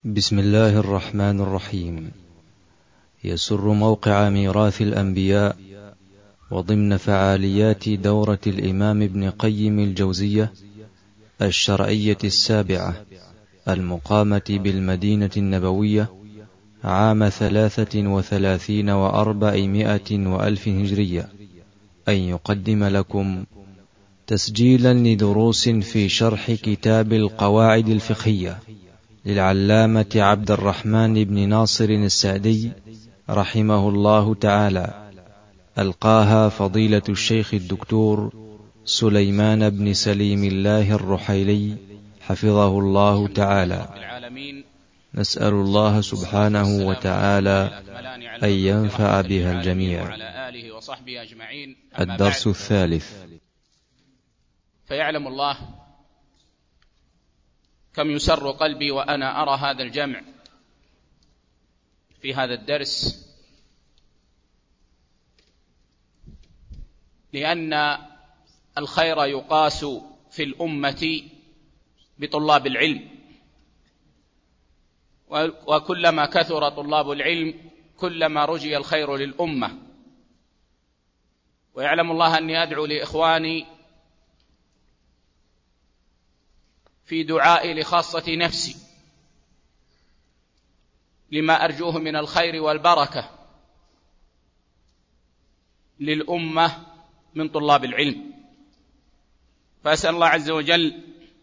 بسم الله الرحمن الرحيم. يسر موقع ميراث الأنبياء وضمن فعاليات دورة الإمام ابن قيم الجوزية الشرعية السابعة المقامة بالمدينة النبوية عام 33 و400 وألف هجرية، أن يقدم لكم تسجيلا لدروس في شرح كتاب القواعد الفقهية للعلامة عبد الرحمن بن ناصر السعدي رحمه الله تعالى، ألقاها فضيلة الشيخ الدكتور سليمان بن سليم الله الرحيلي حفظه الله تعالى. نسأل الله سبحانه وتعالى أن ينفع بها الجميع. الدرس الثالث. فيعلم الله كم يسر قلبي وأنا أرى هذا الجمع في هذا الدرس، لأن الخير يقاس في الأمة بطلاب العلم، وكلما كثر طلاب العلم كلما رجي الخير للأمة. ويعلم الله أني أدعو لإخواني في دعائي لخاصة نفسي لما أرجوه من الخير والبركة للأمة من طلاب العلم. فأسأل الله عز وجل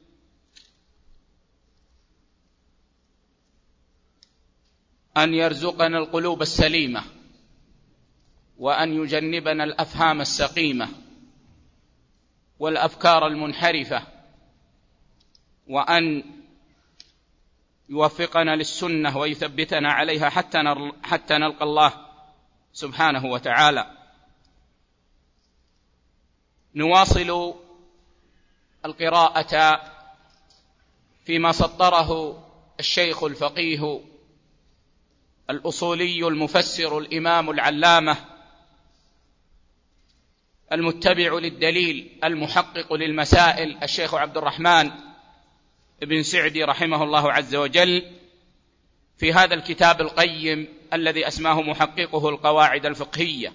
أن يرزقنا القلوب السليمة، وأن يجنبنا الأفهام السقيمة والأفكار المنحرفة، وأن يوفقنا للسنة ويثبتنا عليها حتى نلقى الله سبحانه وتعالى. نواصل القراءة فيما سطره الشيخ الفقيه الأصولي المفسر الإمام العلامة المتبع للدليل المحقق للمسائل الشيخ عبد الرحمن ابن سعدي رحمه الله عز وجل في هذا الكتاب القيم الذي أسماه محققه القواعد الفقهية.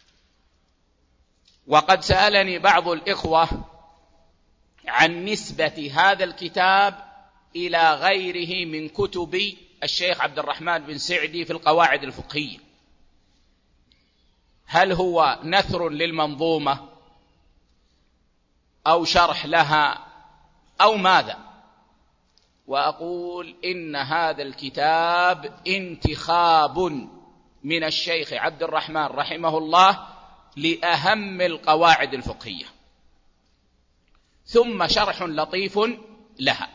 وقد سألني بعض الإخوة عن نسبة هذا الكتاب إلى غيره من كتب الشيخ عبد الرحمن بن سعدي في القواعد الفقهية، هل هو نثر للمنظومة أو شرح لها أو ماذا؟ وأقول إن هذا الكتاب انتخاب من الشيخ عبد الرحمن رحمه الله لأهم القواعد الفقهية، ثم شرح لطيف لها.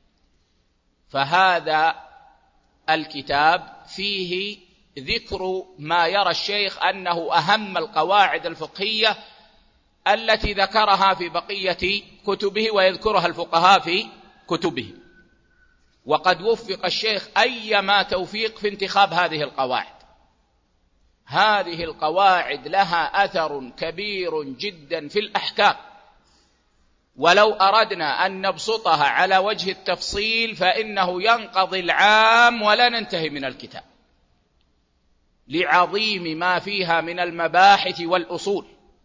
فهذا الكتاب فيه ذكر ما يرى الشيخ أنه أهم القواعد الفقهية التي ذكرها في بقية كتبه ويذكرها الفقهاء في كتبه. وقد وفق الشيخ أيما توفيق في انتخاب هذه القواعد. هذه القواعد لها أثر كبير جدا في الأحكام، ولو أردنا أن نبسطها على وجه التفصيل فإنه ينقضي العام ولا ننتهي من الكتاب، لعظيم ما فيها من المباحث والأصول.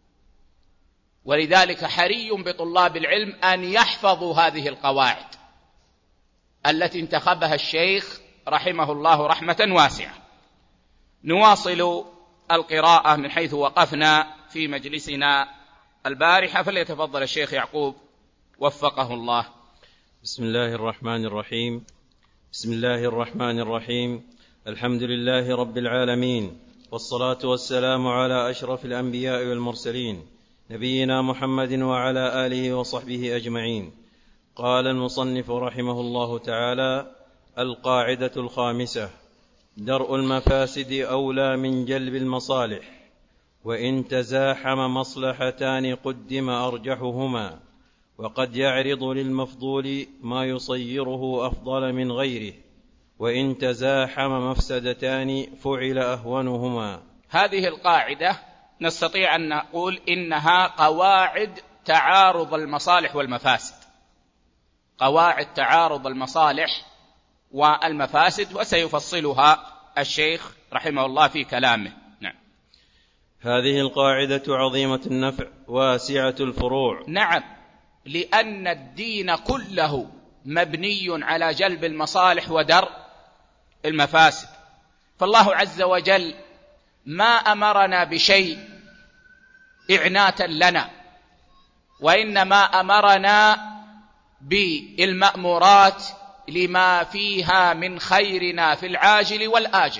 ولذلك حري بطلاب العلم أن يحفظوا هذه القواعد التي انتخبها الشيخ رحمه الله رحمة واسعة. نواصل القراءة من حيث وقفنا في مجلسنا البارحة، فليتفضل الشيخ يعقوب وفقه الله. بسم الله الرحمن الرحيم. بسم الله الرحمن الرحيم. الحمد لله رب العالمين، والصلاة والسلام على أشرف الأنبياء والمرسلين نبينا محمد وعلى آله وصحبه أجمعين. قال المصنف رحمه الله تعالى: القاعدة الخامسة: درء المفاسد أولى من جلب المصالح، وإن تزاحم مصلحتان قدم أرجحهما، وقد يعرض للمفضول ما يصيره أفضل من غيره، وإن تزاحم مفسدتان فعل أهونهما. هذه القاعدة نستطيع أن نقول إنها قواعد تعارض المصالح والمفاسد. قواعد تعارض المصالح والمفاسد، وسيفصلها الشيخ رحمه الله في كلامه. نعم. هذه القاعدة عظيمة النفع واسعة الفروع. نعم، لأن الدين كله مبني على جلب المصالح ودرء المفاسد. فالله عز وجل ما أمرنا بشيء إعناتا لنا، وإنما أمرنا بالمأمورات لما فيها من خيرنا في العاجل والآجل.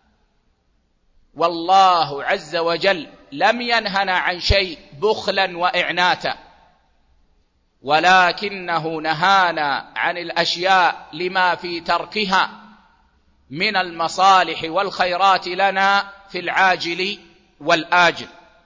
والله عز وجل لم ينهنا عن شيء بخلا وإعناتا، ولكنه نهانا عن الأشياء لما في تركها من المصالح والخيرات لنا في العاجل والآجل.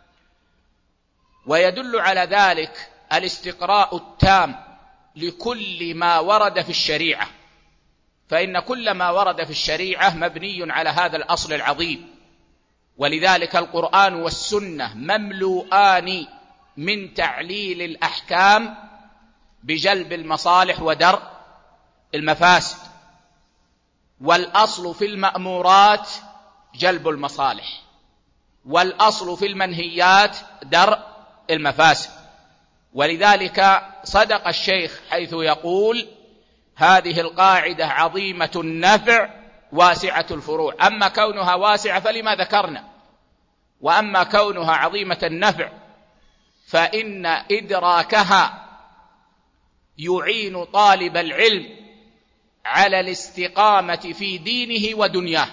ويدل على ذلك الاستقراء التام لكل ما ورد في الشريعة، فإن كل ما ورد في الشريعة مبني على هذا الأصل العظيم. ولذلك القرآن والسنة مملوءان من تعليل الأحكام بجلب المصالح ودرء المفاسد. والأصل في المأمورات جلب المصالح، والأصل في المنهيات درء المفاسد. ولذلك صدق الشيخ حيث يقول: هذه القاعدة عظيمة النفع واسعة الفروع. أما كونها واسعة فلما ذكرنا، وأما كونها عظيمة النفع فإن إدراكها يعين طالب العلم على الاستقامة في دينه ودنياه.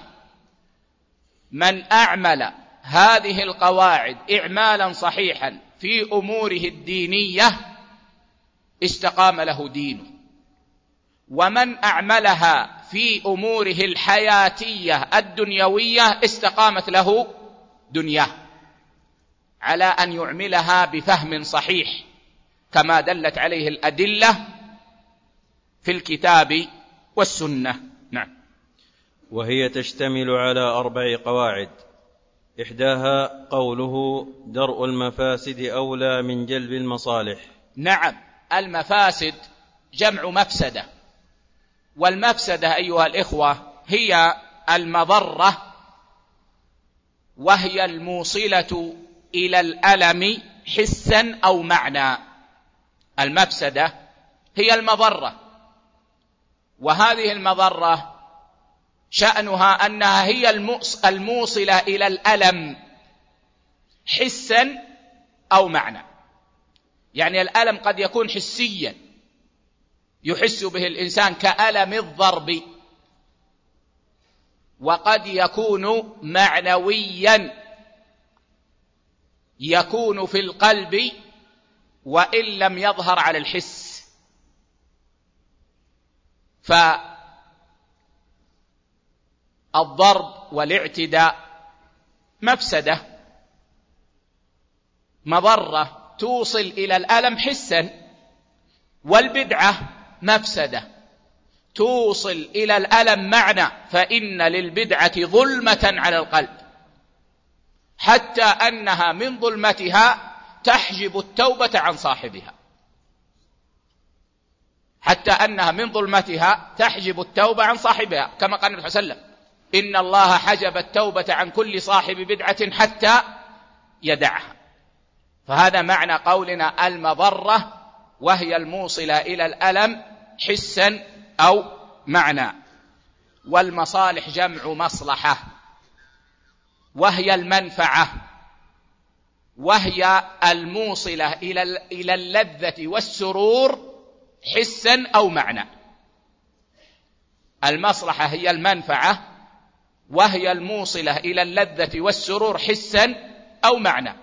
من أعمل هذه القواعد إعمالا صحيحا في أموره الدينية استقام له دينه، ومن أعملها في أموره الحياتية الدنيوية استقامت له دنياه، على أن يعملها بفهم صحيح كما دلت عليه الأدلة في الكتاب والسنة. نعم. وهي تشتمل على 4 قواعد، إحداها قوله: درء المفاسد أولى من جلب المصالح. نعم، المفاسد جمع مفسدة، والمفسدة أيها الإخوة هي المضرة، وهي الموصلة إلى الألم حسا أو معنى. المفسدة هي المضرة، وهذه المضرة شأنها أنها هي الموصلة إلى الألم حسا أو معنى. يعني الألم قد يكون حسيا يحس به الإنسان كألم الضرب، وقد يكون معنويا يكون في القلب وإن لم يظهر على الحس. فالضرب والاعتداء مفسدة مضرة توصل إلى الألم حسا، والبدعة مفسدة توصل إلى الألم معنى، فإن للبدعة ظلمة على القلب حتى أنها من ظلمتها تحجب التوبة عن صاحبها، حتى أنها من ظلمتها تحجب التوبة عن صاحبها، كما قال النبي صلى الله عليه وسلم: إن الله حجب التوبة عن كل صاحب بدعة حتى يدعها. فهذا معنى قولنا المضرة، وهي الموصلة إلى الألم حسا أو معنى. والمصالح جمع مصلحة، وهي المنفعة، وهي الموصلة إلى اللذة والسرور حسا أو معنى. المصلحة هي المنفعة، وهي الموصلة إلى اللذة والسرور حسا أو معنى.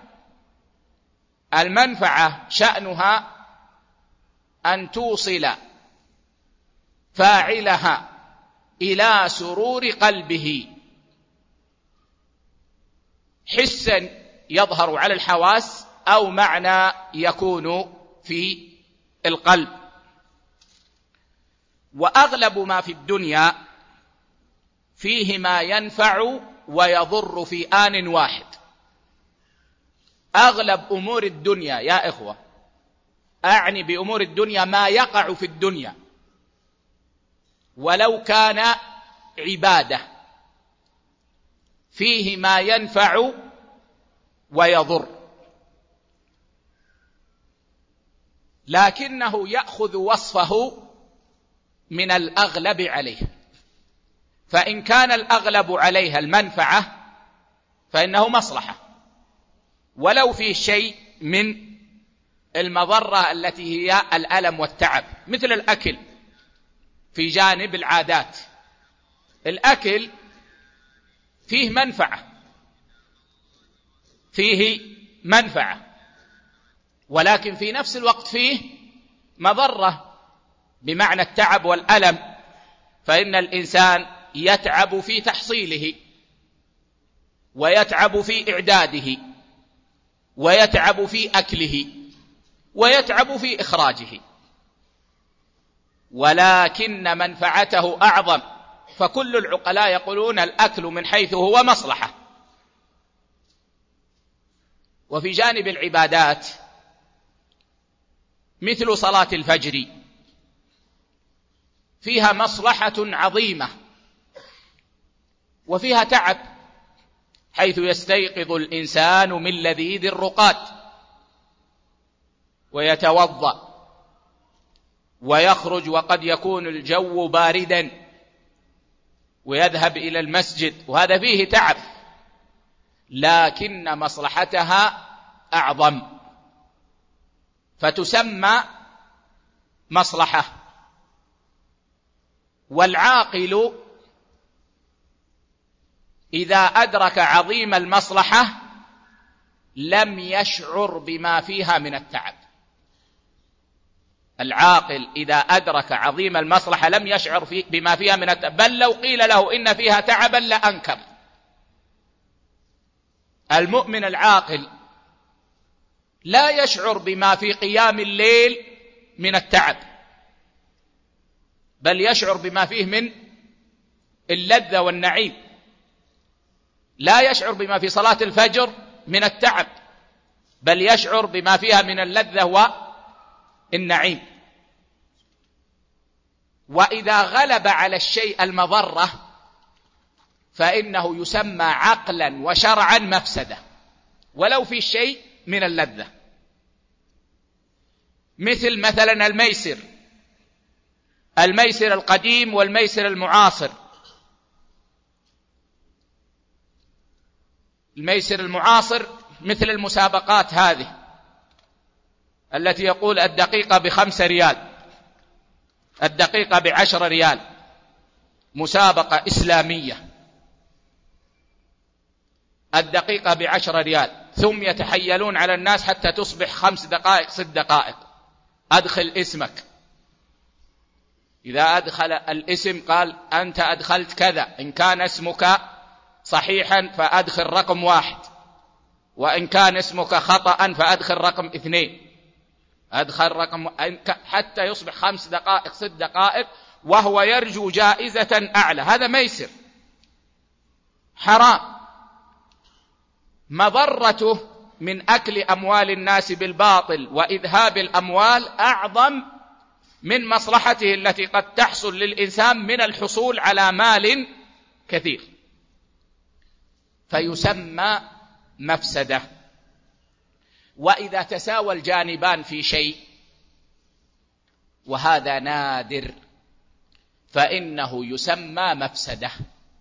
المنفعة شأنها أن توصل فاعلها إلى سرور قلبه حسا يظهر على الحواس، أو معنى يكون في القلب. وأغلب ما في الدنيا فيه ما ينفع ويضر في آن واحد. أغلب أمور الدنيا يا إخوة، أعني بأمور الدنيا ما يقع في الدنيا، ولو كان عبادة فيه ما ينفع ويضر، لكنه يأخذ وصفه من الأغلب عليه، فإن كان الأغلب عليها المنفعة فإنه مصلحة، ولو فيه شيء من المضرة التي هي الألم والتعب، مثل الأكل. في جانب العادات الأكل فيه منفعة، ولكن في نفس الوقت فيه مضرة بمعنى التعب والألم، فإن الإنسان يتعب في تحصيله، ويتعب في إعداده، ويتعب في أكله، ويتعب في إخراجه، ولكن منفعته أعظم. فكل العقلاء يقولون الأكل من حيث هو مصلحة. وفي جانب العبادات مثل صلاة الفجر فيها مصلحة عظيمة وفيها تعب، حيث يستيقظ الإنسان من لذيذ الرقاد ويتوضأ ويخرج وقد يكون الجو باردا ويذهب إلى المسجد، وهذا فيه تعب، لكن مصلحتها أعظم فتسمى مصلحة. والعاقل إذا أدرك عظيم المصلحة لم يشعر بما فيها من التعب. العاقل إذا أدرك عظيم المصلحة لم يشعر بما فيها من التعب، بل لو قيل له إن فيها تعبا لأنكر. المؤمن العاقل لا يشعر بما في قيام الليل من التعب، بل يشعر بما فيه من اللذة والنعيم. لا يشعر بما في صلاة الفجر من التعب، بل يشعر بما فيها من اللذة والنعيم. وإذا غلب على الشيء المضرة فإنه يسمى عقلا وشرعا مفسدة، ولو في شيء من اللذة، مثلا الميسر القديم والميسر المعاصر. الميسر المعاصر مثل المسابقات هذه التي يقول الدقيقة ب5 ريال، الدقيقة ب10 ريال، مسابقة إسلامية، الدقيقة ب10 ريال، ثم يتحيلون على الناس حتى تصبح 5 دقائق 6 دقائق. أدخل اسمك، إذا أدخل الاسم قال أنت أدخلت كذا، إن كان اسمك صحيحا فأدخل رقم 1، وإن كان اسمك خطأ فأدخل رقم 2، أدخل رقم حتى يصبح 5 دقائق 6 دقائق، وهو يرجو جائزة أعلى. هذا ميسر حرام، مضرته من أكل أموال الناس بالباطل وإذهاب الأموال أعظم من مصلحته التي قد تحصل للإنسان من الحصول على مال كثير، فيسمى مفسدة. وإذا تساوى الجانبان في شيء، وهذا نادر، فإنه يسمى مفسدة.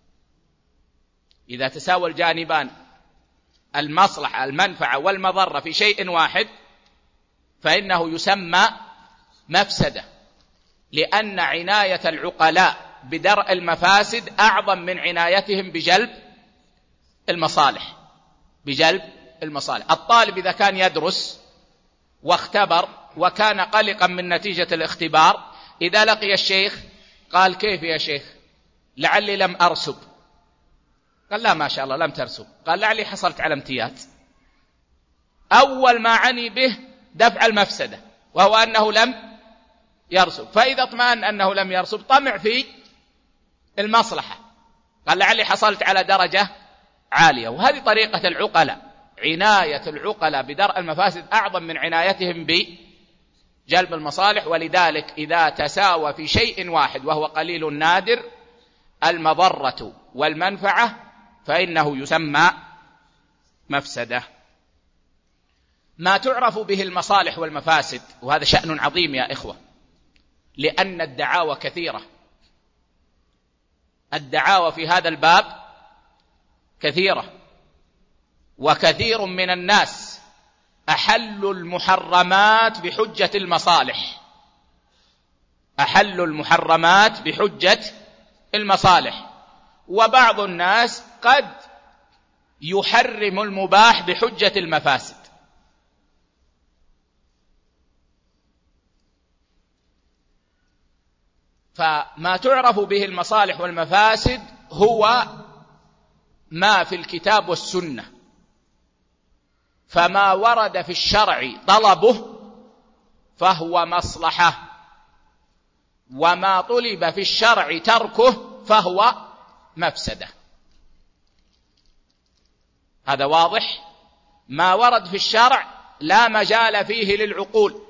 إذا تساوى الجانبان المصلحة المنفعة والمضرة في شيء واحد فإنه يسمى مفسدة، لأن عناية العقلاء بدرء المفاسد أعظم من عنايتهم بجلب المصالح. الطالب إذا كان يدرس واختبر وكان قلقا من نتيجة الاختبار، إذا لقي الشيخ قال كيف يا شيخ؟ لعلي لم أرسب. قال لا ما شاء الله لم ترسب. قال لعلي حصلت على امتياز. أول ما عني به دفع المفسدة، وهو أنه لم يرسب. فإذا اطمأن أنه لم يرسب طمع في المصلحة، قال لعلي حصلت على درجة عالية. وهذه طريقة العقلاء، عناية العقلاء بدرء المفاسد أعظم من عنايتهم جلب المصالح. ولذلك إذا تساوى في شيء واحد وهو قليل نادر المضرة والمنفعة فإنه يسمى مفسدة. ما تعرف به المصالح والمفاسد، وهذا شأن عظيم يا إخوة، لأن الدعاوى كثيرة، الدعاوى في هذا الباب كثيرة، وكثير من الناس أحلوا المحرمات بحجة المصالح، أحلوا المحرمات بحجة المصالح، وبعض الناس قد يحرم المباح بحجة المفاسد. فما تعرف به المصالح والمفاسد هو ما في الكتاب والسنة، فما ورد في الشرع طلبه فهو مصلحة، وما طلب في الشرع تركه فهو مفسدة. هذا واضح؟ ما ورد في الشرع لا مجال فيه للعقول،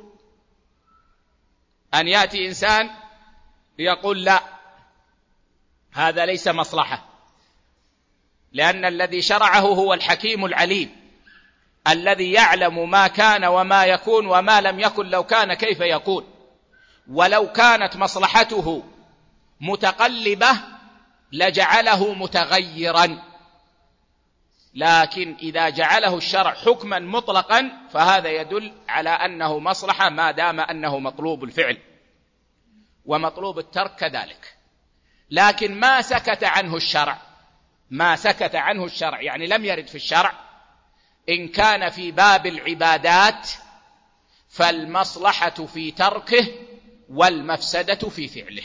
أن يأتي إنسان يقول لا هذا ليس مصلحة، لأن الذي شرعه هو الحكيم العليم الذي يعلم ما كان وما يكون وما لم يكن لو كان كيف يكون. ولو كانت مصلحته متقلبة لجعله متغيرا، لكن إذا جعله الشرع حكما مطلقا فهذا يدل على أنه مصلحة ما دام أنه مطلوب الفعل، ومطلوب الترك كذلك. لكن ما سكت عنه الشرع، ما سكت عنه الشرع يعني لم يرد في الشرع، إن كان في باب العبادات فالمصلحة في تركه والمفسدة في فعله،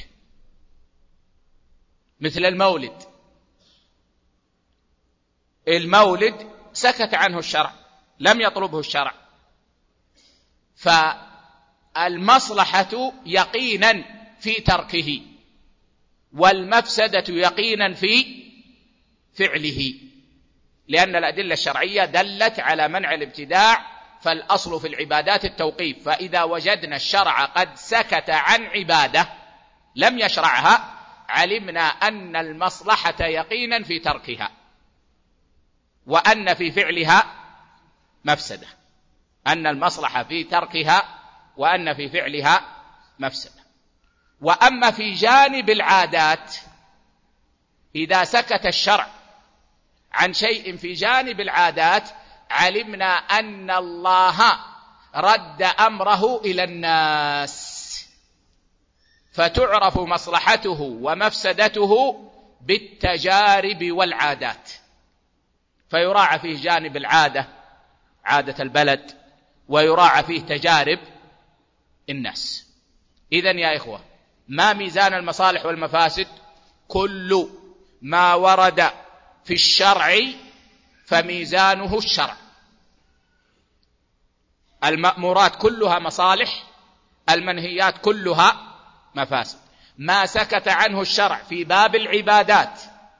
مثل المولد. المولد سكت عنه الشرع، لم يطلبه الشرع، فالمصلحة يقينا في تركه والمفسدة يقينا في فعله، لأن الأدلة الشرعية دلت على منع الابتداع، فالأصل في العبادات التوقيف. فإذا وجدنا الشرع قد سكت عن عبادة لم يشرعها علمنا أن المصلحة يقينا في تركها، وأن في فعلها مفسدة، أن المصلحة في تركها وأن في فعلها مفسدة. وأما في جانب العادات إذا سكت الشرع عن شيء في جانب العادات علمنا أن الله رد أمره إلى الناس، فتعرف مصلحته ومفسدته بالتجارب والعادات، فيراعى فيه جانب العادة، عادة البلد، ويراعى فيه تجارب الناس. إذن يا إخوة، ما ميزان المصالح والمفاسد؟ كل ما ورد في الشرع فميزانه الشرع. المأمورات كلها مصالح، المنهيات كلها مفاسد. ما سكت عنه الشرع في باب العبادات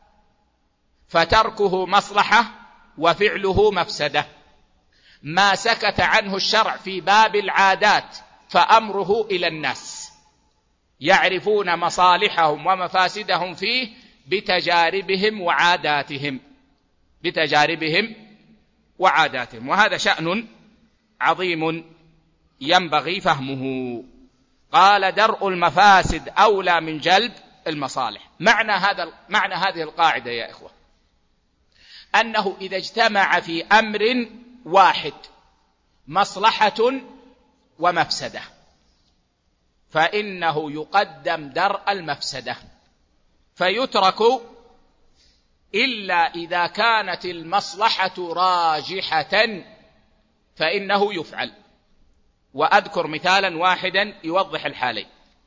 فتركه مصلحة وفعله مفسدة. ما سكت عنه الشرع في باب العادات فأمره إلى الناس، يعرفون مصالحهم ومفاسدهم فيه بتجاربهم وعاداتهم، بتجاربهم وعاداتهم. وهذا شأن عظيم ينبغي فهمه. قال درء المفاسد أولى من جلب المصالح. معنى هذه القاعدة يا إخوة أنه إذا اجتمع في أمر واحد مصلحة ومفسدة فإنه يقدم درء المفسدة، فيترك إلا إذا كانت المصلحة راجحة فإنه يفعل. وأذكر مثالا واحدا يوضح الحالين.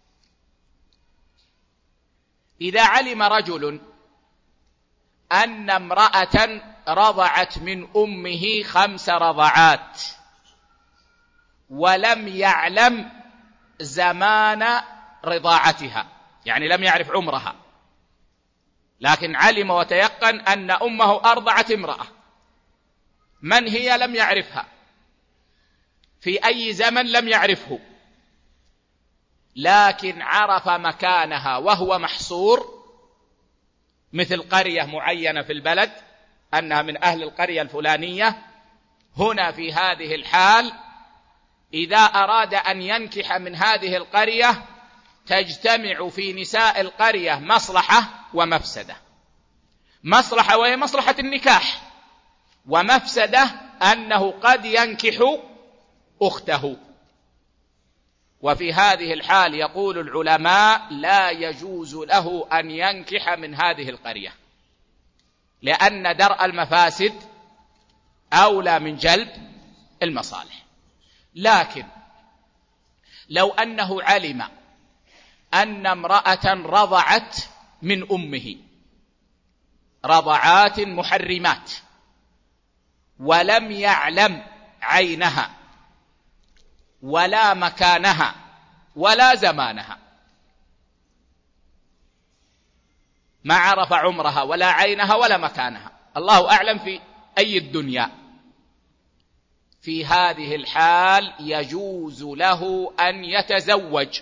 إذا علم رجل أن امرأة رضعت من أمه 5 رضعات ولم يعلم زمان رضاعتها، يعني لم يعرف عمرها، لكن علم وتيقن أن أمه أرضعت امرأة، من هي لم يعرفها، في أي زمن لم يعرفه، لكن عرف مكانها وهو محصور، مثل قرية معينة في البلد أنها من أهل القرية الفلانية، هنا في هذه الحال إذا أراد أن ينكح من هذه القرية تجتمع في نساء القرية مصلحة ومفسدة. مصلحة وهي مصلحة النكاح، ومفسدة أنه قد ينكح أخته. وفي هذه الحال يقول العلماء لا يجوز له أن ينكح من هذه القرية، لأن درء المفاسد أولى من جلب المصالح. لكن لو أنه علم أن امرأة رضعت من أمه رضعات محرمات ولم يعلم عينها ولا مكانها ولا زمانها، ما عرف عمرها ولا عينها ولا مكانها، الله أعلم في أي الدنيا، في هذه الحال يجوز له أن يتزوج،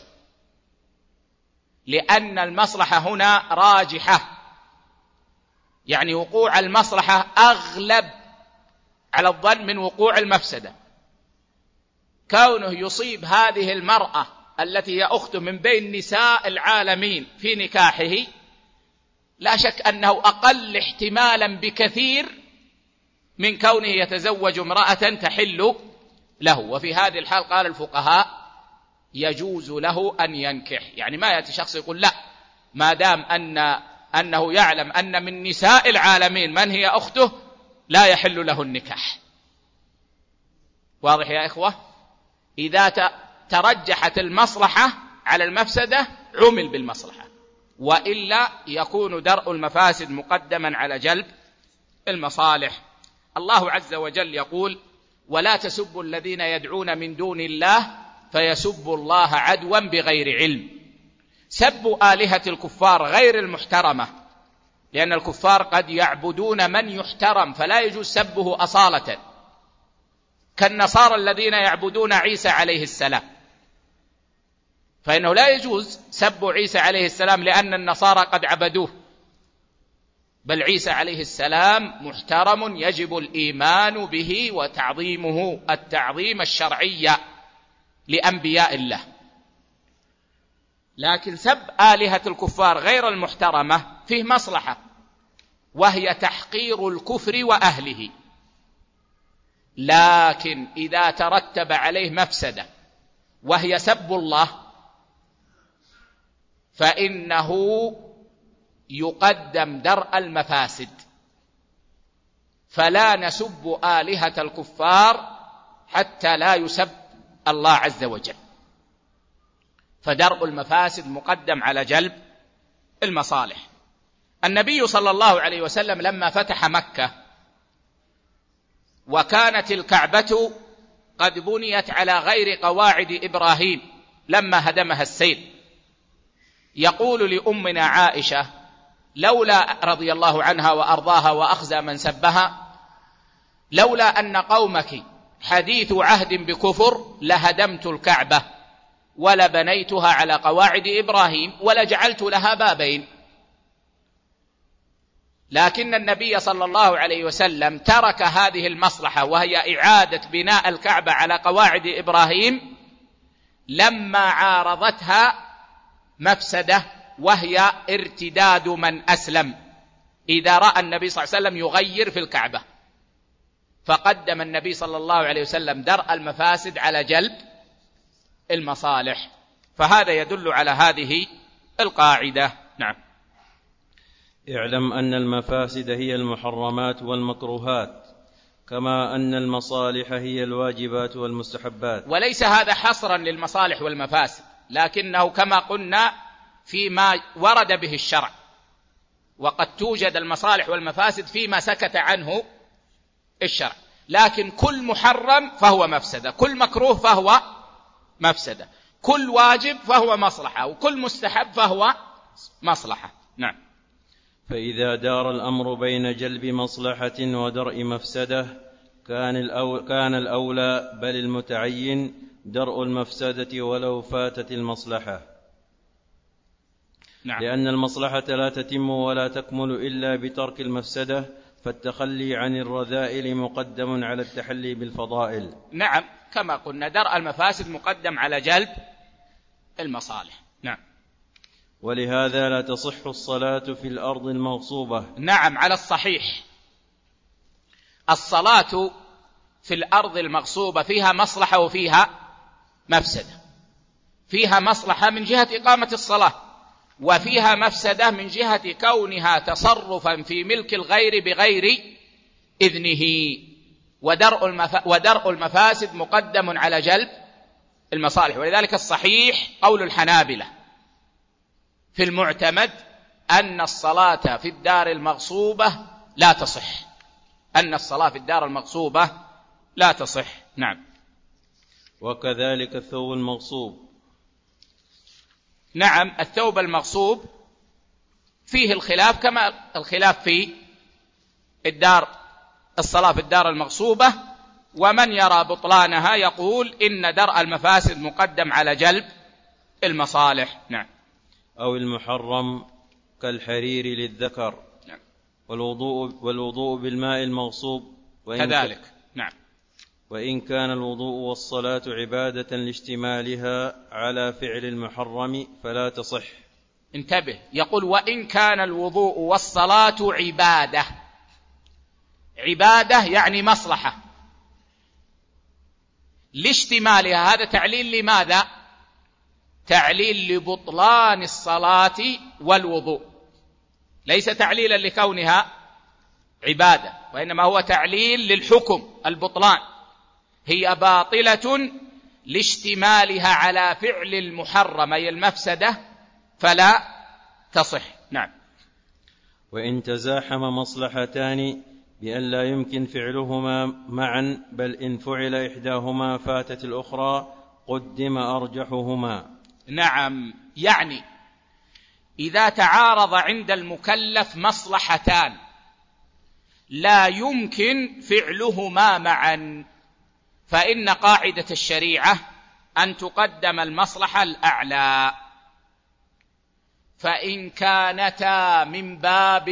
لأن المصلحة هنا راجحة، يعني وقوع المصلحة أغلب على الظن من وقوع المفسدة. كونه يصيب هذه المرأة التي هي أخته من بين نساء العالمين في نكاحه لا شك أنه أقل احتمالا بكثير من كونه يتزوج امرأة تحل له. وفي هذه الحال قال الفقهاء يجوز له أن ينكح، يعني ما يأتي شخص يقول لا، ما دام أنه يعلم أن من نساء العالمين من هي أخته لا يحل له النكاح. واضح يا إخوة؟ إذا ترجحت المصلحة على المفسدة عمل بالمصلحة، وإلا يكون درء المفاسد مقدما على جلب المصالح. الله عز وجل يقول ولا تسبوا الذين يدعون من دون الله فيسبوا الله عدوا بغير علم. سبوا آلهة الكفار غير المحترمة، لأن الكفار قد يعبدون من يحترم فلا يجوز سبه أصالة، كالنصارى الذين يعبدون عيسى عليه السلام، فإنه لا يجوز سب عيسى عليه السلام لأن النصارى قد عبدوه، بل عيسى عليه السلام محترم يجب الإيمان به وتعظيمه التعظيم الشرعي لأنبياء الله. لكن سب آلهة الكفار غير المحترمة فيه مصلحة، وهي تحقير الكفر وأهله، لكن إذا ترتب عليه مفسدة وهي سب الله فإنه يقدم درء المفاسد، فلا نسب آلهة الكفار حتى لا يسب الله عز وجل، فدرء المفاسد مقدم على جلب المصالح. النبي صلى الله عليه وسلم لما فتح مكة وكانت الكعبة قد بنيت على غير قواعد إبراهيم لما هدمها السيل، يقول لأمنا عائشة لولا رضي الله عنها وأرضاها وأخزى من سبها لولا أن قومك حديث عهد بكفر لهدمت الكعبة ولبنيتها على قواعد إبراهيم ولجعلت لها بابين. لكن النبي صلى الله عليه وسلم ترك هذه المصلحة وهي إعادة بناء الكعبة على قواعد إبراهيم لما عارضتها مفسدة وهي ارتداد من أسلم، إذا رأى النبي صلى الله عليه وسلم يغير في الكعبة، فقدم النبي صلى الله عليه وسلم درء المفاسد على جلب المصالح، فهذا يدل على هذه القاعدة. نعم. اعلم أن المفاسد هي المحرمات والمكروهات، كما أن المصالح هي الواجبات والمستحبات. وليس هذا حصرا للمصالح والمفاسد، لكنه كما قلنا فيما ورد به الشرع، وقد توجد المصالح والمفاسد فيما سكت عنه الشرع، لكن كل محرم فهو مفسدة، كل مكروه فهو مفسدة، كل واجب فهو مصلحة، وكل مستحب فهو مصلحة. نعم. فإذا دار الأمر بين جلب مصلحة ودرء مفسدة كان الأولى بل المتعين درء المفسدة ولو فاتت المصلحة. نعم. لأن المصلحة لا تتم ولا تكمل إلا بترك المفسدة، فالتخلي عن الرذائل مقدم على التحلي بالفضائل. نعم، كما قلنا درء المفاسد مقدم على جلب المصالح. نعم. ولهذا لا تصح الصلاة في الأرض المغصوبة. نعم، على الصحيح الصلاة في الأرض المغصوبة فيها مصلحة وفيها مفسدة. فيها مصلحة من جهة إقامة الصلاة، وفيها مفسدة من جهة كونها تصرفا في ملك الغير بغير إذنه. ودرء المفاسد مقدم على جلب المصالح. ولذلك الصحيح قول الحنابلة في المعتمد أن الصلاة في الدار المغصوبة لا تصح. أن الصلاة في الدار المغصوبة لا تصح. نعم. وكذلك الثوب المغصوب. نعم، الثوب المغصوب فيه الخلاف كما الخلاف في الصلاة في الدار المغصوبة. ومن يرى بطلانها يقول إن درء المفاسد مقدم على جلب المصالح. نعم. أو المحرم كالحرير للذكر. نعم. والوضوء بالماء المغصوب كذلك. نعم. وإن كان الوضوء والصلاة عبادة لاشتمالها على فعل المحرم فلا تصح. انتبه، يقول وإن كان الوضوء والصلاة عبادة. عبادة يعني مصلحة لاشتمالها. هذا تعليل لماذا؟ تعليل لبطلان الصلاة والوضوء، ليس تعليلا لكونها عبادة، وإنما هو تعليل للحكم البطلان. هي باطلة لاشتمالها على فعل المحرم أي المفسدة فلا تصح. نعم. وإن تزاحم مصلحتان بأن لا يمكن فعلهما معا، بل إن فعل إحداهما فاتت الأخرى، قدم أرجحهما. نعم، يعني إذا تعارض عند المكلف مصلحتان لا يمكن فعلهما معا، فإن قاعدة الشريعة أن تقدم المصلحة الأعلى. فإن كانتا من باب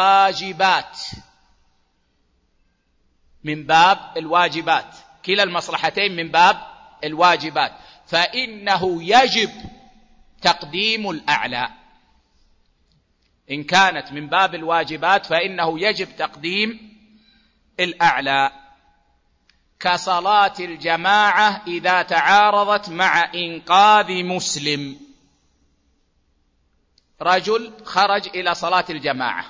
الواجبات، كلا المصلحتين من باب الواجبات، فإنه يجب تقديم الأعلى. إن كانت من باب الواجبات فإنه يجب تقديم الأعلى، كصلاة الجماعة إذا تعارضت مع إنقاذ مسلم. رجل خرج إلى صلاة الجماعة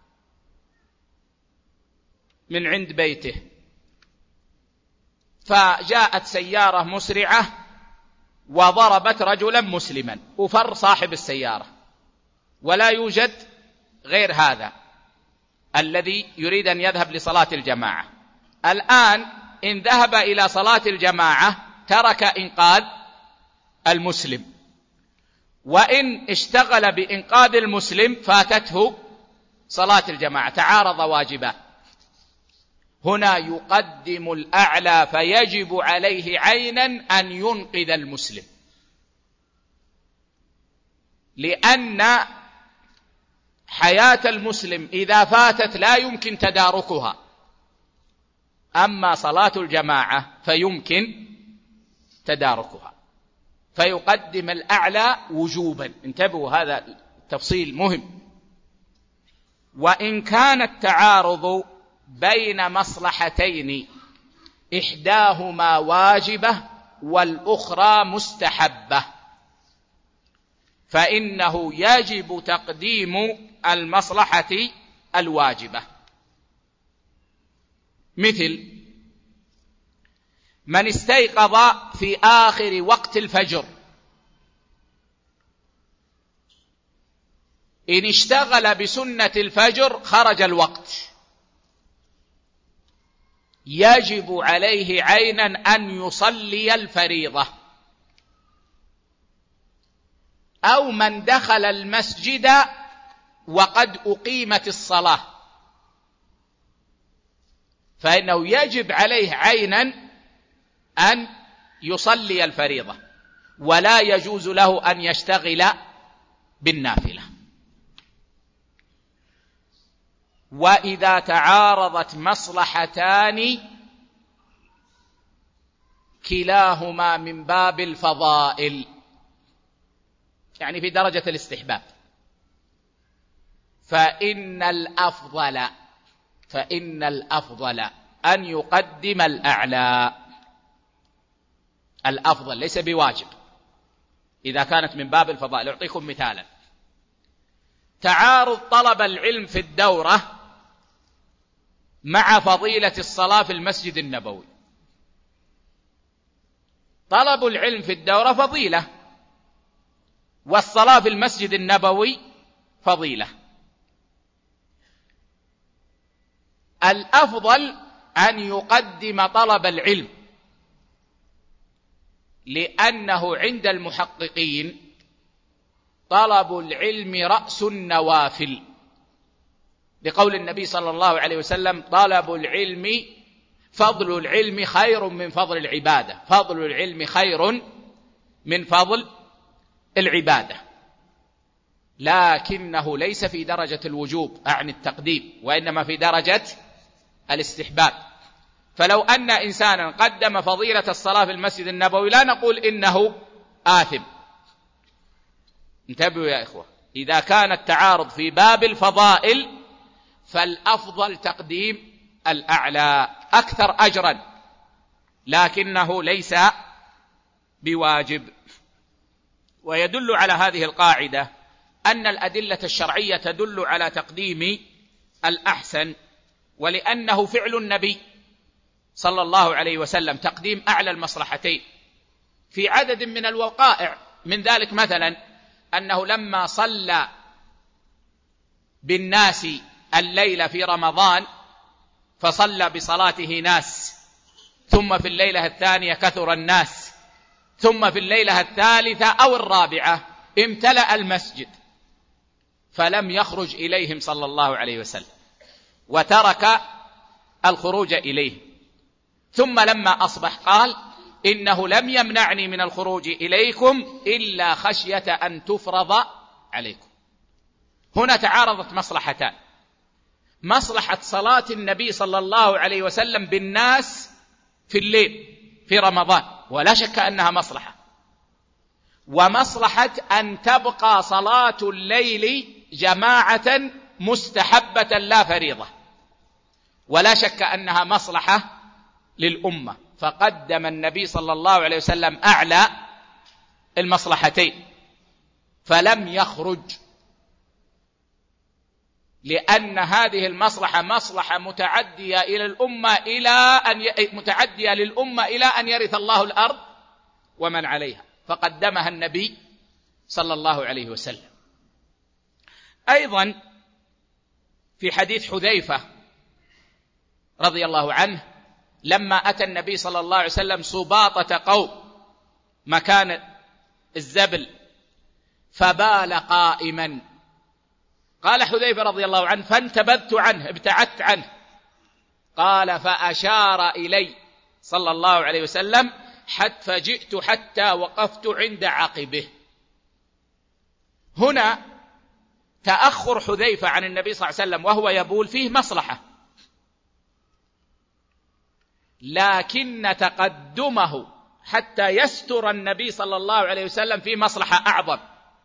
من عند بيته، فجاءت سيارة مسرعة وضربت رجلا مسلما، وفر صاحب السيارة، ولا يوجد غير هذا الذي يريد أن يذهب لصلاة الجماعة. الآن إن ذهب إلى صلاة الجماعة ترك إنقاذ المسلم، وإن اشتغل بإنقاذ المسلم فاتته صلاة الجماعة، تعارض واجبان. هنا يقدم الأعلى، فيجب عليه عينا أن ينقذ المسلم، لأن حياة المسلم إذا فاتت لا يمكن تداركها، أما صلاة الجماعة فيمكن تداركها، فيقدم الأعلى وجوبا. انتبهوا، هذا التفصيل مهم. وإن كان التعارض بين مصلحتين إحداهما واجبة والأخرى مستحبة، فإنه يجب تقديم المصلحة الواجبة. مثل من استيقظ في آخر وقت الفجر، إن اشتغل بسنة الفجر خرج الوقت، يجب عليه عينا أن يصلي الفريضة. أو من دخل المسجد وقد أقيمت الصلاة، فإنه يجب عليه عينا أن يصلي الفريضة، ولا يجوز له أن يشتغل بالنافلة. وإذا تعارضت مصلحتان كلاهما من باب الفضائل، يعني في درجة الاستحباب، فإن الأفضل أن يقدم الأعلى. الأفضل ليس بواجب إذا كانت من باب الفضائل. أعطيكم مثالا: تعارض طلب العلم في الدورة مع فضيلة الصلاة في المسجد النبوي. طلب العلم في الدورة فضيلة، والصلاة في المسجد النبوي فضيلة. الأفضل أن يقدم طلب العلم، لأنه عند المحققين طلب العلم رأس النوافل، لقول النبي صلى الله عليه وسلم: طلب العلم فضل العلم خير من فضل العبادة، فضل العلم خير من فضل العبادة. لكنه ليس في درجة الوجوب أعني التقديم، وإنما في درجة الاستحباب. فلو أن إنسانا قدم فضيلة الصلاة في المسجد النبوي لا نقول إنه آثم. انتبهوا يا إخوة، إذا كان التعارض في باب الفضائل فالأفضل تقديم الأعلى أكثر أجرا، لكنه ليس بواجب. ويدل على هذه القاعدة أن الأدلة الشرعية تدل على تقديم الأحسن، ولأنه فعل النبي صلى الله عليه وسلم تقديم أعلى المصلحتين في عدد من الوقائع. من ذلك مثلا أنه لما صلى بالناس الليلة في رمضان فصلى بصلاته ناس، ثم في الليلة الثانية كثر الناس، ثم في الليلة الثالثة أو الرابعة امتلأ المسجد، فلم يخرج إليهم صلى الله عليه وسلم وترك الخروج إليه. ثم لما أصبح قال: إنه لم يمنعني من الخروج إليكم إلا خشية أن تفرض عليكم. هنا تعارضت مصلحتان: مصلحة صلاة النبي صلى الله عليه وسلم بالناس في الليل في رمضان، ولا شك أنها مصلحة، ومصلحة أن تبقى صلاة الليل جماعة مستحبة لا فريضة، ولا شك أنها مصلحة للأمة. فقدم النبي صلى الله عليه وسلم أعلى المصلحتين فلم يخرج، لأن هذه المصلحة مصلحة متعدية للأمة إلى أن يرث الله الأرض ومن عليها، فقدمها النبي صلى الله عليه وسلم. أيضا في حديث حذيفة رضي الله عنه لما أتى النبي صلى الله عليه وسلم سباطة قوم مكان الزبل فبال قائما، قال حذيفة رضي الله عنه: فانتبذت عنه، ابتعدت عنه. قال: فأشار إلي صلى الله عليه وسلم فجئت حتى وقفت عند عقبه. هنا تأخر حذيفة عن النبي صلى الله عليه وسلم وهو يبول فيه مصلحة، لكن تقدمه حتى يستر النبي صلى الله عليه وسلم في مصلحة أعظم،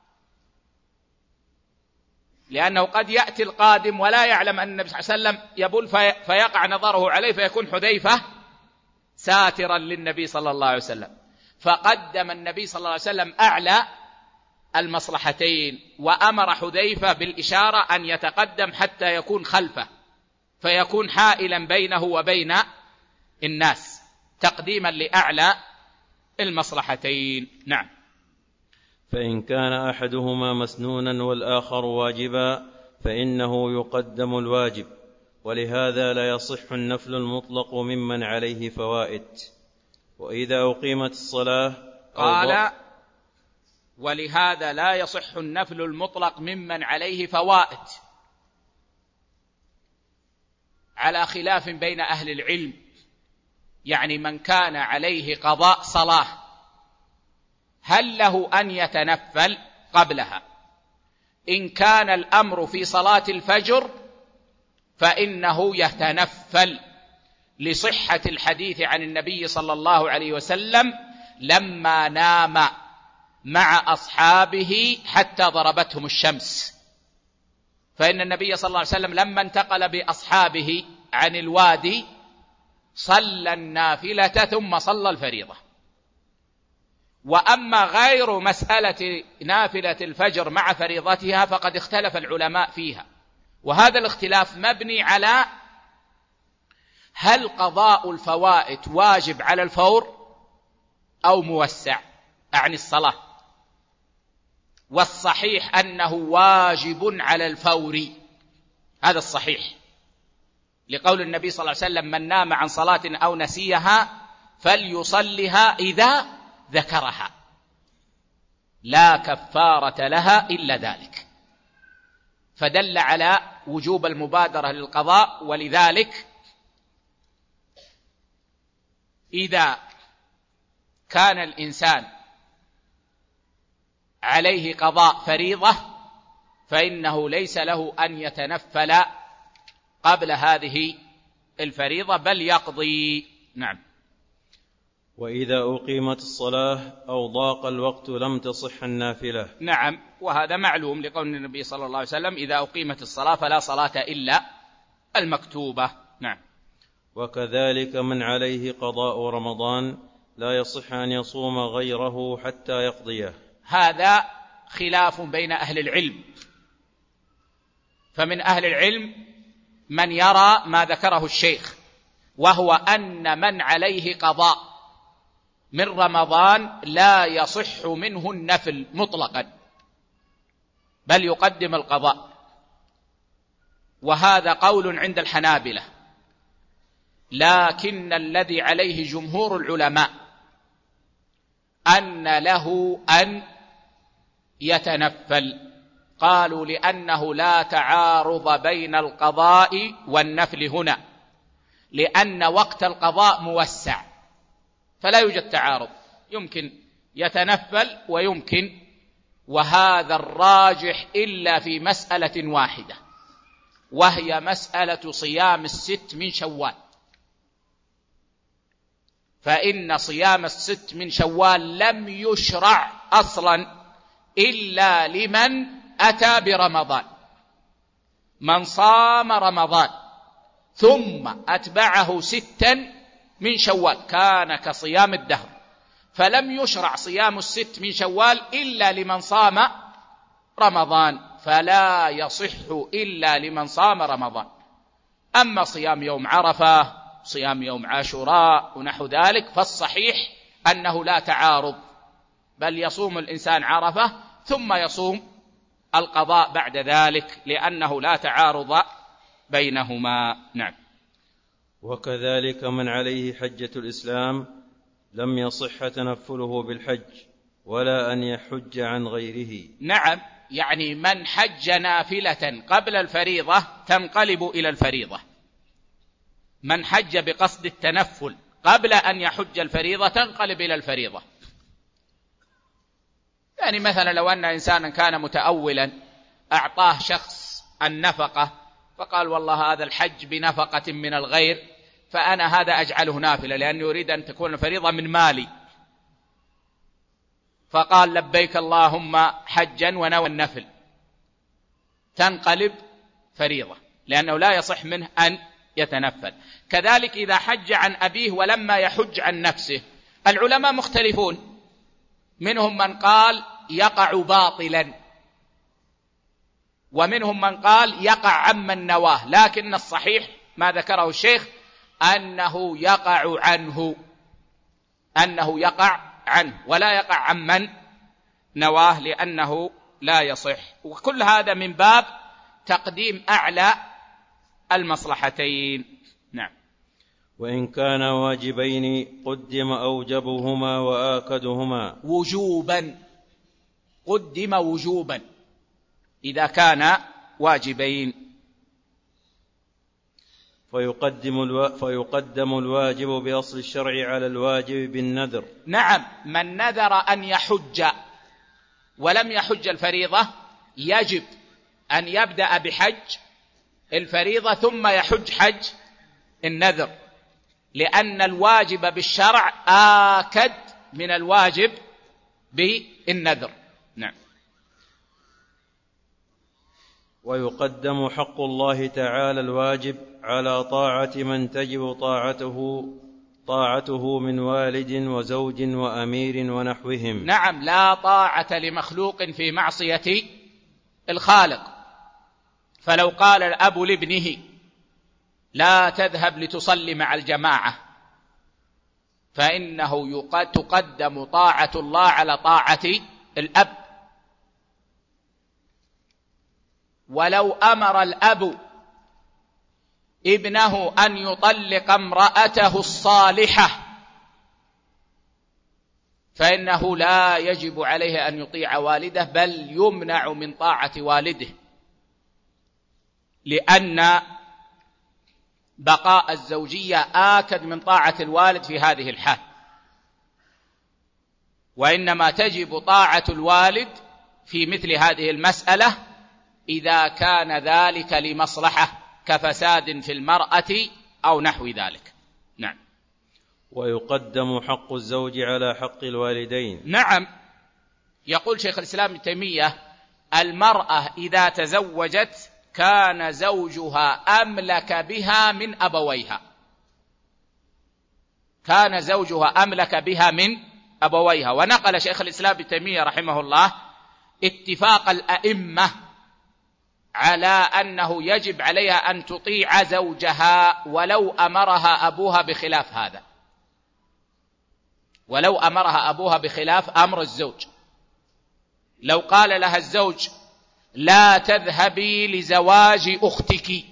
لأنه قد يأتي القادم ولا يعلم أن النبي صلى الله عليه وسلم يبول فيقع نظره عليه فيكون حذيفة ساترا للنبي صلى الله عليه وسلم. فقدم النبي صلى الله عليه وسلم أعلى المصلحتين، وأمر حذيفة بالإشارة أن يتقدم حتى يكون خلفه فيكون حائلا بينه وبين الناس، تقديما لأعلى المصلحتين. نعم. فإن كان أحدهما مسنونا والآخر واجبا فإنه يقدم الواجب، ولهذا لا يصح النفل المطلق ممن عليه فوائت. وإذا أقيمت الصلاة قال: ولهذا لا يصح النفل المطلق ممن عليه فوائت، على خلاف بين أهل العلم يعني من كان عليه قضاء صلاة هل له أن يتنفل قبلها؟ إن كان الأمر في صلاة الفجر فإنه يتنفل لصحة الحديث عن النبي صلى الله عليه وسلم لما نام مع أصحابه حتى ضربتهم الشمس، فإن النبي صلى الله عليه وسلم لما انتقل بأصحابه عن الوادي صلى النافلة ثم صلى الفريضة. وأما غير مسألة نافلة الفجر مع فريضتها فقد اختلف العلماء فيها، وهذا الاختلاف مبني على هل قضاء الفوائت واجب على الفور أو موسع عن الصلاة، والصحيح أنه واجب على الفور، هذا الصحيح، لقول النبي صلى الله عليه وسلم من نام عن صلاة أو نسيها فليصلها إذا ذكرها لا كفارة لها إلا ذلك، فدل على وجوب المبادرة للقضاء. ولذلك إذا كان الإنسان عليه قضاء فريضة فإنه ليس له أن يتنفل قبل هذه الفريضة بل يقضي. نعم. وإذا أقيمت الصلاة أو ضاق الوقت لم تصح النافلة. نعم، وهذا معلوم لقول النبي صلى الله عليه وسلم إذا أقيمت الصلاة فلا صلاة إلا المكتوبة. نعم. وكذلك من عليه قضاء رمضان لا يصح أن يصوم غيره حتى يقضيه. هذا خلاف بين أهل العلم، فمن أهل العلم من يرى ما ذكره الشيخ، وهو أن من عليه قضاء من رمضان لا يصح منه النفل مطلقا بل يقدم القضاء، وهذا قول عند الحنابلة. لكن الذي عليه جمهور العلماء أن له أن يتنفل، قالوا لأنه لا تعارض بين القضاء والنفل هنا، لأن وقت القضاء موسع فلا يوجد تعارض، يمكن يتنفل ويمكن، وهذا الراجح إلا في مسألة واحدة وهي مسألة صيام الست من شوال، فإن صيام الست من شوال لم يشرع أصلا إلا لمن أتى برمضان. من صام رمضان ثم أتبعه 6 من شوال كان كصيام الدهر، فلم يشرع صيام الست من شوال إلا لمن صام رمضان، فلا يصح إلا لمن صام رمضان. أما صيام يوم عرفة، صيام يوم عاشوراء ونحو ذلك، فالصحيح أنه لا تعارض، بل يصوم الإنسان عرفة ثم يصوم القضاء بعد ذلك، لأنه لا تعارض بينهما. نعم. وكذلك من عليه حجة الإسلام لم يصح تنفله بالحج ولا أن يحج عن غيره. نعم، يعني من حج نافلة قبل الفريضة تنقلب إلى الفريضة، من حج بقصد التنفل قبل أن يحج الفريضة تنقلب إلى الفريضة. يعني مثلا لو أن إنسانا كان متأولا أعطاه شخص النفقة فقال والله هذا الحج بنفقة من الغير، فأنا هذا أجعله نافلة لأني أريد أن تكون الفريضة من مالي، فقال لبيك اللهم حجا ونوى النفل، تنقلب فريضة لأنه لا يصح منه أن يتنفل. كذلك إذا حج عن أبيه ولما يحج عن نفسه، العلماء مختلفون، منهم من قال يقع باطلا ومنهم من قال يقع عمن نواه، لكن الصحيح ما ذكره الشيخ أنه يقع عنه، أنه يقع عنه ولا يقع عمن نواه لأنه لا يصح. وكل هذا من باب تقديم أعلى المصلحتين. نعم. وإن كان واجبين قدم أوجبهما وآكدهما وجوبا، قدم وجوبا إذا كان واجبين. فيقدم الواجب بأصل الشرع على الواجب بالنذر. نعم، من نذر أن يحج ولم يحج الفريضة يجب أن يبدأ بحج الفريضة ثم يحج حج النذر، لأن الواجب بالشرع آكد من الواجب بالنذر. نعم. ويقدم حق الله تعالى الواجب على طاعة من تجب طاعته من والد وزوج وأمير ونحوهم. نعم، لا طاعة لمخلوق في معصية الخالق. فلو قال الأب لابنه لا تذهب لتصلي مع الجماعة، فإنه تقدم طاعة الله على طاعة الأب. ولو أمر الأب ابنه أن يطلق امرأته الصالحة فإنه لا يجب عليه أن يطيع والده، بل يمنع من طاعة والده، لأن بقاء الزوجية آكد من طاعة الوالد في هذه الحال. وإنما تجب طاعة الوالد في مثل هذه المسألة إذا كان ذلك لمصلحة كفساد في المرأة أو نحو ذلك. نعم. ويقدم حق الزوج على حق الوالدين. نعم، يقول شيخ الإسلام ابن تيمية: المرأة إذا تزوجت كان زوجها أملك بها من أبويها، كان زوجها أملك بها من أبويها. ونقل شيخ الإسلام ابن تيمية رحمه الله اتفاق الأئمة على أنه يجب عليها أن تطيع زوجها ولو أمرها أبوها بخلاف هذا، ولو أمرها أبوها بخلاف أمر الزوج. لو قال لها الزوج لا تذهبي لزواج أختك،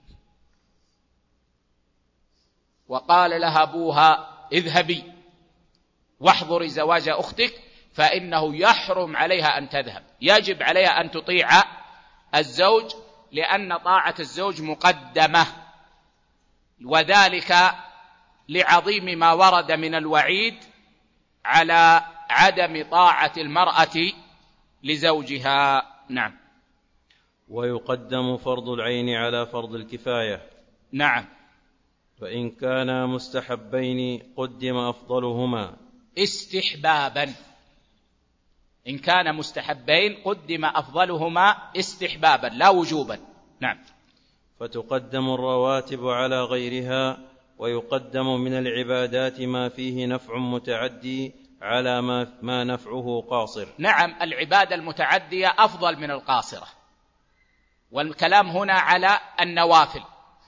وقال لها أبوها اذهبي واحضري زواج أختك، فإنه يحرم عليها أن تذهب، يجب عليها أن تطيع الزوج، لأن طاعة الزوج مقدمة، وذلك لعظيم ما ورد من الوعيد على عدم طاعة المرأة لزوجها. نعم. ويقدم فرض العين على فرض الكفاية. نعم. فإن كانا مستحبين قدم أفضلهما استحبابا، إن كان مستحبين قدم أفضلهما استحبابا لا وجوبا. نعم. فتقدم الرواتب على غيرها، ويقدم من العبادات ما فيه نفع متعدي على ما نفعه قاصر. نعم، العبادة المتعدية أفضل من القاصرة، والكلام هنا على النوافل.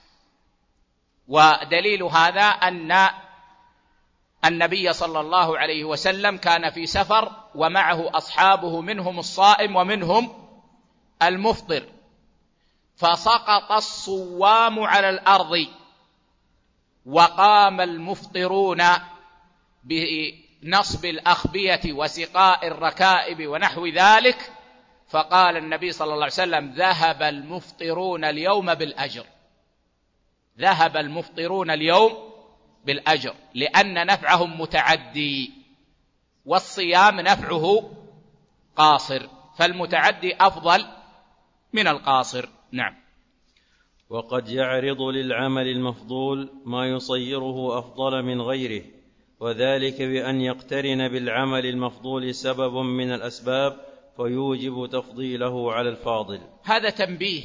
ودليل هذا أن النبي صلى الله عليه وسلم كان في سفر ومعه أصحابه منهم الصائم ومنهم المفطر، فسقط الصوام على الأرض وقام المفطرون بنصب الأخبية وسقاء الركائب ونحو ذلك، فقال النبي صلى الله عليه وسلم ذهب المفطرون اليوم بالأجر، ذهب المفطرون اليوم بالأجر، لأن نفعهم متعدي والصيام نفعه قاصر، فالمتعدي أفضل من القاصر. نعم. وقد يعرض للعمل المفضول ما يصيره أفضل من غيره، وذلك بأن يقترن بالعمل المفضول سبب من الأسباب فيوجب تفضيله على الفاضل. هذا تنبيه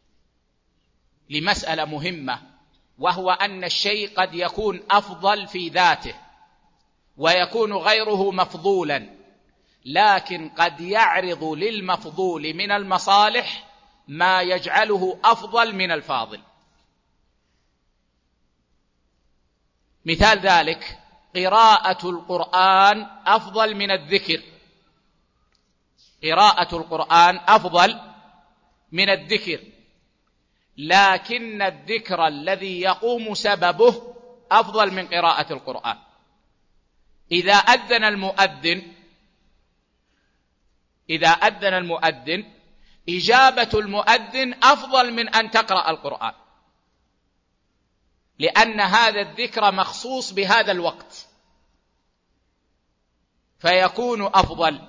لمسألة مهمة، وهو أن الشيء قد يكون أفضل في ذاته ويكون غيره مفضولا، لكن قد يعرض للمفضول من المصالح ما يجعله أفضل من الفاضل. مثال ذلك قراءة القرآن أفضل من الذكر، قراءة القرآن أفضل من الذكر، لكن الذكر الذي يقوم سببه أفضل من قراءة القرآن. إذا أذن المؤذن إجابة المؤذن أفضل من أن تقرأ القرآن، لأن هذا الذكر مخصوص بهذا الوقت فيكون أفضل،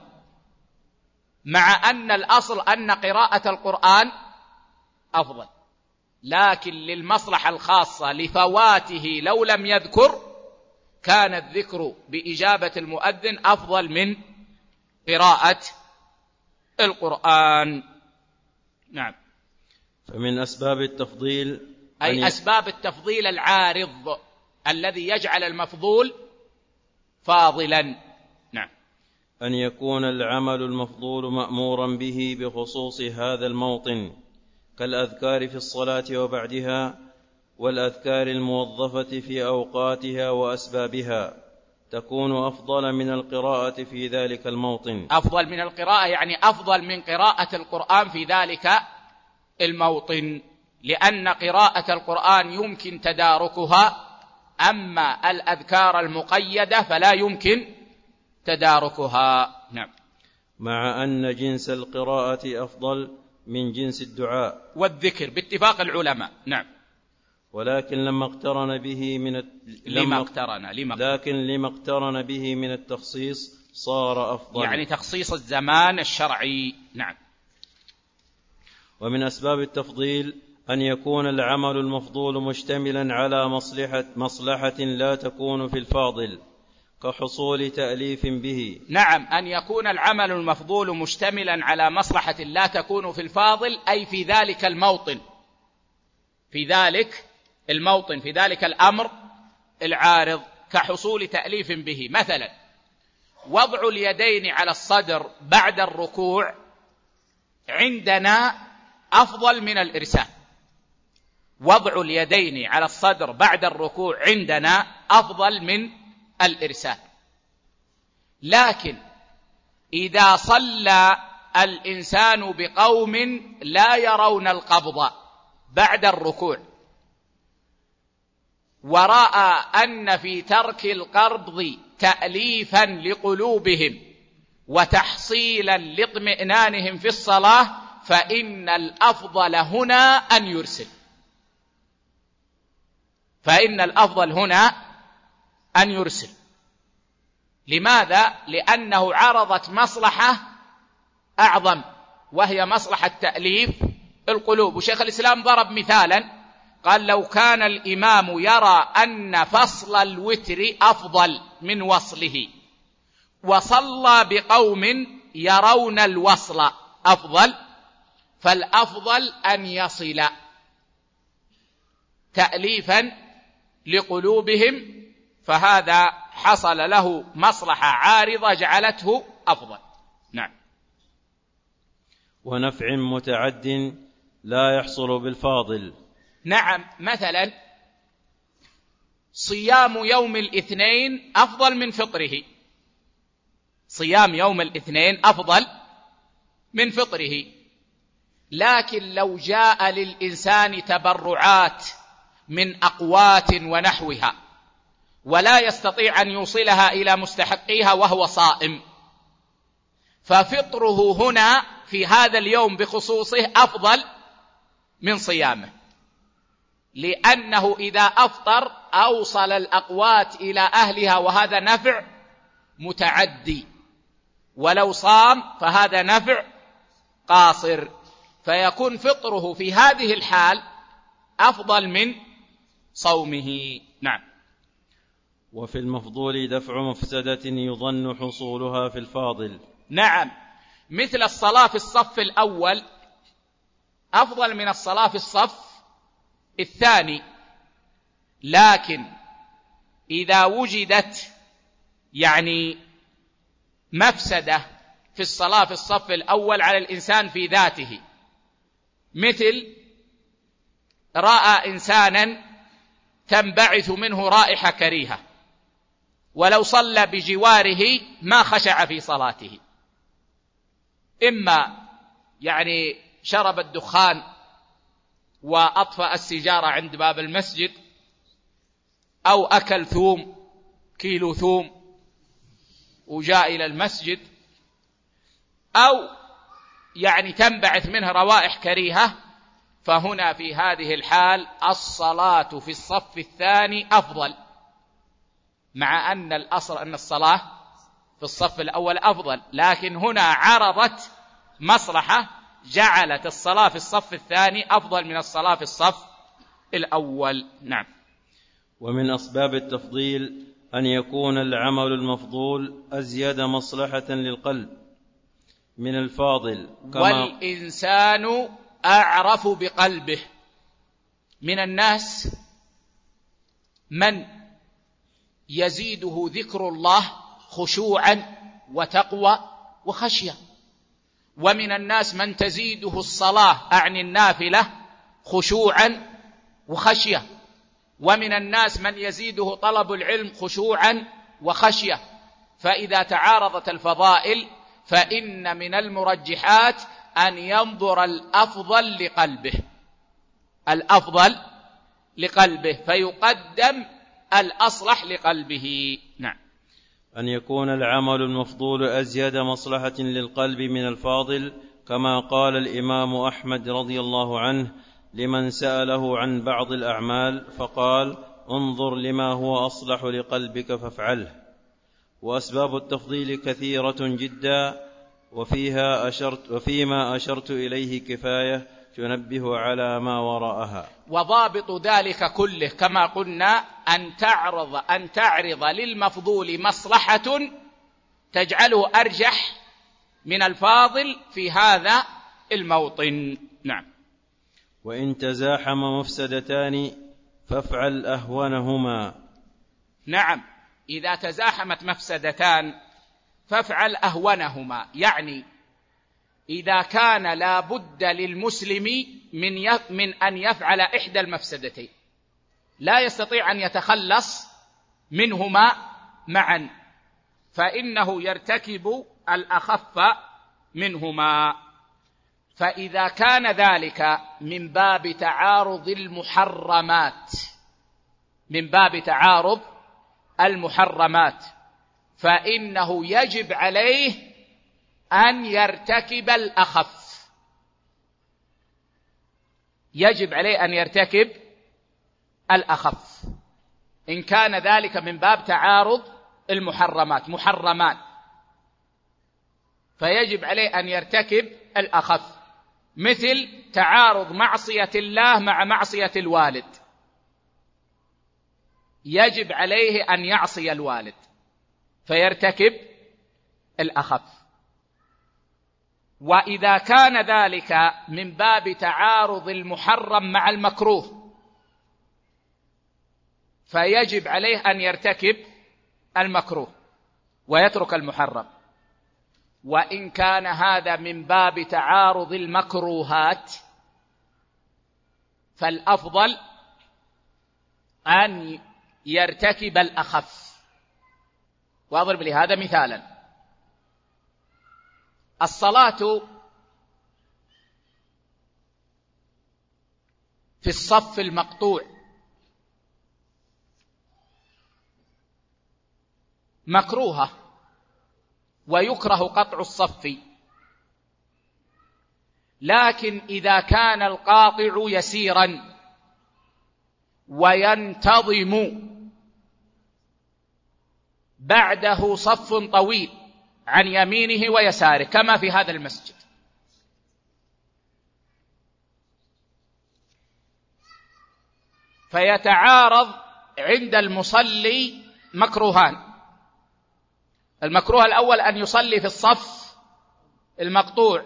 مع أن الأصل أن قراءة القرآن أفضل، لكن للمصلحة الخاصة لفواته لو لم يذكر كان الذكر بإجابة المؤذن أفضل من قراءة القرآن. نعم. فمن أسباب التفضيل أي أسباب التفضيل العارض الذي يجعل المفضول فاضلا. نعم. أن يكون العمل المفضول مأمورا به بخصوص هذا الموطن كالأذكار في الصلاة وبعدها، والأذكار الموظفة في أوقاتها وأسبابها، تكون أفضل من القراءة في ذلك الموطن. أفضل من القراءة يعني أفضل من قراءة القرآن في ذلك الموطن، لأن قراءة القرآن يمكن تداركها، أما الأذكار المقيدة فلا يمكن تداركها. نعم. مع أن جنس القراءة أفضل من جنس الدعاء والذكر باتفاق العلماء. نعم. ولكن لما اقترن به من التخصيص صار أفضل، يعني تخصيص الزمان الشرعي. نعم. ومن أسباب التفضيل أن يكون العمل المفضول مشتملا على مصلحة لا تكون في الفاضل كحصول تأليف به. نعم، أن يكون العمل المفضول مشتملا على مصلحة لا تكون في الفاضل، أي في ذلك الموطن، في ذلك الأمر العارض، كحصول تأليف به. مثلا وضع اليدين على الصدر بعد الركوع عندنا أفضل من الإرسال. وضع اليدين على الصدر بعد الركوع عندنا أفضل من الإرسال، لكن إذا صلى الإنسان بقوم لا يرون القبض بعد الركوع ورأى أن في ترك القبض تأليفا لقلوبهم وتحصيلا لاطمئنانهم في الصلاة، فإن الأفضل هنا أن يرسل. لماذا؟ لأنه عرضت مصلحة أعظم وهي مصلحة تأليف القلوب. وشيخ الإسلام ضرب مثالا، قال لو كان الإمام يرى أن فصل الوتر أفضل من وصله وصلى بقوم يرون الوصل أفضل، فالأفضل أن يصل تأليفا لقلوبهم، فهذا حصل له مصلحة عارضة جعلته أفضل. نعم. ونفع متعد لا يحصل بالفاضل. نعم، مثلا صيام يوم الاثنين أفضل من فطره، صيام يوم الاثنين أفضل من فطره، لكن لو جاء للإنسان تبرعات من أقوات ونحوها ولا يستطيع أن يوصلها إلى مستحقيها وهو صائم، ففطره هنا في هذا اليوم بخصوصه أفضل من صيامه، لأنه إذا أفطر أوصل الأقوات إلى أهلها وهذا نفع متعدي، ولو صام فهذا نفع قاصر، فيكون فطره في هذه الحال أفضل من صومه. نعم. وفي المفضول دفع مفسدة يظن حصولها في الفاضل. نعم، مثل الصلاة في الصف الأول أفضل من الصلاة في الصف الثاني، لكن إذا وجدت مفسدة في الصلاة في الصف الأول على الإنسان في ذاته، مثل رأى إنسانا تنبعث منه رائحة كريهة ولو صلى بجواره ما خشع في صلاته، إما شرب الدخان وأطفأ السيجارة عند باب المسجد، أو أكل كيلو ثوم وجاء إلى المسجد، أو تنبعث منه روائح كريهة فهنا في هذه الحال الصلاة في الصف الثاني أفضل، مع أن الأصل أن الصلاة في الصف الأول أفضل، لكن هنا عرضت مصلحة جعلت الصلاة في الصف الثاني أفضل من الصلاة في الصف الأول. نعم. ومن أسباب التفضيل أن يكون العمل المفضول أزيد مصلحة للقلب من الفاضل، والإنسان أعرف بقلبه. من الناس من يزيده ذكر الله خشوعا وتقوى وخشية، ومن الناس من تزيده الصلاة أعني النافلة خشوعا وخشية، ومن الناس من يزيده طلب العلم خشوعا وخشية. فإذا تعارضت الفضائل فإن من المرجحات أن ينظر الأفضل لقلبه فيقدم الأصلح لقلبه. نعم. أن يكون العمل المفضول أزيد مصلحة للقلب من الفاضل، كما قال الإمام أحمد رضي الله عنه لمن سأله عن بعض الأعمال فقال: انظر لما هو أصلح لقلبك فافعله. وأسباب التفضيل كثيرة جدا، وفيما أشرت إليه كفاية تنبه على ما وراءها. وضابط ذلك كله كما قلنا أن تعرض للمفضول مصلحة تجعله أرجح من الفاضل في هذا الموطن. نعم. وإن تزاحم مفسدتان فافعل أهونهما. نعم، إذا تزاحمت مفسدتان فافعل أهونهما، يعني إذا كان لا بد للمسلم من أن يفعل إحدى المفسدتين، لا يستطيع أن يتخلص منهما معا، فإنه يرتكب الأخف منهما. فإذا كان ذلك من باب تعارض المحرمات فإنه يجب عليه أن يرتكب الأخف. إن كان ذلك من باب تعارض محرمان فيجب عليه أن يرتكب الأخف، مثل تعارض معصية الله مع معصية الوالد، يجب عليه أن يعصي الوالد فيرتكب الأخف. وإذا كان ذلك من باب تعارض المحرم مع المكروه فيجب عليه أن يرتكب المكروه ويترك المحرم. وإن كان هذا من باب تعارض المكروهات فالأفضل أن يرتكب الأخف. وأضرب لهذا مثالا: الصلاة في الصف المقطوع مكروهة ويكره قطع الصف، لكن إذا كان القاطع يسيرا وينتظم بعده صف طويل عن يمينه ويساره كما في هذا المسجد، فيتعارض عند المصلي مكروهان: المكروه الأول أن يصلي في الصف المقطوع،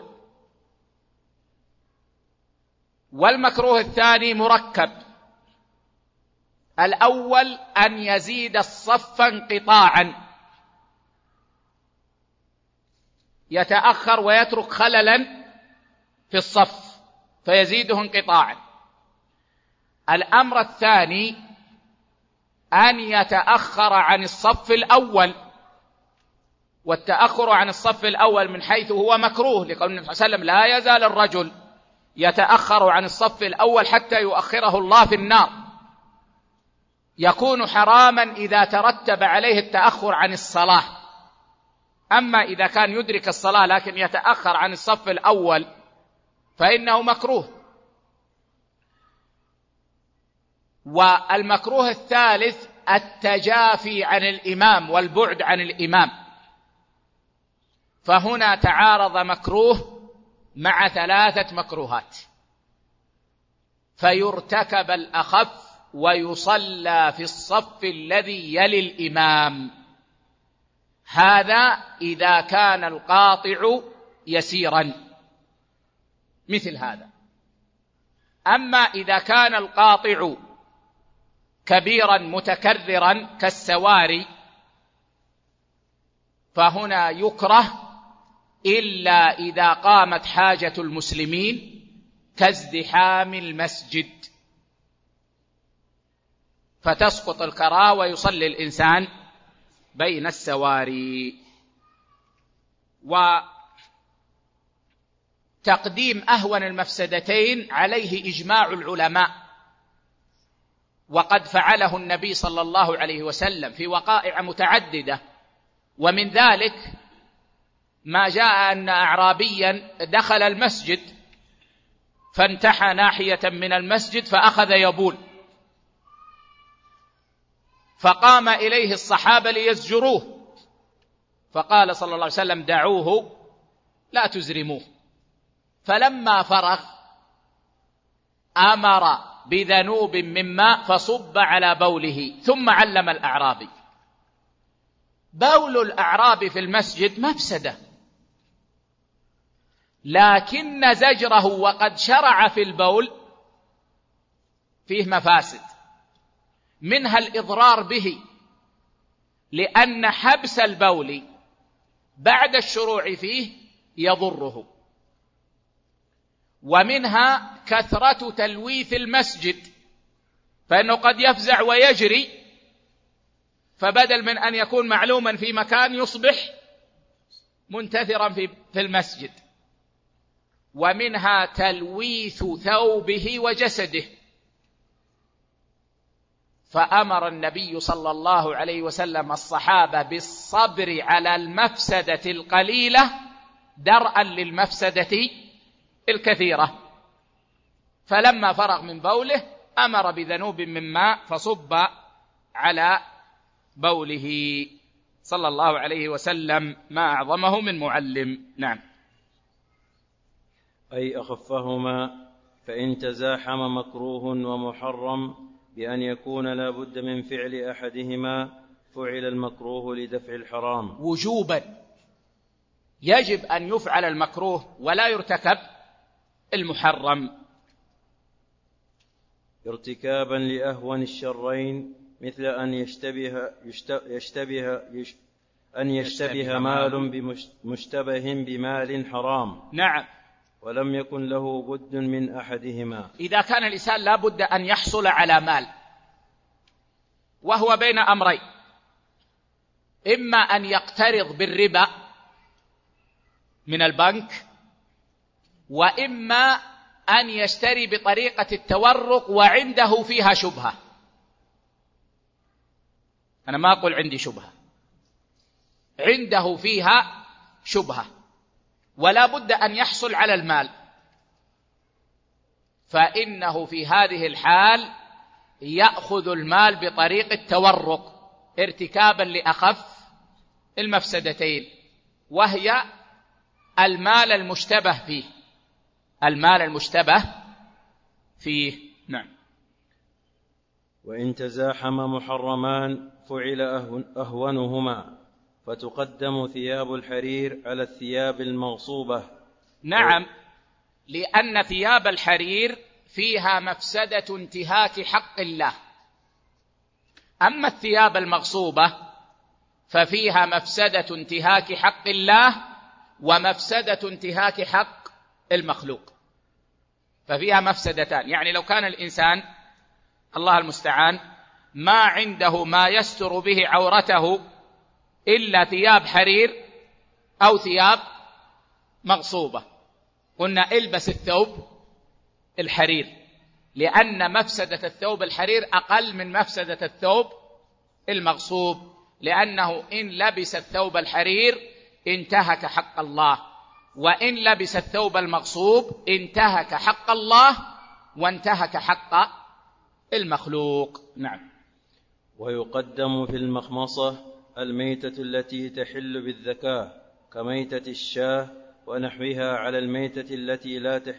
والمكروه الثاني مركب. الأول أن يزيد الصف انقطاعا، يتأخر ويترك خللا في الصف فيزيده انقطاعا. الأمر الثاني أن يتأخر عن الصف الأول، والتأخر عن الصف الأول من حيث هو مكروه، لقول النبي صلى الله عليه وسلم: لا يزال الرجل يتأخر عن الصف الأول حتى يؤخره الله في النار. يكون حراما إذا ترتب عليه التأخر عن الصلاة. أما إذا كان يدرك الصلاة لكن يتأخر عن الصف الأول فإنه مكروه. والمكروه الثالث التجافي عن الإمام والبعد عن الإمام. فهنا تعارض مكروه مع 3 مكروهات، فيرتكب الأخف ويصلى في الصف الذي يلي الإمام. هذا إذا كان القاطع يسيرا مثل هذا. أما إذا كان القاطع كبيرا متكررا كالسواري فهنا يكره إلا إذا قامت حاجة المسلمين كازدحام المسجد، فتسقط الكراهة ويصلي الإنسان بين السواري. وتقديم أهون المفسدتين عليه إجماع العلماء، وقد فعله النبي صلى الله عليه وسلم في وقائع متعددة، ومن ذلك ما جاء أن أعرابيا دخل المسجد فانتحى ناحية من المسجد فأخذ يبول، فقام إليه الصحابة ليزجروه، فقال صلى الله عليه وسلم دعوه لا تزرموه. فلما فرغ أمر بذنوب من ماء فصب على بوله، ثم علم الأعرابي. بول الأعرابي في المسجد مفسدة، لكن زجره وقد شرع في البول فيه مفاسد، منها الإضرار به، لأن حبس البول بعد الشروع فيه يضره، ومنها كثرة تلويث المسجد، فإنه قد يفزع ويجري، فبدل من أن يكون معلوما في مكان يصبح منتثرا في المسجد. ومنها تلويث ثوبه وجسده، فأمر النبي صلى الله عليه وسلم الصحابة بالصبر على المفسدة القليلة درءا للمفسدة الكثيرة. فلما فرغ من بوله أمر بذنوب من ماء فصب على بوله صلى الله عليه وسلم، ما أعظمه من معلم. نعم. أي أخفهما، فإن تزاحم مكروه ومحرم بأن يكون لا بد من فعل أحدهما فعل المكروه لدفع الحرام وجوبا، يجب أن يفعل المكروه ولا يرتكب المحرم. ارتكابا لأهون الشرين، مثل أن يشتبه مال بمشتبه بمال حرام. نعم. ولم يكن له بد من أحدهما. إذا كان الإنسان لا بد أن يحصل على مال وهو بين أمرين، إما أن يقترض بالربا من البنك، وإما أن يشتري بطريقة التورق وعنده فيها شبهة. أنا ما أقول عندي شبهة، عنده فيها شبهة ولا بد أن يحصل على المال، فإنه في هذه الحال يأخذ المال بطريق التورق ارتكابا لأخف المفسدتين، وهي المال المشتبه فيه. المال المشتبه فيه. نعم. وإن تزاحم محرمان فعل أهونهما، فتقدم ثياب الحرير على الثياب المغصوبة. نعم، لأن ثياب الحرير فيها مفسدة انتهاك حق الله، أما الثياب المغصوبة ففيها مفسدة انتهاك حق الله ومفسدة انتهاك حق المخلوق، ففيها مفسدتان. يعني لو كان الإنسان الله المستعان ما عنده ما يستر به عورته إلا ثياب حرير أو ثياب مغصوبة، قلنا البس الثوب الحرير، لأن مفسدة الثوب الحرير أقل من مفسدة الثوب المغصوب، لأنه إن لبس الثوب الحرير انتهك حق الله، وإن لبس الثوب المغصوب انتهك حق الله وانتهك حق المخلوق. نعم. ويقدم في المخمصة الميتة التي تحل بالذكاة كميتة الشاة ونحوها على الميتة التي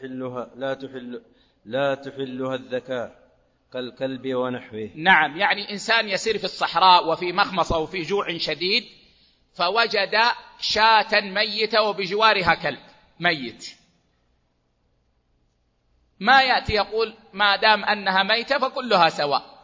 لا تحلها الذكاة كالكلب ونحوه. نعم، يعني إنسان يسير في الصحراء وفي مخمصة وفي جوع شديد فوجد شاة ميتة وبجوارها كلب ميت، ما يأتي يقول ما دام أنها ميتة فكلها سواء،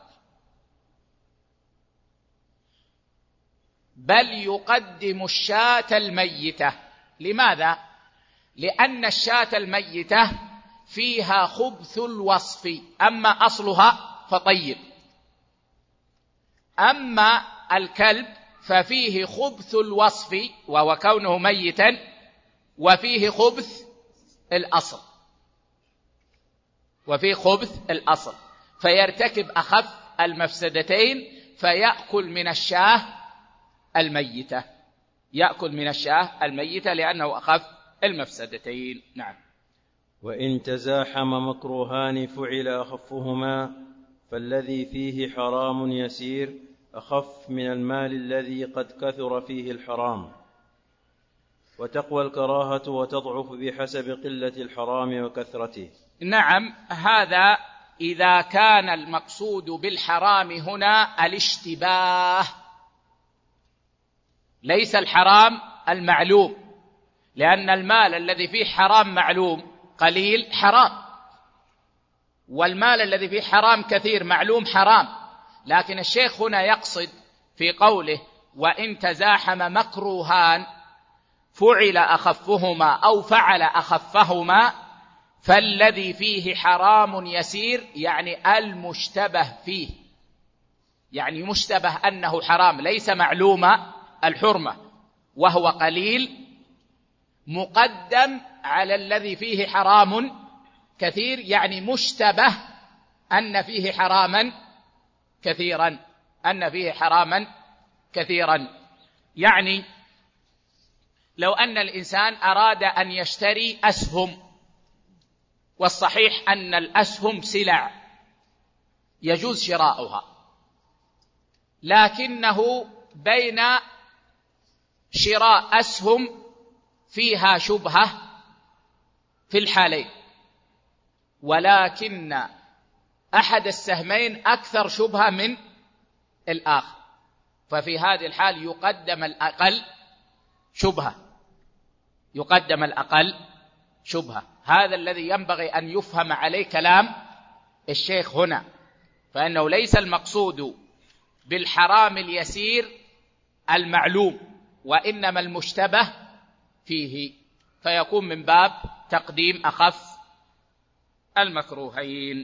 بل يقدم الشاة الميتة. لماذا؟ لأن الشاة الميتة فيها خبث الوصف، أما أصلها فطيب، أما الكلب ففيه خبث الوصف وهو كونه ميتا، وفيه خبث الأصل، وفيه خبث الأصل، فيرتكب أخف المفسدتين فيأكل من الشاة الميتة، يأكل من الشاة الميتة لأنه أخف المفسدتين. نعم. وإن تزاحم مكروهان فعل أخفهما فالذي فيه حرام يسير أخف من المال الذي قد كثر فيه الحرام، وتقوى الكراهة وتضعف بحسب قلة الحرام وكثرته. نعم، هذا إذا كان المقصود بالحرام هنا الاشتباه، ليس الحرام المعلوم، لأن المال الذي فيه حرام معلوم قليل حرام، والمال الذي فيه حرام كثير معلوم حرام. لكن الشيخ هنا يقصد في قوله وإن تزاحم مكروهان فعل أخفهما أو فعل أخفهما فالذي فيه حرام يسير، يعني المشتبه فيه، يعني مشتبه أنه حرام ليس معلوم الحرمة وهو قليل، مقدم على الذي فيه حرام كثير، يعني مشتبه أن فيه حراما كثيرا، أن فيه حراما كثيرا. يعني لو أن الإنسان أراد أن يشتري أسهم، والصحيح أن الأسهم سلع يجوز شراؤها، لكنه بين شراء أسهم فيها شبهة في الحالين، ولكن أحد السهمين أكثر شبهة من الآخر، ففي هذه الحال يقدم الأقل شبهة، يقدم الأقل شبهة. هذا الذي ينبغي أن يفهم عليه كلام الشيخ هنا، فإنه ليس المقصود بالحرام اليسير المعلوم، وإنما المشتبه فيه، فيكون من باب تقديم أخف المكروهين.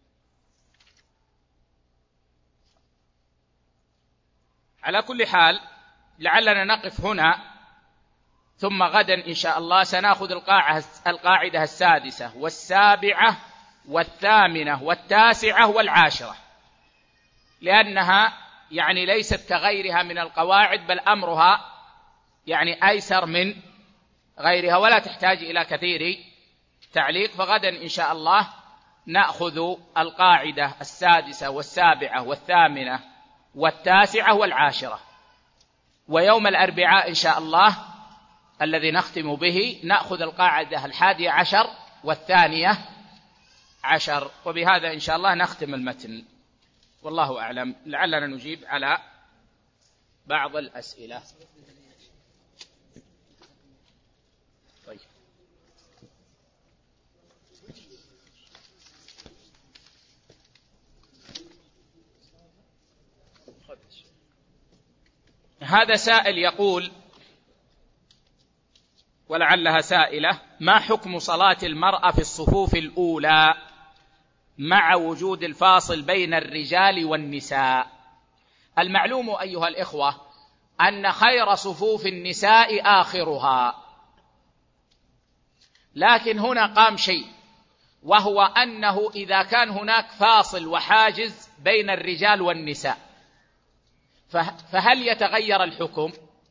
على كل حال لعلنا نقف هنا، ثم غدا إن شاء الله سنأخذ القاعدة السادسة والسابعة والثامنة والتاسعة والعاشرة، لأنها يعني ليست كغيرها من القواعد، بل أمرها يعني أيسر من غيرها ولا تحتاج إلى كثير تعليق. فغدا إن شاء الله نأخذ القاعدة السادسة والسابعة والثامنة والتاسعة والعاشرة، ويوم الأربعاء إن شاء الله الذي نختم به نأخذ القاعدة 11 والثانية عشر. وبهذا إن شاء الله نختم المتن، والله أعلم. لعلنا نجيب على بعض الأسئلة. طيب. هذا سائل يقول، ولعلها سائلة: ما حكم صلاة المرأة في الصفوف الأولى مع وجود الفاصل بين الرجال والنساء؟ المعلوم أيها الإخوة أن خير صفوف النساء آخرها، لكن هنا قام شيء، وهو أنه إذا كان هناك فاصل وحاجز بين الرجال والنساء فهل يتغير الحكم؟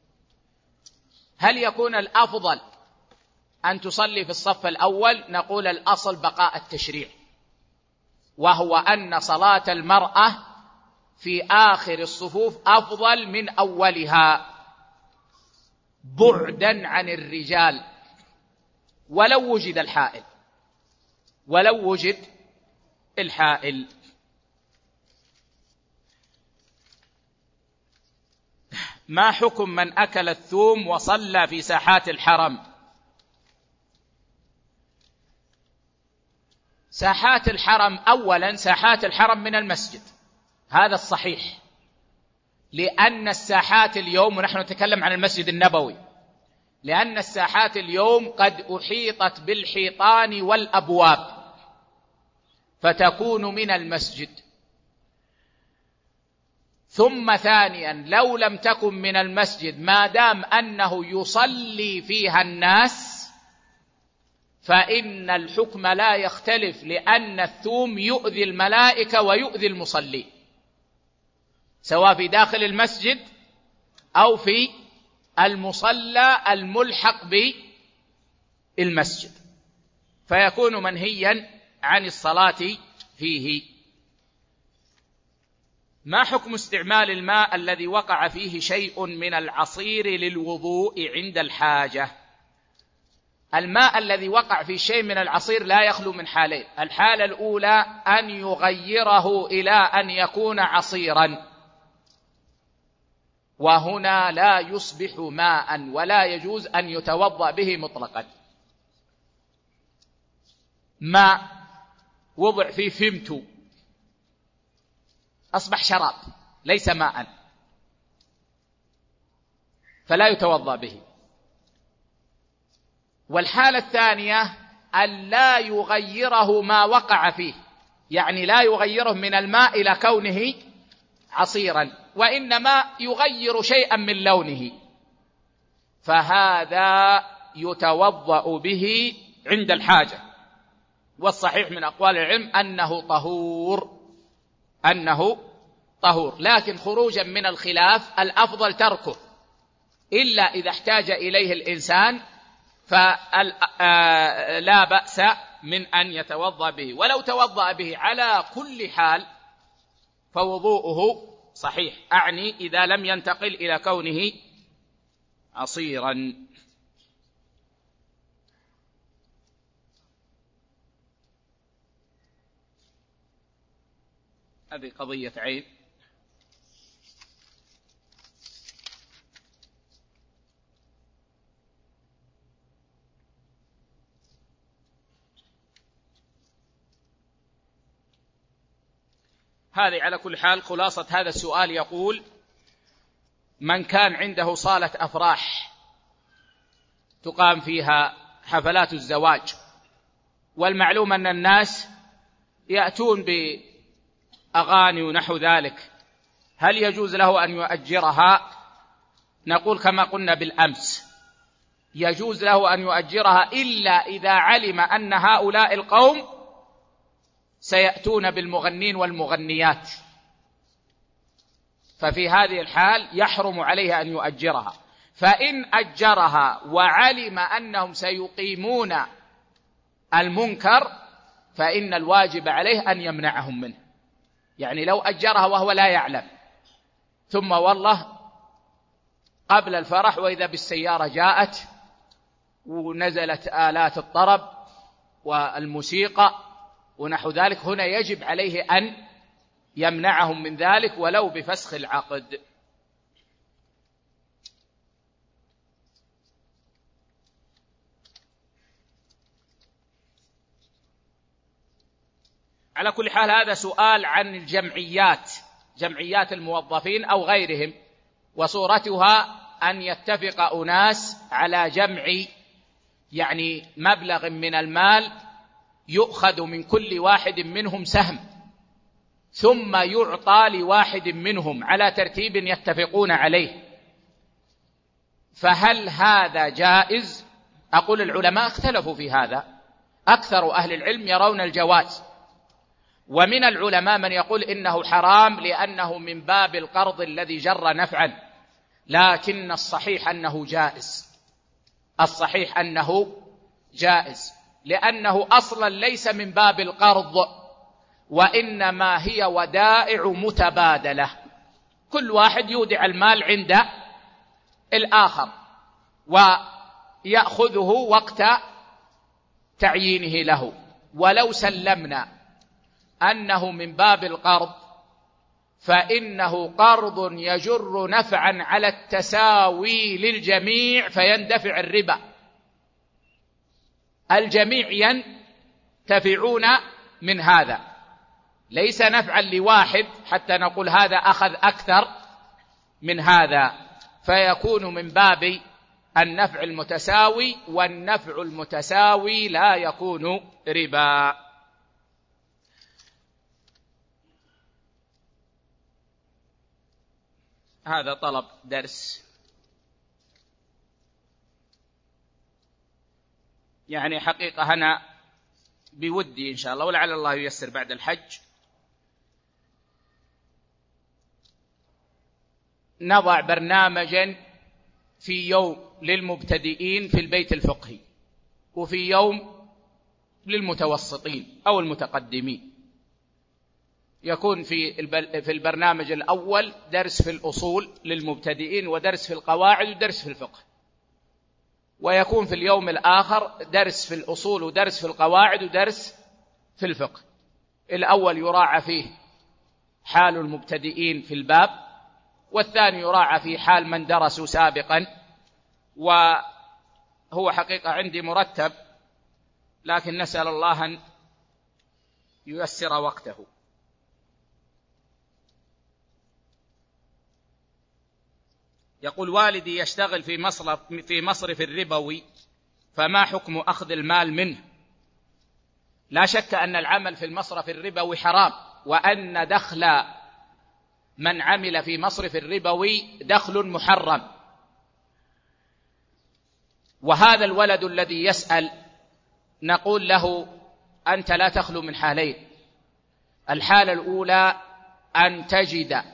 هل يكون الأفضل أن تصلي في الصف الأول؟ نقول الأصل بقاء التشريع، وهو أن صلاة المرأة في آخر الصفوف أفضل من أولها بعدا عن الرجال، ولو وجد الحائل. ما حكم من أكل الثوم وصلى في ساحات الحرم؟ ساحات الحرم، أولا ساحات الحرم من المسجد، هذا الصحيح، لأن الساحات اليوم، ونحن نتكلم عن المسجد النبوي، لأن الساحات اليوم قد أحيطت بالحيطان والأبواب فتكون من المسجد. ثم ثانيا لو لم تكن من المسجد ما دام أنه يصلي فيها الناس فإن الحكم لا يختلف، لأن الثوم يؤذي الملائكة ويؤذي المصلين سواء في داخل المسجد أو في المصلى الملحق بالمسجد، فيكون منهيا عن الصلاة فيه. ما حكم استعمال الماء الذي وقع فيه شيء من العصير للوضوء عند الحاجة؟ الماء الذي وقع في شيء من العصير لا يخلو من حالين: الحالة الأولى أن يغيره إلى أن يكون عصيرا، وهنا لا يصبح ماء ولا يجوز أن يتوضأ به مطلقا. ماء وضع فيه فيمتو أصبح شراب ليس ماء، فلا يتوضأ به. والحالة الثانية أن لا يغيره ما وقع فيه، يعني لا يغيره من الماء إلى كونه عصيرا، وإنما يغير شيئا من لونه، فهذا يتوضأ به عند الحاجة. والصحيح من أقوال العلم أنه طهور، لكن خروجا من الخلاف الأفضل تركه إلا إذا احتاج إليه الإنسان، فلا بأس من أن يتوضأ به. ولو توضأ به على كل حال فوضوءه صحيح، أعني إذا لم ينتقل إلى كونه عصيرا. هذه قضية عين. هذه على كل حال خلاصة هذا السؤال. يقول: من كان عنده صالة أفراح تقام فيها حفلات الزواج، والمعلوم أن الناس يأتون بأغاني ونحو ذلك، هل يجوز له أن يؤجرها؟ نقول كما قلنا بالأمس: يجوز له أن يؤجرها إلا إذا علم أن هؤلاء القوم سيأتون بالمغنين والمغنيات، ففي هذه الحال يحرم عليه أن يؤجرها. فإن أجرها وعلم أنهم سيقيمون المنكر فإن الواجب عليه أن يمنعهم منه. يعني لو أجرها وهو لا يعلم، ثم والله قبل الفرح وإذا بالسيارة جاءت ونزلت آلات الطرب والموسيقى ونحو ذلك، هنا يجب عليه أن يمنعهم من ذلك ولو بفسخ العقد. على كل حال هذا سؤال عن الجمعيات، جمعيات الموظفين أو غيرهم، وصورتها أن يتفق أناس على جمع يعني مبلغ من المال يؤخذ من كل واحد منهم سهم، ثم يعطى لواحد منهم على ترتيب يتفقون عليه، فهل هذا جائز؟ أقول العلماء اختلفوا في هذا، أكثر أهل العلم يرون الجواز، ومن العلماء من يقول إنه حرام لأنه من باب القرض الذي جر نفعا، لكن الصحيح أنه جائز، الصحيح أنه جائز، لأنه أصلا ليس من باب القرض، وإنما هي ودائع متبادلة، كل واحد يودع المال عند الآخر ويأخذه وقت تعيينه له. ولو سلمنا أنه من باب القرض فإنه قرض يجر نفعا على التساوي للجميع فيندفع الربا، الجميع ينتفعون من هذا، ليس نفعا لواحد حتى نقول هذا أخذ أكثر من هذا، فيكون من باب النفع المتساوي، والنفع المتساوي لا يكون ربا. هذا طلب درس، يعني حقيقة أنا بودي إن شاء الله ولعل الله ييسر بعد الحج نضع برنامجا في يوم للمبتدئين في البيت الفقهي، وفي يوم للمتوسطين أو المتقدمين. يكون في البرنامج الأول درس في الأصول للمبتدئين، ودرس في القواعد، ودرس في الفقه. ويكون في اليوم الآخر درس في الأصول ودرس في القواعد ودرس في الفقه. الأول يراعى فيه حال المبتدئين في الباب، والثاني يراعى في حال من درسوا سابقا. وهو حقيقة عندي مرتب، لكن نسأل الله أن ييسر وقته. يقول والدي يشتغل في مصرف الربوي، فما حكم أخذ المال منه؟ لا شك أن العمل في المصرف الربوي حرام، وأن دخل من عمل في مصرف الربوي دخل محرم. وهذا الولد الذي يسأل نقول له أنت لا تخلو من حالين: الحالة الأولى أن تجد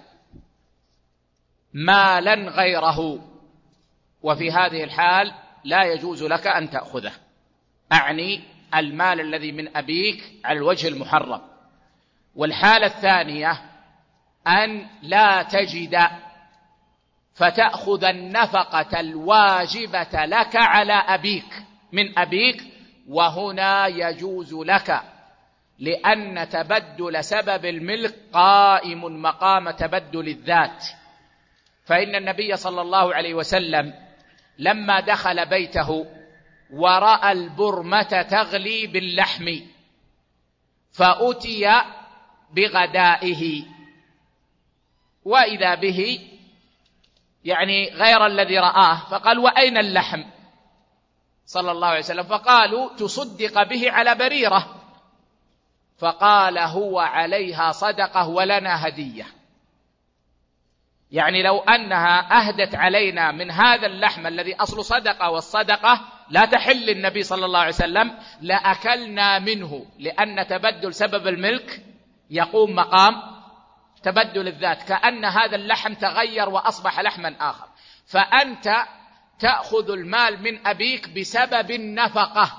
مالا غيره، وفي هذه الحال لا يجوز لك أن تأخذه، أعني المال الذي من أبيك على الوجه المحرم. والحالة الثانية أن لا تجد فتأخذ النفقة الواجبة لك على أبيك من أبيك، وهنا يجوز لك، لأن تبدل سبب الملك قائم مقام تبدل الذات. فإن النبي صلى الله عليه وسلم لما دخل بيته ورأى البرمة تغلي باللحم فأتي بغدائه، وإذا به يعني غير الذي رآه، فقال وأين اللحم صلى الله عليه وسلم؟ فقالوا تصدق به على بريرة، فقال هو عليها صدقة ولنا هدية. يعني لو أنها أهدت علينا من هذا اللحم الذي أصل صدقة، والصدقة لا تحل النبي صلى الله عليه وسلم، لأكلنا منه، لأن تبدل سبب الملك يقوم مقام تبدل الذات، كأن هذا اللحم تغير وأصبح لحما آخر. فأنت تأخذ المال من أبيك بسبب النفقة،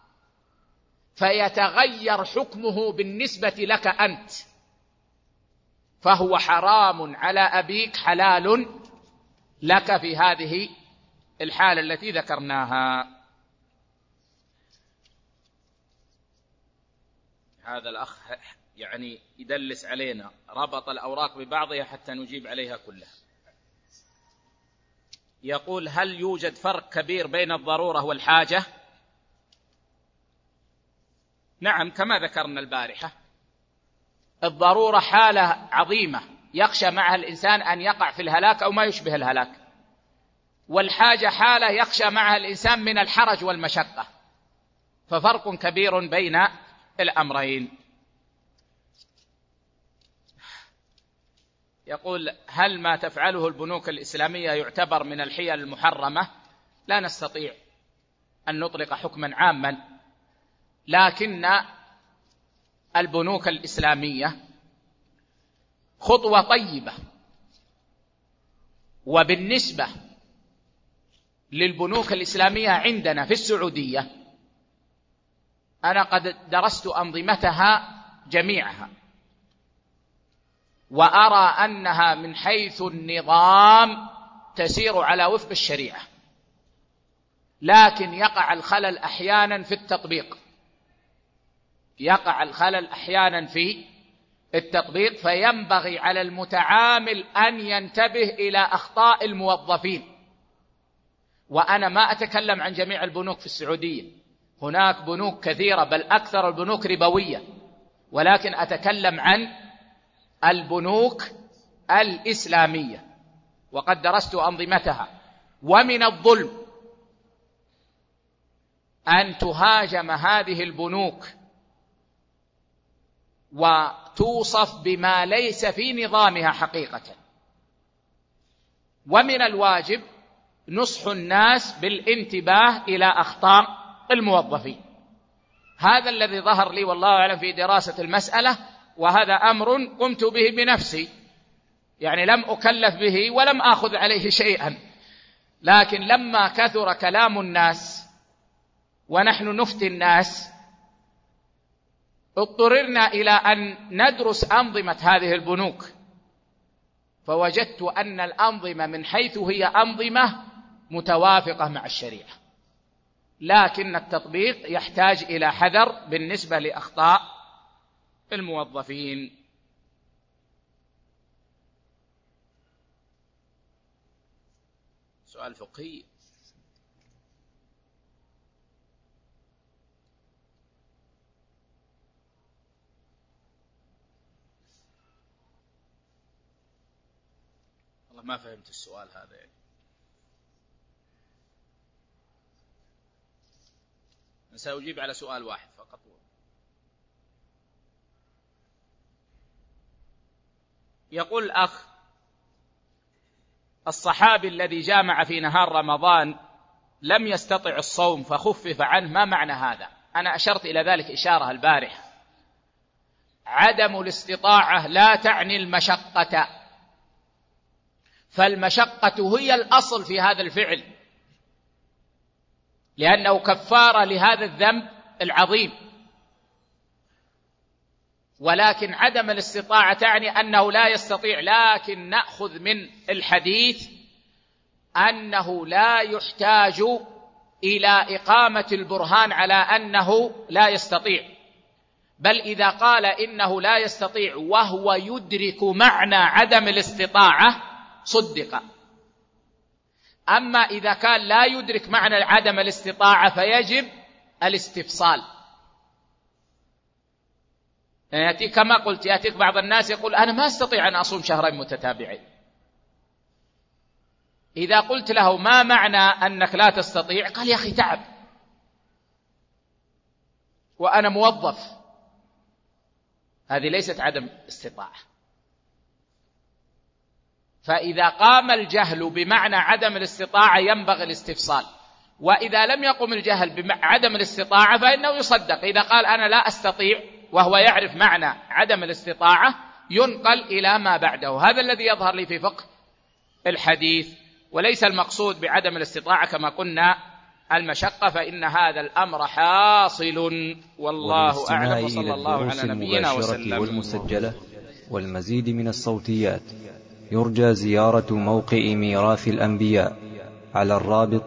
فيتغير حكمه بالنسبة لك أنت، فهو حرام على أبيك حلال لك في هذه الحالة التي ذكرناها. هذا الأخ يعني يدلس علينا، ربط الأوراق ببعضها حتى نجيب عليها كلها. يقول هل يوجد فرق كبير بين الضرورة والحاجة؟ نعم، كما ذكرنا البارحة، الضرورة حالة عظيمة يخشى معها الإنسان أن يقع في الهلاك أو ما يشبه الهلاك، والحاجة حالة يخشى معها الإنسان من الحرج والمشقة، ففرق كبير بين الأمرين. يقول هل ما تفعله البنوك الإسلامية يعتبر من الحيل المحرمة؟ لا نستطيع أن نطلق حكما عاما، لكن البنوك الإسلامية خطوة طيبة. وبالنسبة للبنوك الإسلامية عندنا في السعودية، أنا قد درست أنظمتها جميعها، وأرى أنها من حيث النظام تسير على وفق الشريعة، لكن يقع الخلل أحيانا في التطبيق، فينبغي على المتعامل أن ينتبه إلى أخطاء الموظفين. وأنا ما أتكلم عن جميع البنوك في السعودية، هناك بنوك كثيرة بل أكثر البنوك ربوية، ولكن أتكلم عن البنوك الإسلامية وقد درست أنظمتها. ومن الظلم أن تهاجم هذه البنوك وتوصف بما ليس في نظامها حقيقة، ومن الواجب نصح الناس بالانتباه إلى أخطاء الموظفين. هذا الذي ظهر لي والله أعلم في دراسة المسألة، وهذا أمر قمت به بنفسي، يعني لم أكلف به ولم آخذ عليه شيئا، لكن لما كثر كلام الناس ونحن نفتي الناس اضطررنا إلى أن ندرس أنظمة هذه البنوك، فوجدت أن الأنظمة من حيث هي أنظمة متوافقة مع الشريعة، لكن التطبيق يحتاج إلى حذر بالنسبة لأخطاء الموظفين. سؤال فقهي. والله ما فهمت السؤال هذا يعني. سأجيب على سؤال واحد فقط. يقول الأخ: الصحابي الذي جامع في نهار رمضان لم يستطع الصوم فخفف عنه، ما معنى هذا؟ أنا أشرت إلى ذلك إشارة البارحة. عدم الاستطاعة لا تعني المشقة، فالمشقة هي الأصل في هذا الفعل، لأنه كفارة لهذا الذنب العظيم، ولكن عدم الاستطاعة تعني أنه لا يستطيع. لكن نأخذ من الحديث أنه لا يحتاج إلى إقامة البرهان على أنه لا يستطيع، بل إذا قال إنه لا يستطيع وهو يدرك معنى عدم الاستطاعة صدق. أما إذا كان لا يدرك معنى عدم الاستطاعة فيجب الاستفصال. يعني كما قلت، يأتيك بعض الناس يقول: أنا ما أستطيع أن أصوم شهرين متتابعين. إذا قلت له: ما معنى أنك لا تستطيع؟ قال: يا أخي تعب وأنا موظف. هذه ليست عدم استطاعة. فإذا قام الجهل بمعنى عدم الاستطاعة ينبغي الاستفصال، وإذا لم يقم الجهل بعدم الاستطاعة فإنه يصدق. إذا قال أنا لا أستطيع وهو يعرف معنى عدم الاستطاعة ينقل إلى ما بعده. هذا الذي يظهر لي في فقه الحديث، وليس المقصود بعدم الاستطاعة كما قلنا المشقة، فإن هذا الأمر حاصل والله أعلم. وصلى الله على نبينا وسلم. والمسجلة والمزيد من الصوتيات يرجى زيارة موقع ميراث الأنبياء على الرابط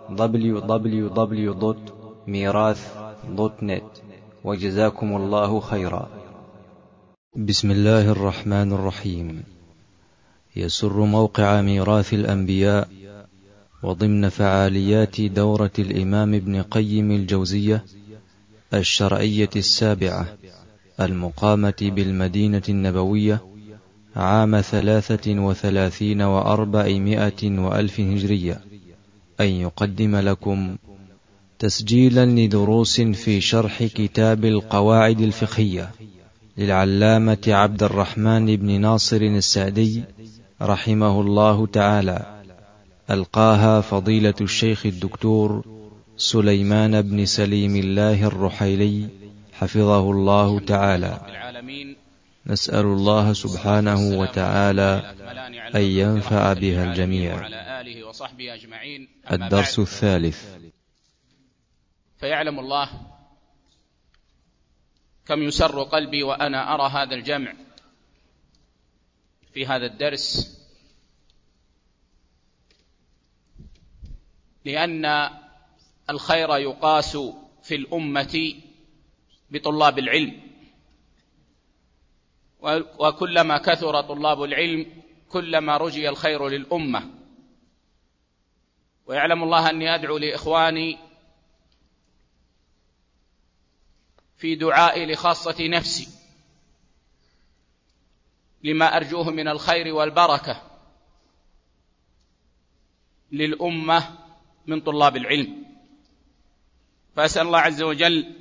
www.mirath.net. وجزاكم الله خيرا. بسم الله الرحمن الرحيم. يسر موقع ميراث الأنبياء وضمن فعاليات دورة الإمام ابن قيم الجوزية الشرعية السابعة المقامة بالمدينة النبوية عام 33 و400 وألف هجرية، أن يقدم لكم تسجيلا لدروس في شرح كتاب القواعد الفقهية للعلامة عبد الرحمن بن ناصر السعدي رحمه الله تعالى، ألقاها فضيلة الشيخ الدكتور سليمان بن سليم الله الرحيلي حفظه الله تعالى. نسأل الله سبحانه وتعالى أن ينفع بها الجميع. الدرس الثالث. فيعلم الله كم يسر قلبي وأنا أرى هذا الجمع في هذا الدرس، لأن الخير يقاس في الأمة بطلاب العلم، وكلما كثر طلاب العلم كلما رجي الخير للأمة. ويعلم الله أني أدعو لإخواني في دعائي لخاصة نفسي لما أرجوه من الخير والبركة للأمة من طلاب العلم. فأسأل الله عز وجل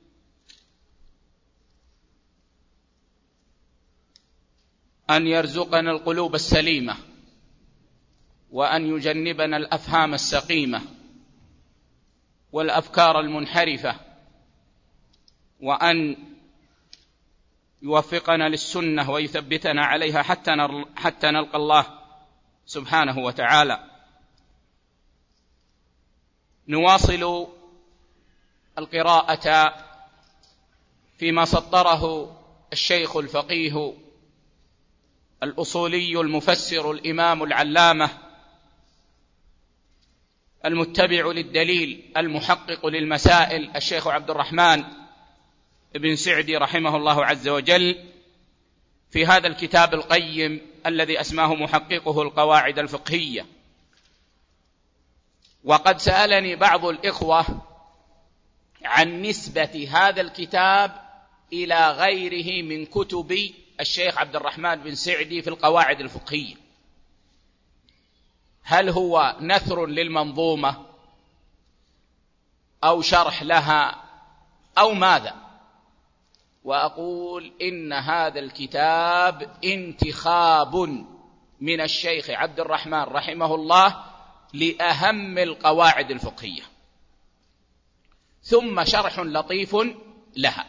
أن يرزقنا القلوب السليمة، وأن يجنبنا الأفهام السقيمة والأفكار المنحرفة، وأن يوفقنا للسنة ويثبتنا عليها حتى نلقى الله سبحانه وتعالى. نواصل القراءة فيما سطره الشيخ الفقيه الأصولي المفسر الإمام العلامة المتبع للدليل المحقق للمسائل الشيخ عبد الرحمن بن سعدي رحمه الله عز وجل في هذا الكتاب القيم الذي أسماه محققه القواعد الفقهية. وقد سألني بعض الإخوة عن نسبة هذا الكتاب إلى غيره من كتب الشيخ عبد الرحمن بن سعدي في القواعد الفقهية، هل هو نثر للمنظومة أو شرح لها أو ماذا؟ وأقول إن هذا الكتاب انتخاب من الشيخ عبد الرحمن رحمه الله لأهم القواعد الفقهية، ثم شرح لطيف لها.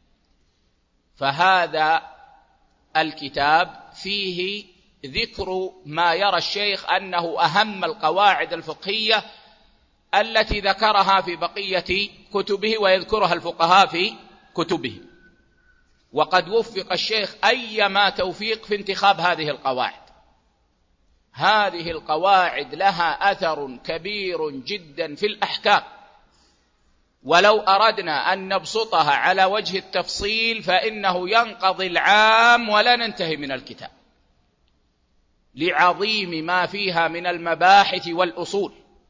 فهذا الكتاب فيه ذكر ما يرى الشيخ أنه أهم القواعد الفقهية التي ذكرها في بقية كتبه ويذكرها الفقهاء في كتبه. وقد وفق الشيخ أيما توفيق في انتخاب هذه القواعد. هذه القواعد لها أثر كبير جدا في الأحكام، ولو أردنا أن نبسطها على وجه التفصيل فإنه ينقضي العام ولا ننتهي من الكتاب، لعظيم ما فيها من المباحث والأصول.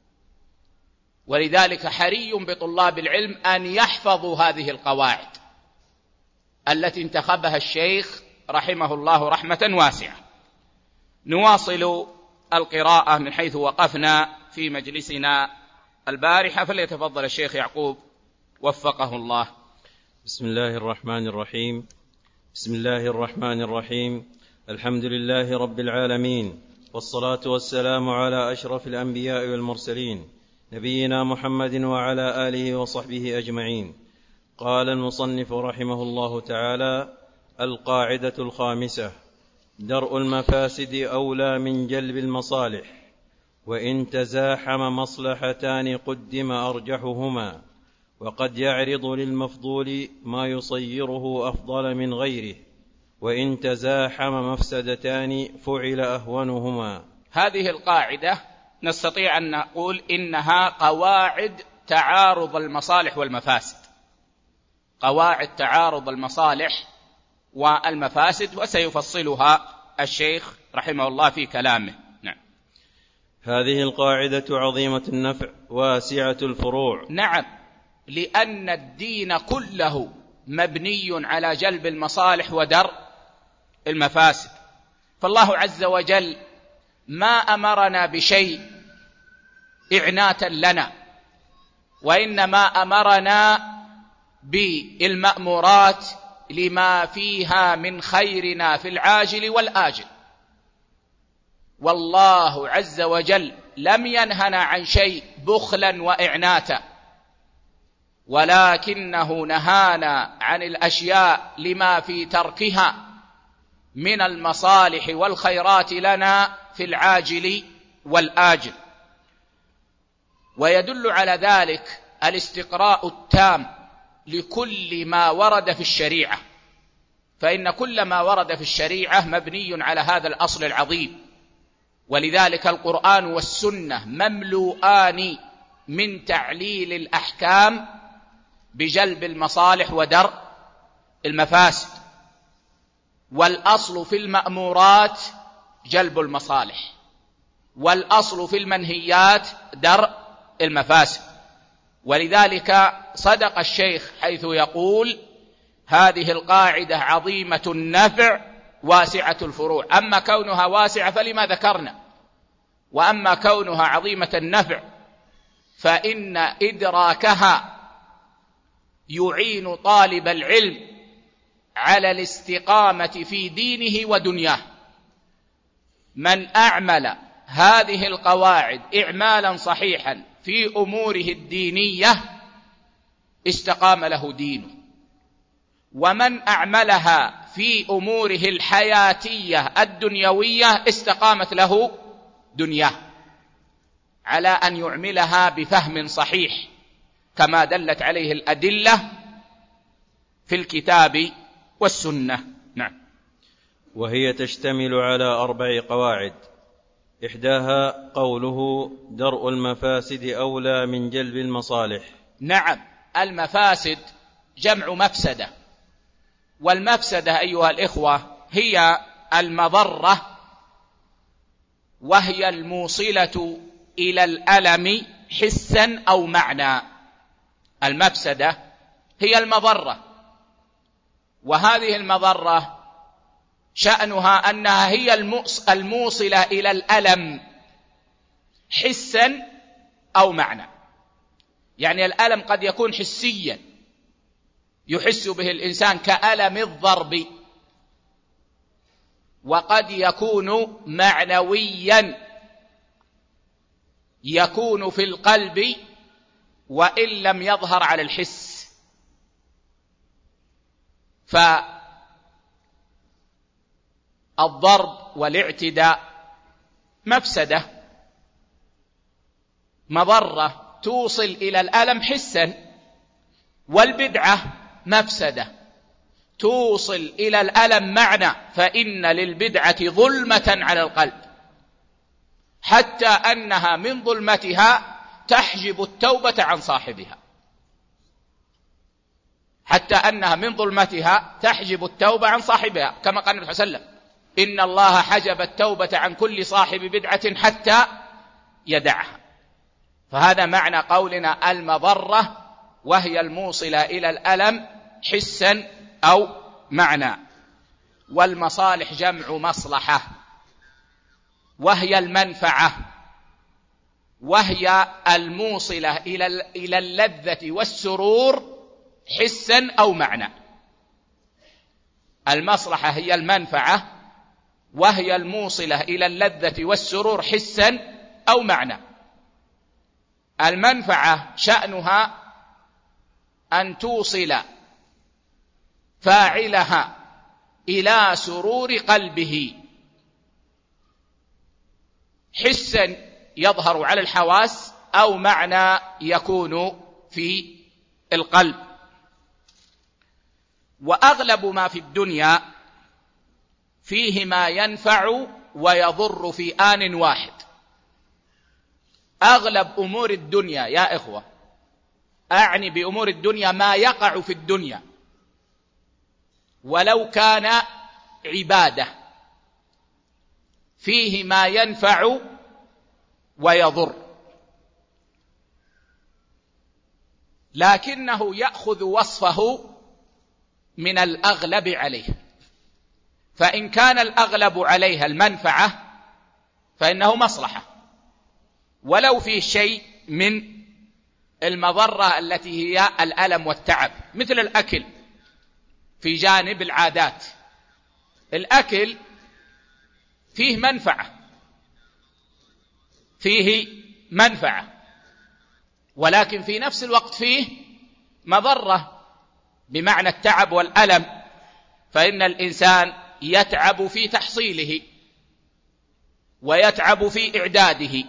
ولذلك حري بطلاب العلم أن يحفظوا هذه القواعد التي انتخبها الشيخ رحمه الله رحمة واسعة. نواصل القراءة من حيث وقفنا في مجلسنا البارحة، فليتفضل الشيخ يعقوب وفقه الله. بسم الله الرحمن الرحيم. بسم الله الرحمن الرحيم. الحمد لله رب العالمين، والصلاة والسلام على أشرف الأنبياء والمرسلين نبينا محمد وعلى آله وصحبه أجمعين. قال المصنف رحمه الله تعالى: القاعدة الخامسة: درء المفاسد أولى من جلب المصالح، وإن تزاحم مصلحتان قدم أرجحهما، وقد يعرض للمفضول ما يصيره أفضل من غيره، وإن تزاحم مفسدتان فعل أهونهما. هذه القاعدة نستطيع أن نقول إنها قواعد تعارض المصالح والمفاسد، قواعد تعارض المصالح والمفاسد، وسيفصلها الشيخ رحمه الله في كلامه. نعم. هذه القاعدة عظيمة النفع واسعة الفروع. نعم، لأن الدين كله مبني على جلب المصالح ودرء المفاسد. فالله عز وجل ما أمرنا بشيء إعناتا لنا، وإنما أمرنا بالمأمورات لما فيها من خيرنا في العاجل والآجل. والله عز وجل لم ينهنا عن شيء بخلا وإعناتا، ولكنه نهانا عن الأشياء لما في تركها من المصالح والخيرات لنا في العاجل والآجل. ويدل على ذلك الاستقراء التام لكل ما ورد في الشريعة، فإن كل ما ورد في الشريعة مبني على هذا الأصل العظيم، ولذلك القرآن والسنة مملوءان من تعليل الأحكام بجلب المصالح ودرء المفاسد، والأصل في المأمورات جلب المصالح، والأصل في المنهيات درء المفاسد. ولذلك صدق الشيخ حيث يقول: هذه القاعدة عظيمة النفع واسعة الفروع. أما كونها واسعة فلما ذكرنا، وأما كونها عظيمة النفع فإن إدراكها يعين طالب العلم على الاستقامة في دينه ودنياه. من أعمل هذه القواعد إعمالا صحيحا في أموره الدينية استقام له دينه، ومن أعملها في أموره الحياتية الدنيوية استقامت له دنياه، على أن يعملها بفهم صحيح كما دلت عليه الأدلة في الكتاب والسنة. نعم. وهي تشتمل على 4 قواعد، إحداها قوله: درء المفاسد أولى من جلب المصالح. نعم، المفاسد جمع مفسدة، والمفسدة أيها الإخوة هي المضرة، وهي الموصلة إلى الألم حسا أو معنى. المفسدة هي المضرة، وهذه المضرة شأنها أنها هي الموصلة إلى الألم حسا أو معنى. يعني الألم قد يكون حسيا يحس به الإنسان كألم الضرب، وقد يكون معنويا يكون في القلب وإن لم يظهر على الحس. فالضرب والاعتداء مفسدة مضرة توصل إلى الألم حسا، والبدعة مفسدة توصل إلى الألم معنى، فإن للبدعة ظلمة على القلب حتى أنها من ظلمتها تحجب التوبة عن صاحبها، حتى أنها من ظلمتها تحجب التوبة عن صاحبها، كما قال النبي صلى الله عليه وسلم: إن الله حجب التوبة عن كل صاحب بدعة حتى يدعها. فهذا معنى قولنا المضرة، وهي الموصلة إلى الألم حسا أو معنى. والمصالح جمع مصلحة، وهي المنفعة، وهي الموصلة إلى اللذة والسرور حسا أو معنى. المصلحة هي المنفعة، وهي الموصلة إلى اللذة والسرور حسا أو معنى. المنفعة شأنها أن توصل فاعلها إلى سرور قلبه حسا يظهر على الحواس، أو معنى يكون في القلب. وأغلب ما في الدنيا فيه ما ينفع ويضر في آن واحد. أغلب أمور الدنيا يا إخوة، أعني بأمور الدنيا ما يقع في الدنيا ولو كان عبادة، فيه ما ينفع ويضر، لكنه يأخذ وصفه من الأغلب عليه. فإن كان الأغلب عليها المنفعة فإنه مصلحة، ولو فيه شيء من المضرة التي هي الألم والتعب، مثل الأكل. في جانب العادات الأكل فيه منفعة، ولكن في نفس الوقت فيه مضرة بمعنى التعب والألم، فإن الإنسان يتعب في تحصيله، ويتعب في إعداده،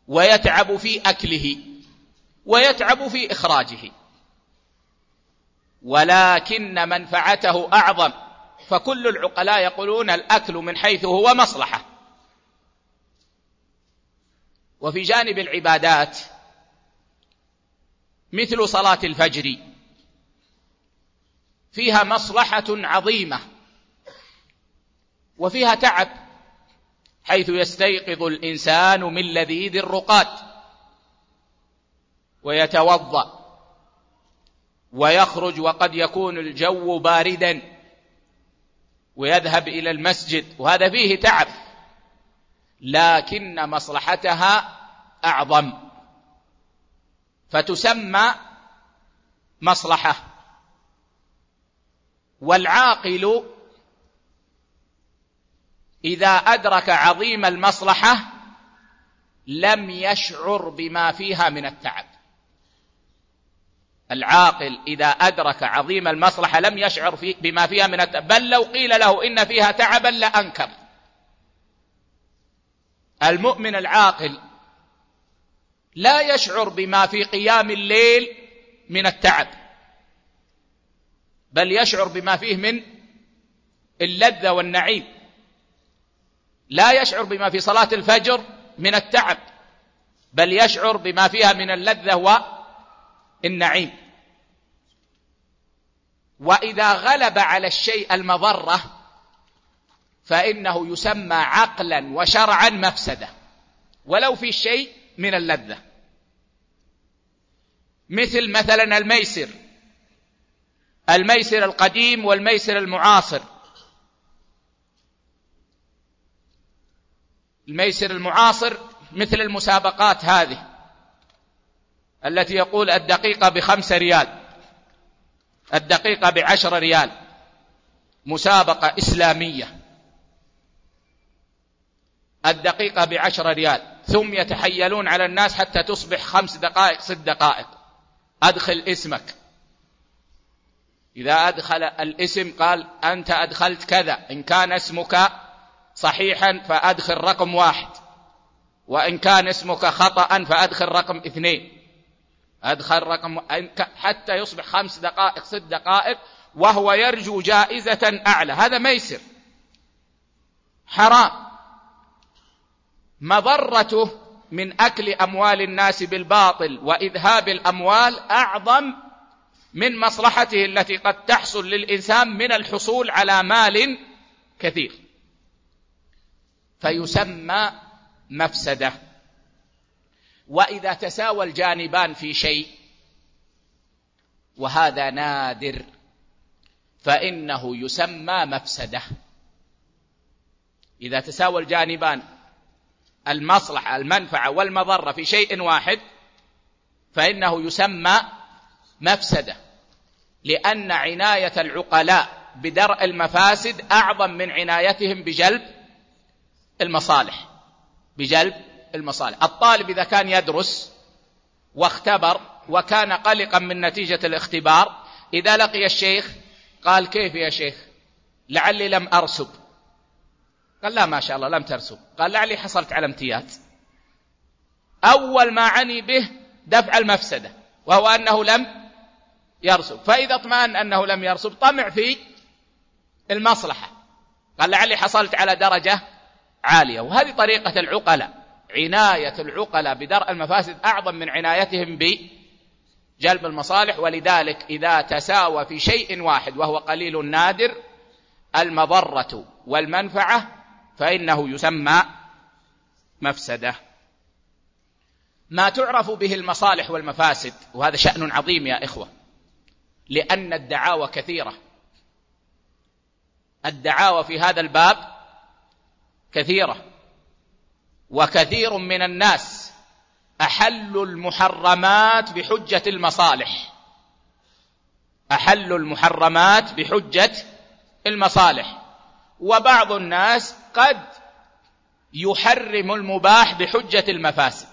ويتعب في أكله، ويتعب في إخراجه. ولكن منفعته أعظم. فكل العقلاء يقولون الأكل من حيث هو مصلحة. وفي جانب العبادات مثل صلاة الفجر فيها مصلحة عظيمة وفيها تعب، حيث يستيقظ الإنسان من لذيذ الرقاد ويتوضأ ويخرج وقد يكون الجو باردا ويذهب إلى المسجد، وهذا فيه تعب، لكن مصلحتها أعظم فتسمى مصلحة. والعاقل إذا أدرك عظيم المصلحة لم يشعر بما فيها من التعب. العاقل إذا أدرك عظيم المصلحة لم يشعر بما فيها من التعب، بل لو قيل له إن فيها تعبا لأنكر. المؤمن العاقل لا يشعر بما في قيام الليل من التعب، بل يشعر بما فيه من اللذة والنعيم. لا يشعر بما في صلاة الفجر من التعب، بل يشعر بما فيها من اللذة والنعيم. وإذا غلب على الشيء المضرة فإنه يسمى عقلا وشرعا مفسدة، ولو في شيء من اللذة. مثلا الميسر القديم والميسر المعاصر. الميسر المعاصر مثل المسابقات هذه التي يقول الدقيقة ب5 ريال، الدقيقة ب10 ريال، مسابقة إسلامية، الدقيقة ب10 ريال، ثم يتحيلون على الناس حتى تصبح 5 دقائق 6 دقائق. أدخل اسمك، إذا أدخل الاسم قال أنت أدخلت كذا، إن كان اسمك صحيحا فأدخل رقم 1، وإن كان اسمك خطأ فأدخل رقم 2، أدخل رقم حتى يصبح 5 دقائق 6 دقائق، وهو يرجو جائزة أعلى. هذا ميسر حرام، مضرته من أكل أموال الناس بالباطل وإذهاب الأموال أعظم من مصلحته التي قد تحصل للإنسان من الحصول على مال كثير، فيسمى مفسدة. وإذا تساوى الجانبان في شيء، وهذا نادر، فإنه يسمى مفسدة. إذا تساوى الجانبان المصلحة المنفعة والمضرة في شيء واحد فإنه يسمى مفسدة، لأن عناية العقلاء بدرء المفاسد أعظم من عنايتهم بجلب المصالح. الطالب إذا كان يدرس واختبر وكان قلقا من نتيجة الاختبار، إذا لقي الشيخ قال كيف يا شيخ؟ لعلي لم أرسب. قال لا ما شاء الله لم ترسب. قال لعلي حصلت على امتياز. أول ما عني به دفع المفسدة، وهو أنه لم يرسب. فإذا اطمأن أنه لم يرسب طمع في المصلحة، قال لعلي حصلت على درجة عالية. وهذه طريقة العقلاء، عناية العقلاء بدرء المفاسد أعظم من عنايتهم بجلب المصالح. ولذلك إذا تساوى في شيء واحد وهو قليل نادر المضرة والمنفعة فإنه يسمى مفسدة. ما تعرف به المصالح والمفاسد، وهذا شأن عظيم يا إخوة، لأن الدعاوى كثيرة. الدعاوى في هذا الباب كثيرة، وكثير من الناس أحلوا المحرمات بحجة المصالح، أحلوا المحرمات بحجة المصالح. وبعض الناس قد يحرم المباح بحجة المفاسد.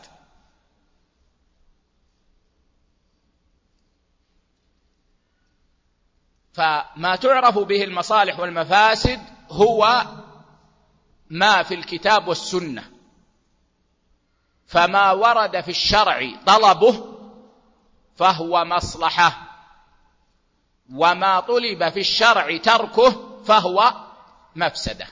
فما تعرف به المصالح والمفاسد هو ما في الكتاب والسنة، فما ورد في الشرع طلبه فهو مصلحة، وما طلب في الشرع تركه فهو مفسدة.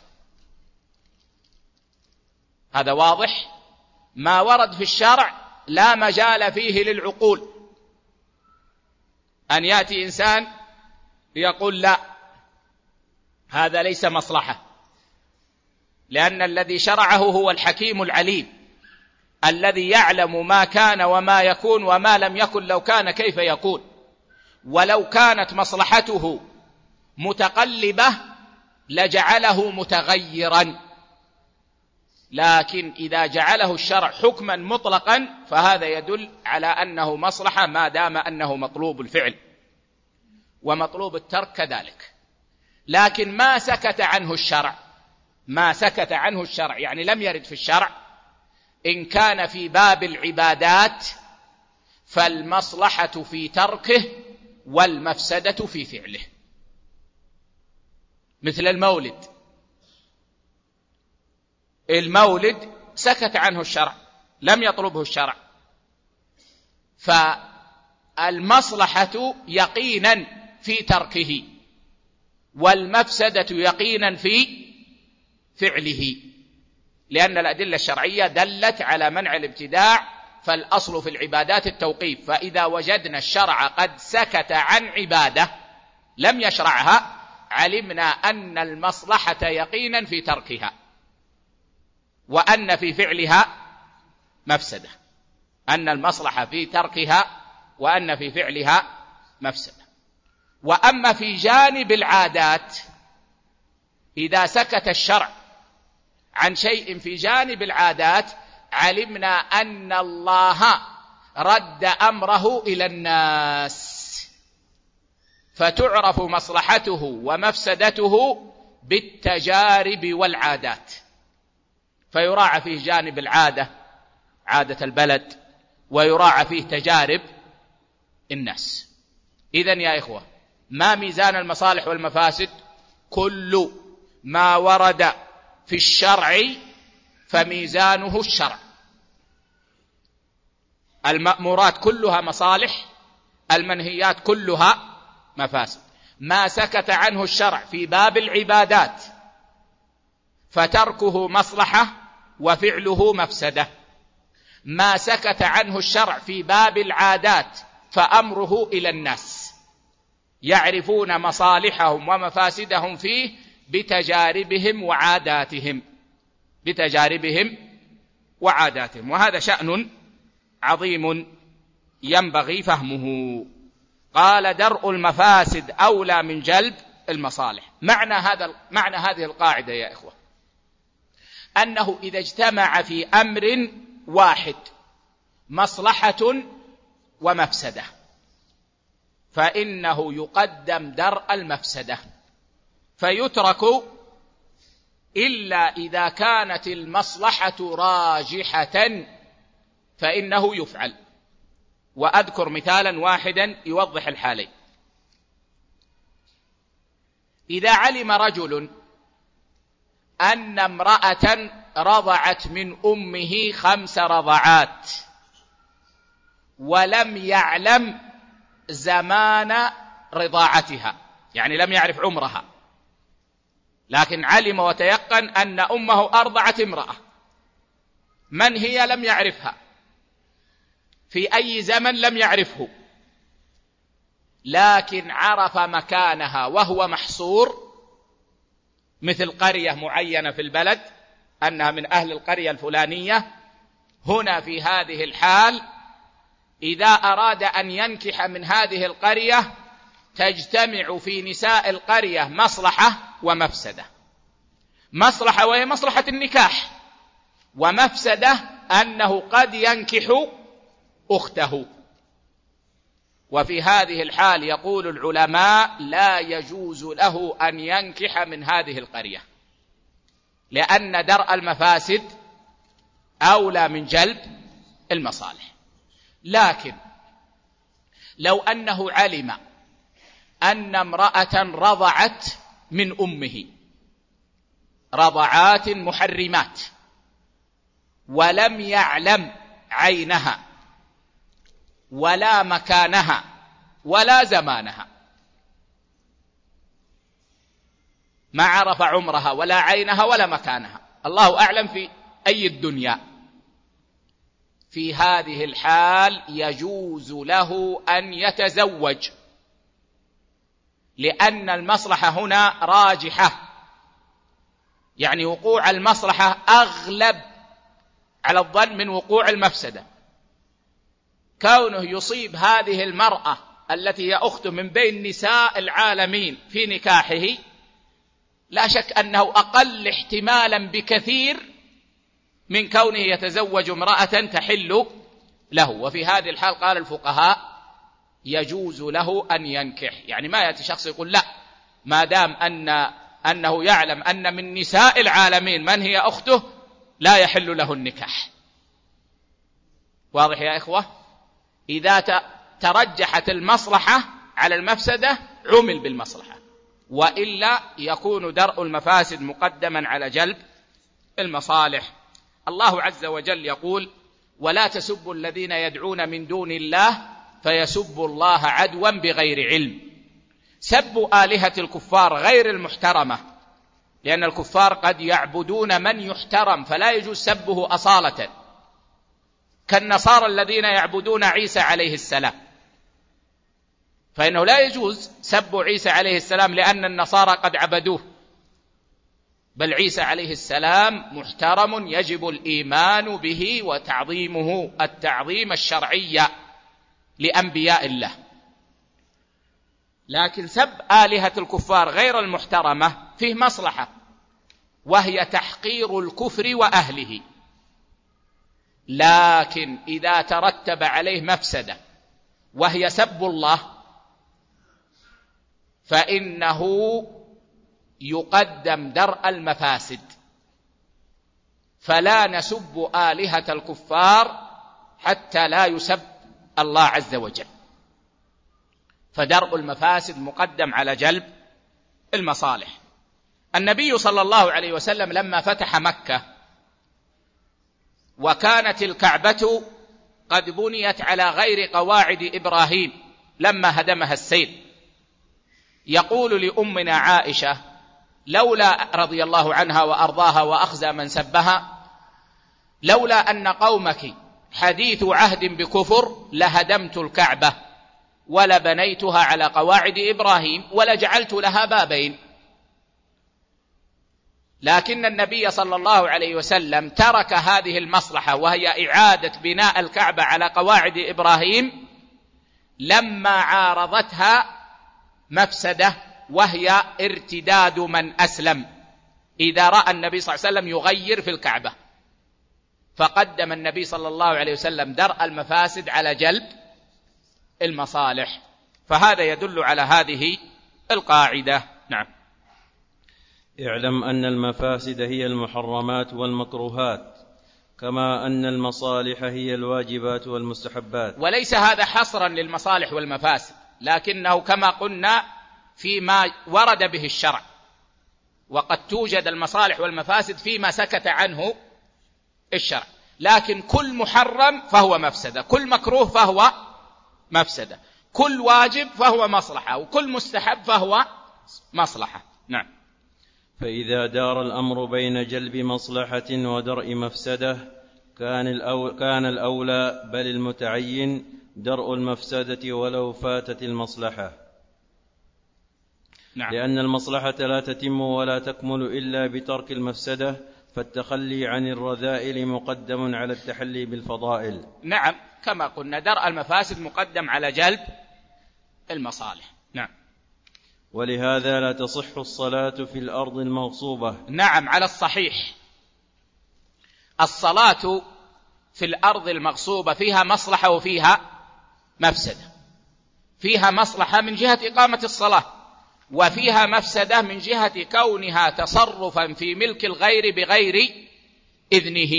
هذا واضح. ما ورد في الشرع لا مجال فيه للعقول، أن يأتي إنسان يقول لا، هذا ليس مصلحة، لأن الذي شرعه هو الحكيم العليم الذي يعلم ما كان وما يكون وما لم يكن لو كان كيف يكون. ولو كانت مصلحته متقلبة لجعله متغيرا، لكن إذا جعله الشرع حكما مطلقا فهذا يدل على أنه مصلحة ما دام أنه مطلوب الفعل، ومطلوب الترك كذلك. لكن ما سكت عنه الشرع يعني لم يرد في الشرع، إن كان في باب العبادات فالمصلحة في تركه والمفسدة في فعله. مثل المولد سكت عنه الشرع، لم يطلبه الشرع، فالمصلحة يقينا في تركه والمفسدة يقينا في فعله، لأن الأدلة الشرعية دلت على منع الابتداع، فالأصل في العبادات التوقيف. فإذا وجدنا الشرع قد سكت عن عبادة لم يشرعها علمنا أن المصلحة يقينا في تركها، وأن في فعلها مفسدة، أن المصلحة في تركها وأن في فعلها مفسدة. وأما في جانب العادات، إذا سكت الشرع عن شيء في جانب العادات علمنا أن الله رد أمره إلى الناس، فتعرف مصلحته ومفسدته بالتجارب والعادات، فيراعى فيه جانب العادة، عادة البلد، ويراعى فيه تجارب الناس. إذن يا إخوة، ما ميزان المصالح والمفاسد؟ كل ما ورد في الشرع فميزانه الشرع. المأمورات كلها مصالح، المنهيات كلها مفاسد. ما سكت عنه الشرع في باب العبادات فتركه مصلحة وفعله مفسدة. ما سكت عنه الشرع في باب العادات فأمره إلى الناس، يعرفون مصالحهم ومفاسدهم فيه بتجاربهم وعاداتهم، وهذا شأن عظيم ينبغي فهمه. قال: درء المفاسد أولى من جلب المصالح. معنى هذه القاعدة يا إخوة أنه إذا اجتمع في أمر واحد مصلحة ومفسدة فإنه يقدم درء المفسدة، فيترك إلا إذا كانت المصلحة راجحة فإنه يفعل. وأذكر مثالا واحدا يوضح الحالين. إذا علم رجل أن امرأة رضعت من أمه 5 رضعات ولم يعلم زمان رضاعتها، يعني لم يعرف عمرها، لكن علم وتيقن أن أمه أرضعت امرأة، من هي لم يعرفها، في أي زمن لم يعرفه، لكن عرف مكانها وهو محصور، مثل قرية معينة في البلد أنها من أهل القرية الفلانية. هنا في هذه الحال إذا أراد أن ينكح من هذه القرية تجتمع في نساء القرية مصلحة ومفسدة. مصلحة وهي مصلحة النكاح، ومفسدة أنه قد ينكح أخته. وفي هذه الحال يقول العلماء لا يجوز له أن ينكح من هذه القرية، لأن درء المفاسد أولى من جلب المصالح. لكن لو أنه علم أن امرأة رضعت من أمه رضعات محرمات ولم يعلم عينها ولا مكانها ولا زمانها، ما عرف عمرها ولا عينها ولا مكانها، الله أعلم في أي الدنيا. في هذه الحال يجوز له أن يتزوج، لأن المصلحة هنا راجحة، يعني وقوع المصلحة أغلب على الظن من وقوع المفسدة. كونه يصيب هذه المرأة التي هي أخته من بين نساء العالمين في نكاحه لا شك أنه أقل احتمالا بكثير من كونه يتزوج امرأة تحل له. وفي هذه الحال قال الفقهاء يجوز له أن ينكح، يعني ما يأتي شخص يقول لا، ما دام أنه يعلم أن من نساء العالمين من هي أخته لا يحل له النكاح. واضح يا إخوة؟ إذا ترجحت المصلحة على المفسدة عمل بالمصلحة، وإلا يكون درء المفاسد مقدما على جلب المصالح. الله عز وجل يقول: ولا تسبوا الذين يدعون من دون الله فيسبوا الله عدوا بغير علم. سبوا آلهة الكفار غير المحترمة، لأن الكفار قد يعبدون من يحترم فلا يجوز سبه أصالة، كالنصارى الذين يعبدون عيسى عليه السلام، فإنه لا يجوز سب عيسى عليه السلام لأن النصارى قد عبدوه، بل عيسى عليه السلام محترم يجب الإيمان به وتعظيمه التعظيم الشرعي لأنبياء الله. لكن سب آلهة الكفار غير المحترمة فيه مصلحة، وهي تحقير الكفر وأهله، لكن إذا ترتب عليه مفسدة وهي سب الله فإنه يقدم درء المفاسد، فلا نسب آلهة الكفار حتى لا يسب الله عز وجل، فدرء المفاسد مقدم على جلب المصالح. النبي صلى الله عليه وسلم لما فتح مكة وكانت الكعبة قد بنيت على غير قواعد إبراهيم لما هدمها السيل، يقول لأمنا عائشة لولا رضي الله عنها وأرضاها وأخزى من سبها: لولا أن قومك حديث عهد بكفر لهدمت الكعبة ولبنيتها على قواعد إبراهيم ولجعلت لها بابين. لكن النبي صلى الله عليه وسلم ترك هذه المصلحة وهي إعادة بناء الكعبة على قواعد إبراهيم لما عارضتها مفسدة وهي ارتداد من أسلم، إذا رأى النبي صلى الله عليه وسلم يغير في الكعبة، فقدم النبي صلى الله عليه وسلم درء المفاسد على جلب المصالح، فهذا يدل على هذه القاعدة. نعم. اعلم أن المفاسد هي المحرمات والمكروهات، كما أن المصالح هي الواجبات والمستحبات. وليس هذا حصرا للمصالح والمفاسد، لكنه كما قلنا فيما ورد به الشرع، وقد توجد المصالح والمفاسد فيما سكت عنه الشرع، لكن كل محرم فهو مفسدة، كل مكروه فهو مفسدة، كل واجب فهو مصلحة، وكل مستحب فهو مصلحة. نعم. فإذا دار الأمر بين جلب مصلحة ودرء مفسدة كان الأولى بل المتعين درء المفسدة ولو فاتت المصلحة. نعم. لأن المصلحة لا تتم ولا تكمل إلا بترك المفسدة، فالتخلي عن الرذائل مقدم على التحلي بالفضائل. نعم، كما قلنا درء المفاسد مقدم على جلب المصالح. نعم. ولهذا لا تصح الصلاة في الأرض المغصوبة. نعم، على الصحيح الصلاة في الأرض المغصوبة فيها مصلحة وفيها مفسدة، فيها مصلحة من جهة إقامة الصلاة، وفيها مفسدة من جهة كونها تصرفا في ملك الغير بغير إذنه،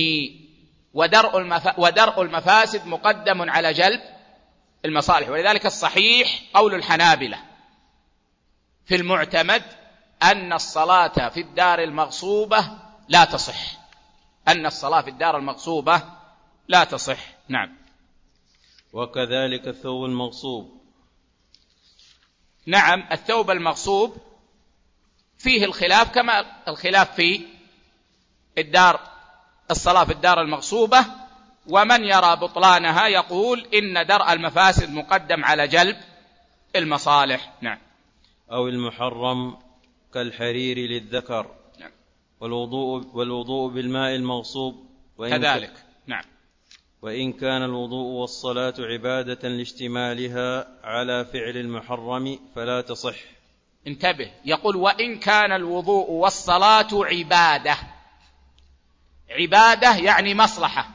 ودرء المفاسد مقدم على جلب المصالح. ولذلك الصحيح قول الحنابلة في المعتمد أن الصلاة في الدار المغصوبة لا تصح، أن الصلاة في الدار المغصوبة لا تصح. نعم. وكذلك الثوب المغصوب. نعم، الثوب المغصوب فيه الخلاف كما الخلاف في الصلاة في الدار المغصوبة. ومن يرى بطلانها يقول إن درء المفاسد مقدم على جلب المصالح. نعم. أو المحرم كالحرير للذكر. نعم. والوضوء بالماء المغصوب كذلك. نعم. وإن كان الوضوء والصلاة عبادة لاشتمالها على فعل المحرم فلا تصح. انتبه، يقول وإن كان الوضوء والصلاة عبادة. عبادة يعني مصلحة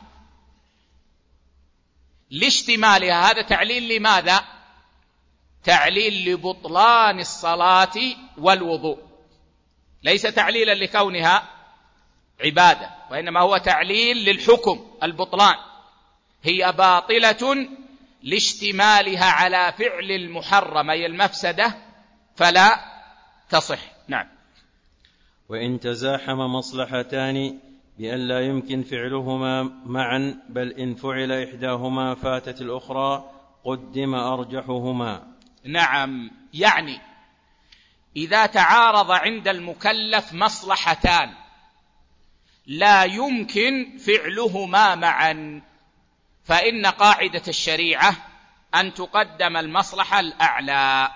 لاشتمالها. هذا تعليل لماذا؟ تعليل لبطلان الصلاة والوضوء، ليس تعليلا لكونها عبادة، وإنما هو تعليل للحكم البطلان. هي باطلة لاشتمالها على فعل المحرم أي المفسدة فلا تصح. نعم. وإن تزاحم مصلحتان بأن لا يمكن فعلهما معا، بل إن فعل إحداهما فاتت الأخرى قدم أرجحهما. نعم، يعني إذا تعارض عند المكلف مصلحتان لا يمكن فعلهما معا، فإن قاعدة الشريعة أن تقدم المصلحة الأعلى.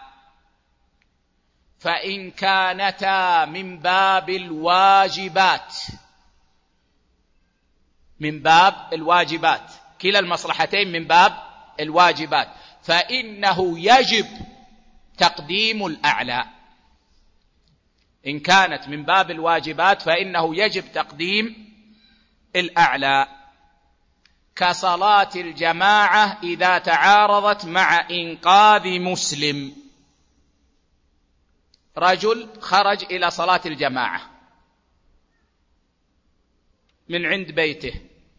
فإن كانتا من باب الواجبات، كلا المصلحتين من باب الواجبات، فإنه يجب تقديم الأعلى. إن كانت من باب الواجبات فإنه يجب تقديم الأعلى، كصلاة الجماعة إذا تعارضت مع إنقاذ مسلم. رجل خرج إلى صلاة الجماعة من عند بيته،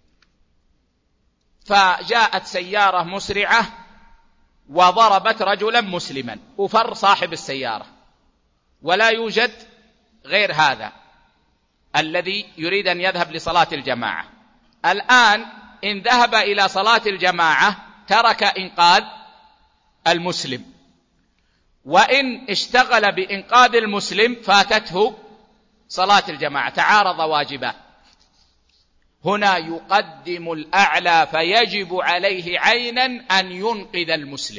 فجاءت سيارة مسرعة وضربت رجلا مسلما، وفر صاحب السيارة، ولا يوجد غير هذا الذي يريد أن يذهب لصلاة الجماعة. الآن إن ذهب إلى صلاة الجماعة ترك إنقاذ المسلم، وإن اشتغل بإنقاذ المسلم فاتته صلاة الجماعة، تعارض واجبان. هنا يقدم الأعلى، فيجب عليه عينا أن ينقذ المسلم،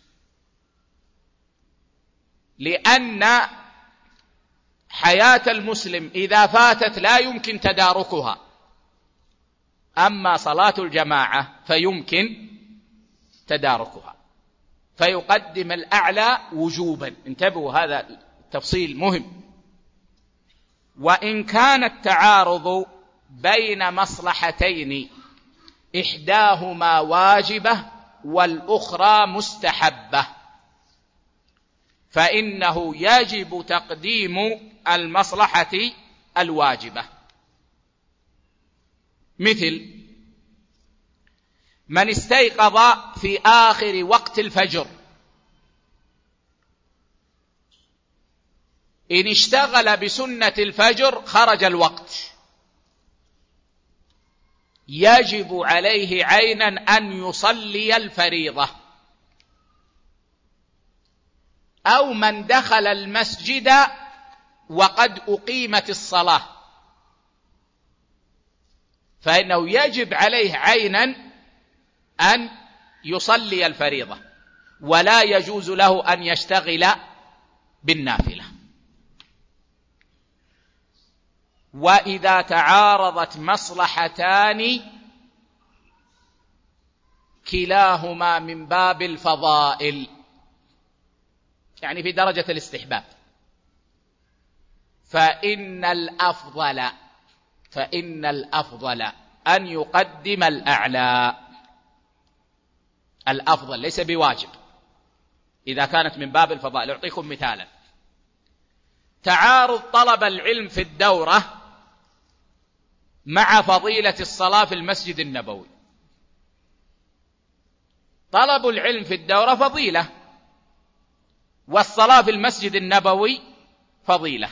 لأن حياة المسلم إذا فاتت لا يمكن تداركها، أما صلاة الجماعة فيمكن تداركها، فيقدم الأعلى وجوبا. انتبهوا، هذا تفصيل مهم. وإن كان التعارض بين مصلحتين إحداهما واجبة والأخرى مستحبة، فإنه يجب تقديم المصلحة الواجبة. مثل من استيقظ في آخر وقت الفجر، إن اشتغل بسنة الفجر خرج الوقت، يجب عليه عينا أن يصلي الفريضة. أو من دخل المسجد وقد أقيمت الصلاة، فإنه يجب عليه عينا أن يصلي الفريضة، ولا يجوز له أن يشتغل بالنافلة. وإذا تعارضت مصلحتان كلاهما من باب الفضائل، يعني في درجة الاستحباب، فإن الأفضل أن يقدم الأعلى. الأفضل ليس بواجب إذا كانت من باب الفضائل. أعطيكم مثالا: تعارض طلب العلم في الدورة مع فضيلة الصلاة في المسجد النبوي. طلب العلم في الدورة فضيلة، والصلاة في المسجد النبوي فضيلة.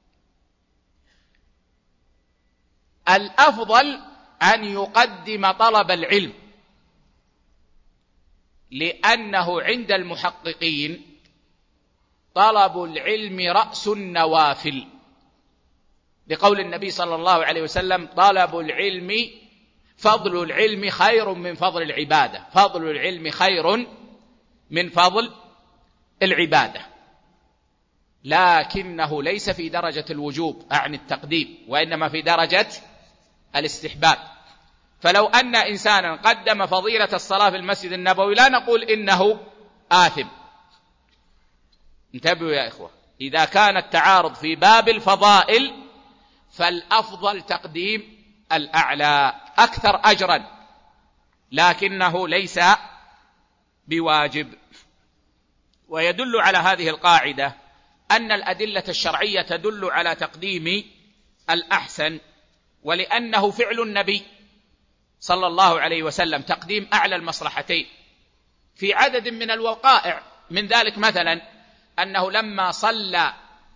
الأفضل أن يقدم طلب العلم، لأنه عند المحققين طلب العلم رأس النوافل، لقول النبي صلى الله عليه وسلم: طلب العلم فضل العلم خير من فضل العبادة، فضل العلم خير من فضل العبادة، لكنه ليس في درجة الوجوب عن التقديم، وإنما في درجة الاستحباب. فلو أن إنسانا قدم فضيلة الصلاة في المسجد النبوي لا نقول إنه آثم. انتبهوا يا إخوة، إذا كان التعارض في باب الفضائل فالأفضل تقديم الأعلى أكثر أجرا، لكنه ليس بواجب. ويدل على هذه القاعدة أن الأدلة الشرعية تدل على تقديم الأحسن، ولأنه فعل النبي صلى الله عليه وسلم تقديم أعلى المصلحتين في عدد من الوقائع. من ذلك مثلا أنه لما صلى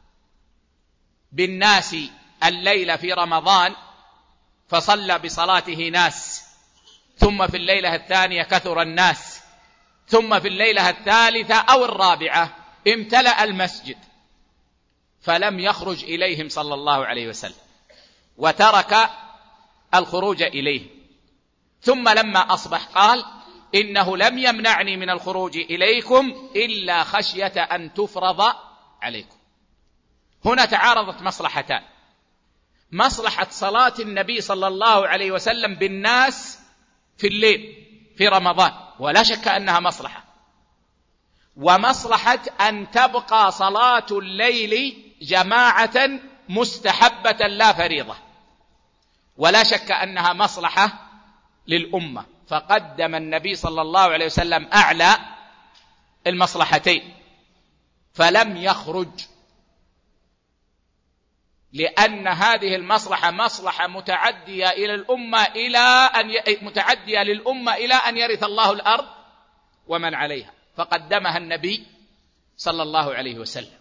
بالناس الليلة في رمضان فصلى بصلاته ناس، ثم في الليلة الثانية كثر الناس، ثم في الليلة الثالثة أو الرابعة امتلأ المسجد، فلم يخرج إليهم صلى الله عليه وسلم وترك الخروج إليه. ثم لما أصبح قال: إنه لم يمنعني من الخروج إليكم إلا خشية أن تفرض عليكم. هنا تعارضت مصلحتان: مصلحة صلاة النبي صلى الله عليه وسلم بالناس في الليل في رمضان، ولا شك أنها مصلحة، ومصلحة أن تبقى صلاة الليل جماعة مستحبة لا فريضة، ولا شك أنها مصلحة للأمة، فقدم النبي صلى الله عليه وسلم أعلى المصلحتين فلم يخرج، لأن هذه المصلحة مصلحة متعدية للأمة إلى أن يرث الله الأرض ومن عليها، فقدمها النبي صلى الله عليه وسلم.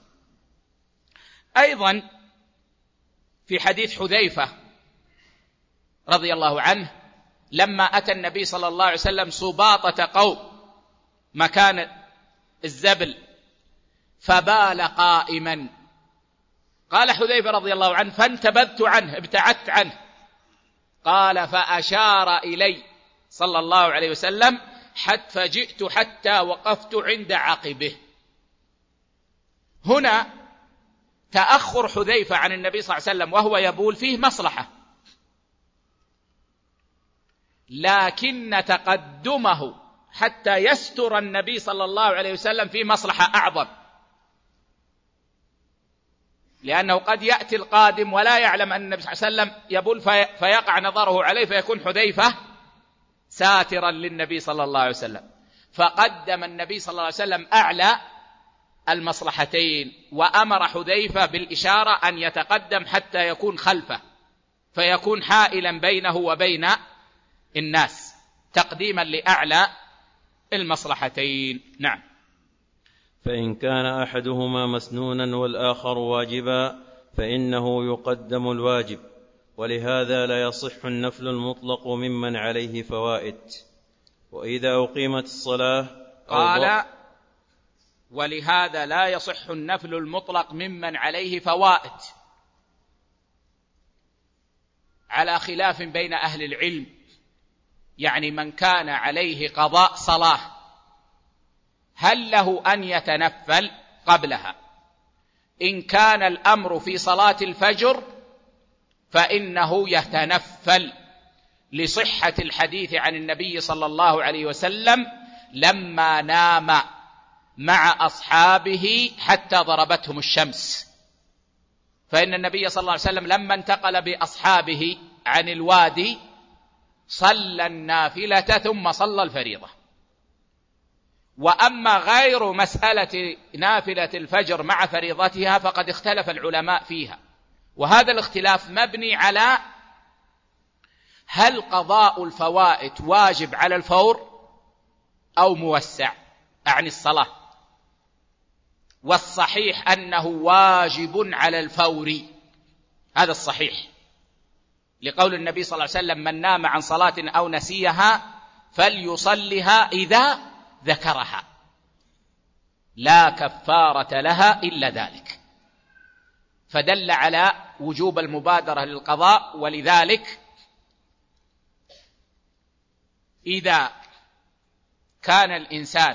أيضا في حديث حذيفة رضي الله عنه لما أتى النبي صلى الله عليه وسلم سباطة قوم مكان الزبل فبال قائما، قال حذيفة رضي الله عنه: فانتبذت عنه، ابتعدت عنه، قال: فأشار إلي صلى الله عليه وسلم فجئت حتى وقفت عند عقبه. هنا تأخر حذيفة عن النبي صلى الله عليه وسلم وهو يبول فيه مصلحة، لكن تقدمه حتى يستر النبي صلى الله عليه وسلم في مصلحة أعظم، لأنه قد يأتي القادم ولا يعلم أن النبي صلى الله عليه وسلم يبول فيقع نظره عليه فيكون حذيفة ساترا للنبي صلى الله عليه وسلم، فقدم النبي صلى الله عليه وسلم أعلى المصلحتين، وأمر حذيفة بالإشارة أن يتقدم حتى يكون خلفه فيكون حائلا بينه وبين الناس تقديما لأعلى المصلحتين. نعم. فإن كان أحدهما مسنونا والآخر واجبا فإنه يقدم الواجب، ولهذا لا يصح النفل المطلق ممن عليه فوائد. وإذا أقيمت الصلاة قال: ولهذا لا يصح النفل المطلق ممن عليه فوائد، على خلاف بين أهل العلم، يعني من كان عليه قضاء صلاة هل له أن يتنفل قبلها؟ إن كان الأمر في صلاة الفجر فإنه يتنفل، لصحة الحديث عن النبي صلى الله عليه وسلم لما نام مع أصحابه حتى ضربتهم الشمس، فإن النبي صلى الله عليه وسلم لما انتقل بأصحابه عن الوادي صلى النافلة ثم صلى الفريضة. وأما غير مسألة نافلة الفجر مع فريضتها فقد اختلف العلماء فيها، وهذا الاختلاف مبني على هل قضاء الفوائت واجب على الفور أو موسع عن الصلاة، والصحيح أنه واجب على الفور، هذا الصحيح، لقول النبي صلى الله عليه وسلم: من نام عن صلاة أو نسيها فليصلها إذا ذكرها. لا كفارة لها إلا ذلك، فدل على وجوب المبادرة للقضاء. ولذلك إذا كان الإنسان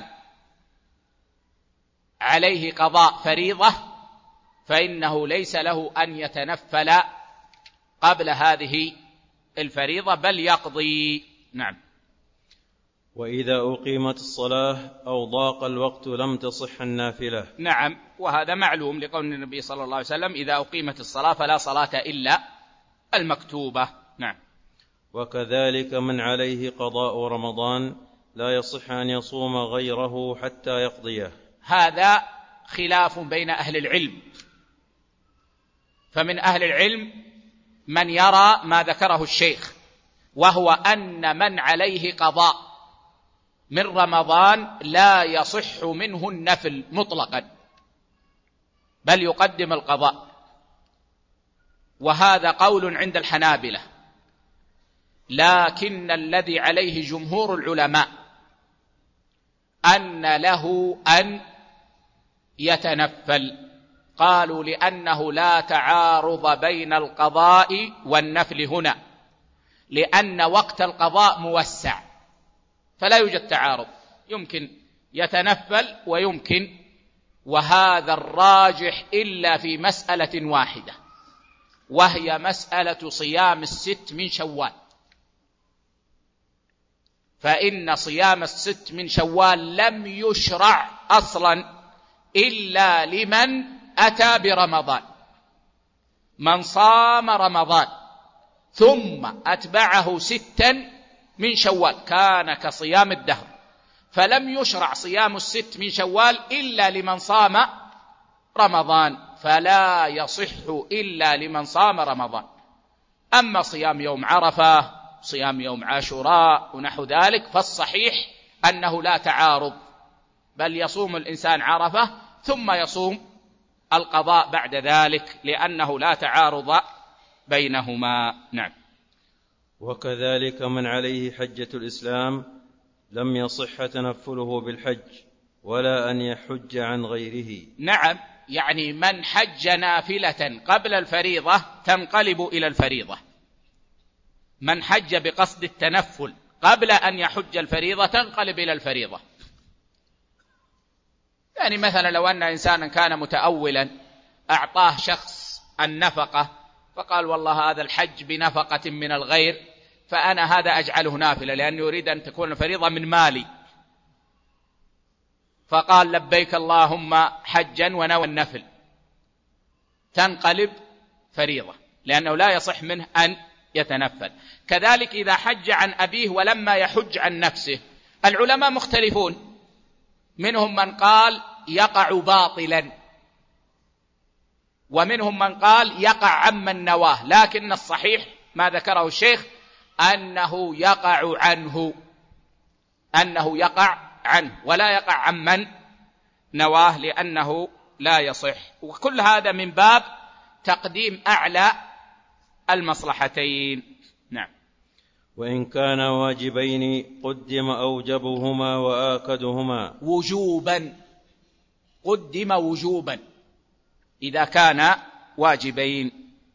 عليه قضاء فريضة فإنه ليس له أن يتنفل قبل هذه الفريضة بل يقضي. نعم. وإذا أقيمت الصلاة أو ضاق الوقت لم تصح النافلة. نعم، وهذا معلوم لقول النبي صلى الله عليه وسلم: إذا أقيمت الصلاة فلا صلاة إلا المكتوبة. نعم. وكذلك من عليه قضاء رمضان لا يصح أن يصوم غيره حتى يقضيه. هذا خلاف بين أهل العلم، فمن أهل العلم من يرى ما ذكره الشيخ، وهو أن من عليه قضاء من رمضان لا يصح منه النفل مطلقا بل يقدم القضاء، وهذا قول عند الحنابلة. لكن الذي عليه جمهور العلماء أن له أن يتنفل، قالوا لأنه لا تعارض بين القضاء والنفل هنا، لأن وقت القضاء موسع فلا يوجد تعارض، يمكن يتنفل ويمكن، وهذا الراجح إلا في مسألة واحدة، وهي مسألة صيام 6 من شوال. فإن صيام 6 من شوال لم يشرع أصلا إلا لمن أتى برمضان. من صام رمضان ثم أتبعه 6 من شوال كان كصيام الدهر، فلم يشرع صيام 6 من شوال إلا لمن صام رمضان، فلا يصح إلا لمن صام رمضان. أما صيام يوم عرفة، صيام يوم عاشوراء ونحو ذلك، فالصحيح أنه لا تعارض، بل يصوم الإنسان عرفة ثم يصوم القضاء بعد ذلك، لأنه لا تعارض بينهما. نعم. وكذلك من عليه حجة الإسلام لم يصح تنفله بالحج ولا أن يحج عن غيره. نعم، يعني من حج نافلة قبل الفريضة تنقلب إلى الفريضة، من حج بقصد التنفل قبل أن يحج الفريضة تنقلب إلى الفريضة. يعني مثلا لو أن إنسانا كان متأولا أعطاه شخص النفقة فقال: والله هذا الحج بنفقة من الغير، فأنا هذا أجعله نافلة لأني أريد أن تكون الفريضة من مالي، فقال: لبيك اللهم حجا ونوى النفل، تنقلب فريضة لأنه لا يصح منه أن يتنفل. كذلك إذا حج عن أبيه ولما يحج عن نفسه، العلماء مختلفون، منهم من قال يقع باطلا، ومنهم من قال يقع عمن نواه، لكن الصحيح ما ذكره الشيخ أنه يقع عنه ولا يقع عمن نواه، لأنه لا يصح. وكل هذا من باب تقديم أعلى المصلحتين. نعم. وإن كان واجبين قدم أوجبهما وآكدهما وجوبا، قدم وجوبا إذا كان واجبين.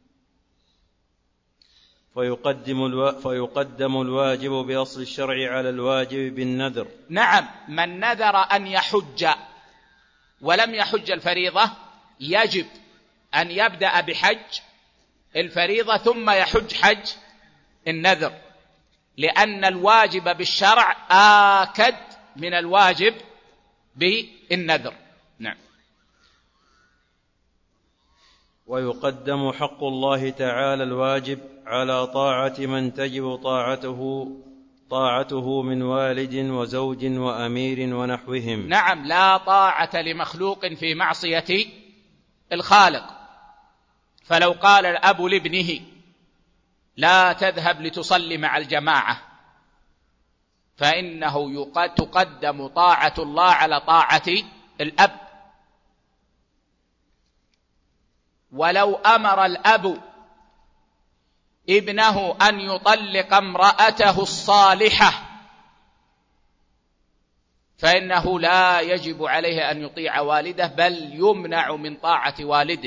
فيقدم الواجب بأصل الشرع على الواجب بالنذر. نعم، من نذر أن يحج ولم يحج الفريضة يجب أن يبدأ بحج الفريضة ثم يحج حج النذر، لأن الواجب بالشرع آكد من الواجب بالنذر. نعم. ويقدم حق الله تعالى الواجب على طاعة من تجب طاعته من والد وزوج وأمير ونحوهم. نعم، لا طاعة لمخلوق في معصية الخالق، فلو قال الأب لابنه: لا تذهب لتصلي مع الجماعة، فإنه تقدم طاعة الله على طاعة الأب. ولو أمر الأب ابنه أن يطلق امرأته الصالحة فإنه لا يجب عليه أن يطيع والده، بل يمنع من طاعة والده،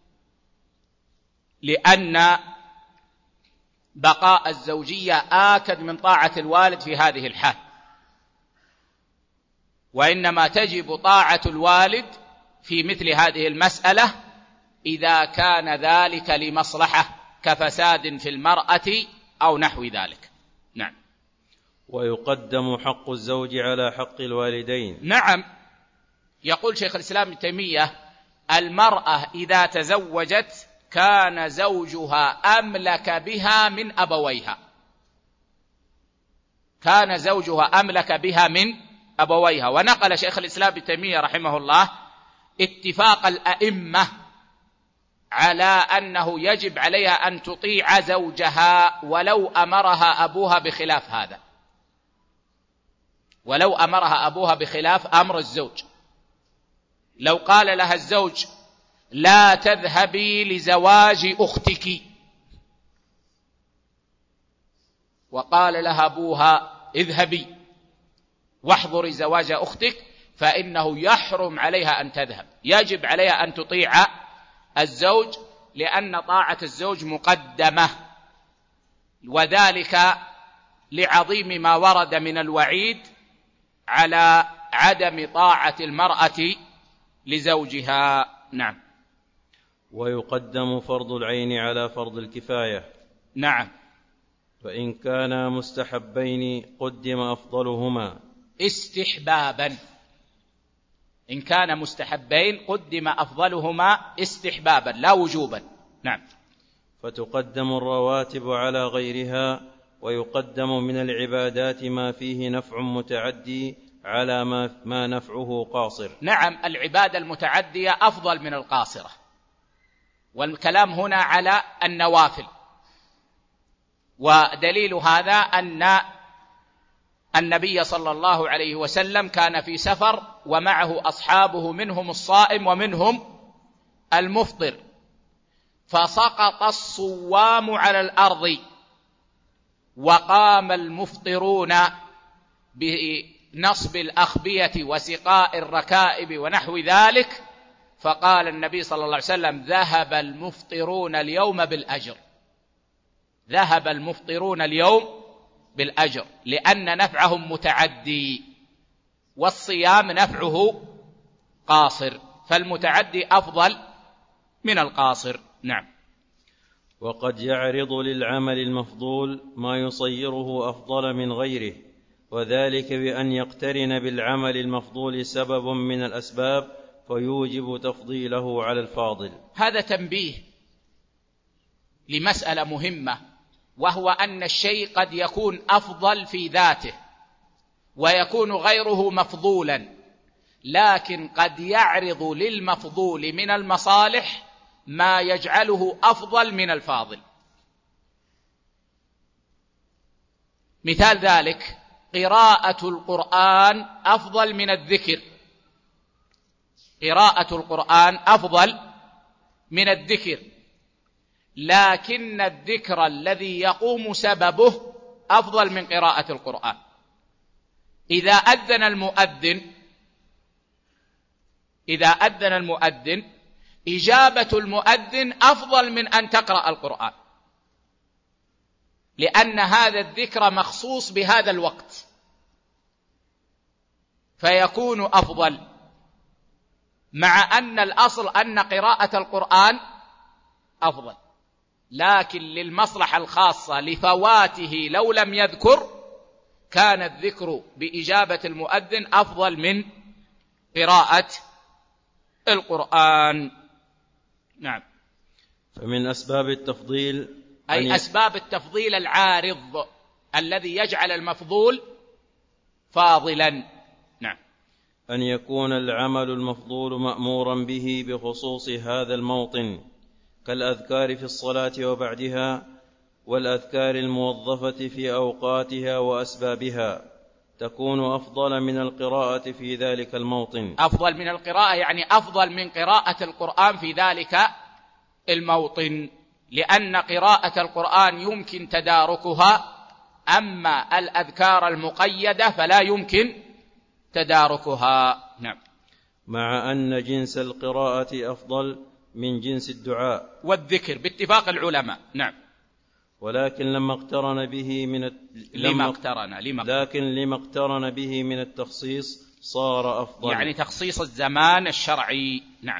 لأن بقاء الزوجية آكد من طاعة الوالد في هذه الحال، وإنما تجب طاعة الوالد في مثل هذه المسألة إذا كان ذلك لمصلحة كفساد في المرأة أو نحو ذلك. نعم. ويقدم حق الزوج على حق الوالدين. نعم. يقول شيخ الإسلام ابن تيمية: المرأة إذا تزوجت كان زوجها أملك بها من أبويها، كان زوجها أملك بها من أبويها. ونقل شيخ الإسلام ابن تيمية رحمه الله اتفاق الأئمة على أنه يجب عليها أن تطيع زوجها ولو أمرها أبوها بخلاف هذا، ولو أمرها أبوها بخلاف أمر الزوج. لو قال لها الزوج: لا تذهبي لزواج أختك، وقال لها أبوها: اذهبي واحضري زواج أختك، فإنه يحرم عليها أن تذهب، يجب عليها أن تطيع الزوج، لأن طاعة الزوج مقدمة، وذلك لعظيم ما ورد من الوعيد على عدم طاعة المرأة لزوجها. نعم. ويقدم فرض العين على فرض الكفاية. نعم. فإن كانا مستحبين قدم أفضلهما استحبابا، إن كان مستحبين قدم أفضلهما استحبابا لا وجوبا. نعم. فتقدم الرواتب على غيرها، ويقدم من العبادات ما فيه نفع متعدي على ما نفعه قاصر. نعم، العبادة المتعدية أفضل من القاصرة، والكلام هنا على النوافل. ودليل هذا أن النبي صلى الله عليه وسلم كان في سفر ومعه أصحابه، منهم الصائم ومنهم المفطر، فسقط الصوام على الأرض وقام المفطرون بنصب الأخبية وسقاء الركائب ونحو ذلك، فقال النبي صلى الله عليه وسلم: ذهب المفطرون اليوم بالأجر، ذهب المفطرون اليوم بالأجر، لأن نفعهم متعدي والصيام نفعه قاصر، فالمتعدي أفضل من القاصر. نعم. وقد يعرض للعمل المفضول ما يصيره أفضل من غيره، وذلك بأن يقترن بالعمل المفضول سبب من الأسباب فيوجب تفضيله على الفاضل. هذا تنبيه لمسألة مهمة، وهو أن الشيء قد يكون أفضل في ذاته ويكون غيره مفضولا، لكن قد يعرض للمفضول من المصالح ما يجعله أفضل من الفاضل. مثال ذلك: قراءة القرآن أفضل من الذكر، قراءة القرآن أفضل من الذكر، لكن الذكر الذي يقوم سببه أفضل من قراءة القرآن. إذا أذن المؤذن إجابة المؤذن أفضل من أن تقرأ القرآن، لأن هذا الذكر مخصوص بهذا الوقت، فيكون أفضل، مع أن الأصل أن قراءة القرآن أفضل، لكن للمصلحة الخاصة لفواته لو لم يذكر كان الذكر بإجابة المؤذن أفضل من قراءة القرآن. نعم. فمن أسباب التفضيل أي أسباب التفضيل العارض الذي يجعل المفضول فاضلا. نعم. أن يكون العمل المفضول مأمورا به بخصوص هذا الموطن، كالأذكار في الصلاة وبعدها، والأذكار الموظفة في أوقاتها وأسبابها، تكون أفضل من القراءة في ذلك الموطن. أفضل من القراءة يعني أفضل من قراءة القرآن في ذلك الموطن، لأن قراءة القرآن يمكن تداركها، أما الأذكار المقيدة فلا يمكن تداركها. نعم. مع أن جنس القراءة أفضل من جنس الدعاء والذكر باتفاق العلماء. نعم. ولكن لما اقترن به من التخصيص صار أفضل، يعني تخصيص الزمان الشرعي. نعم.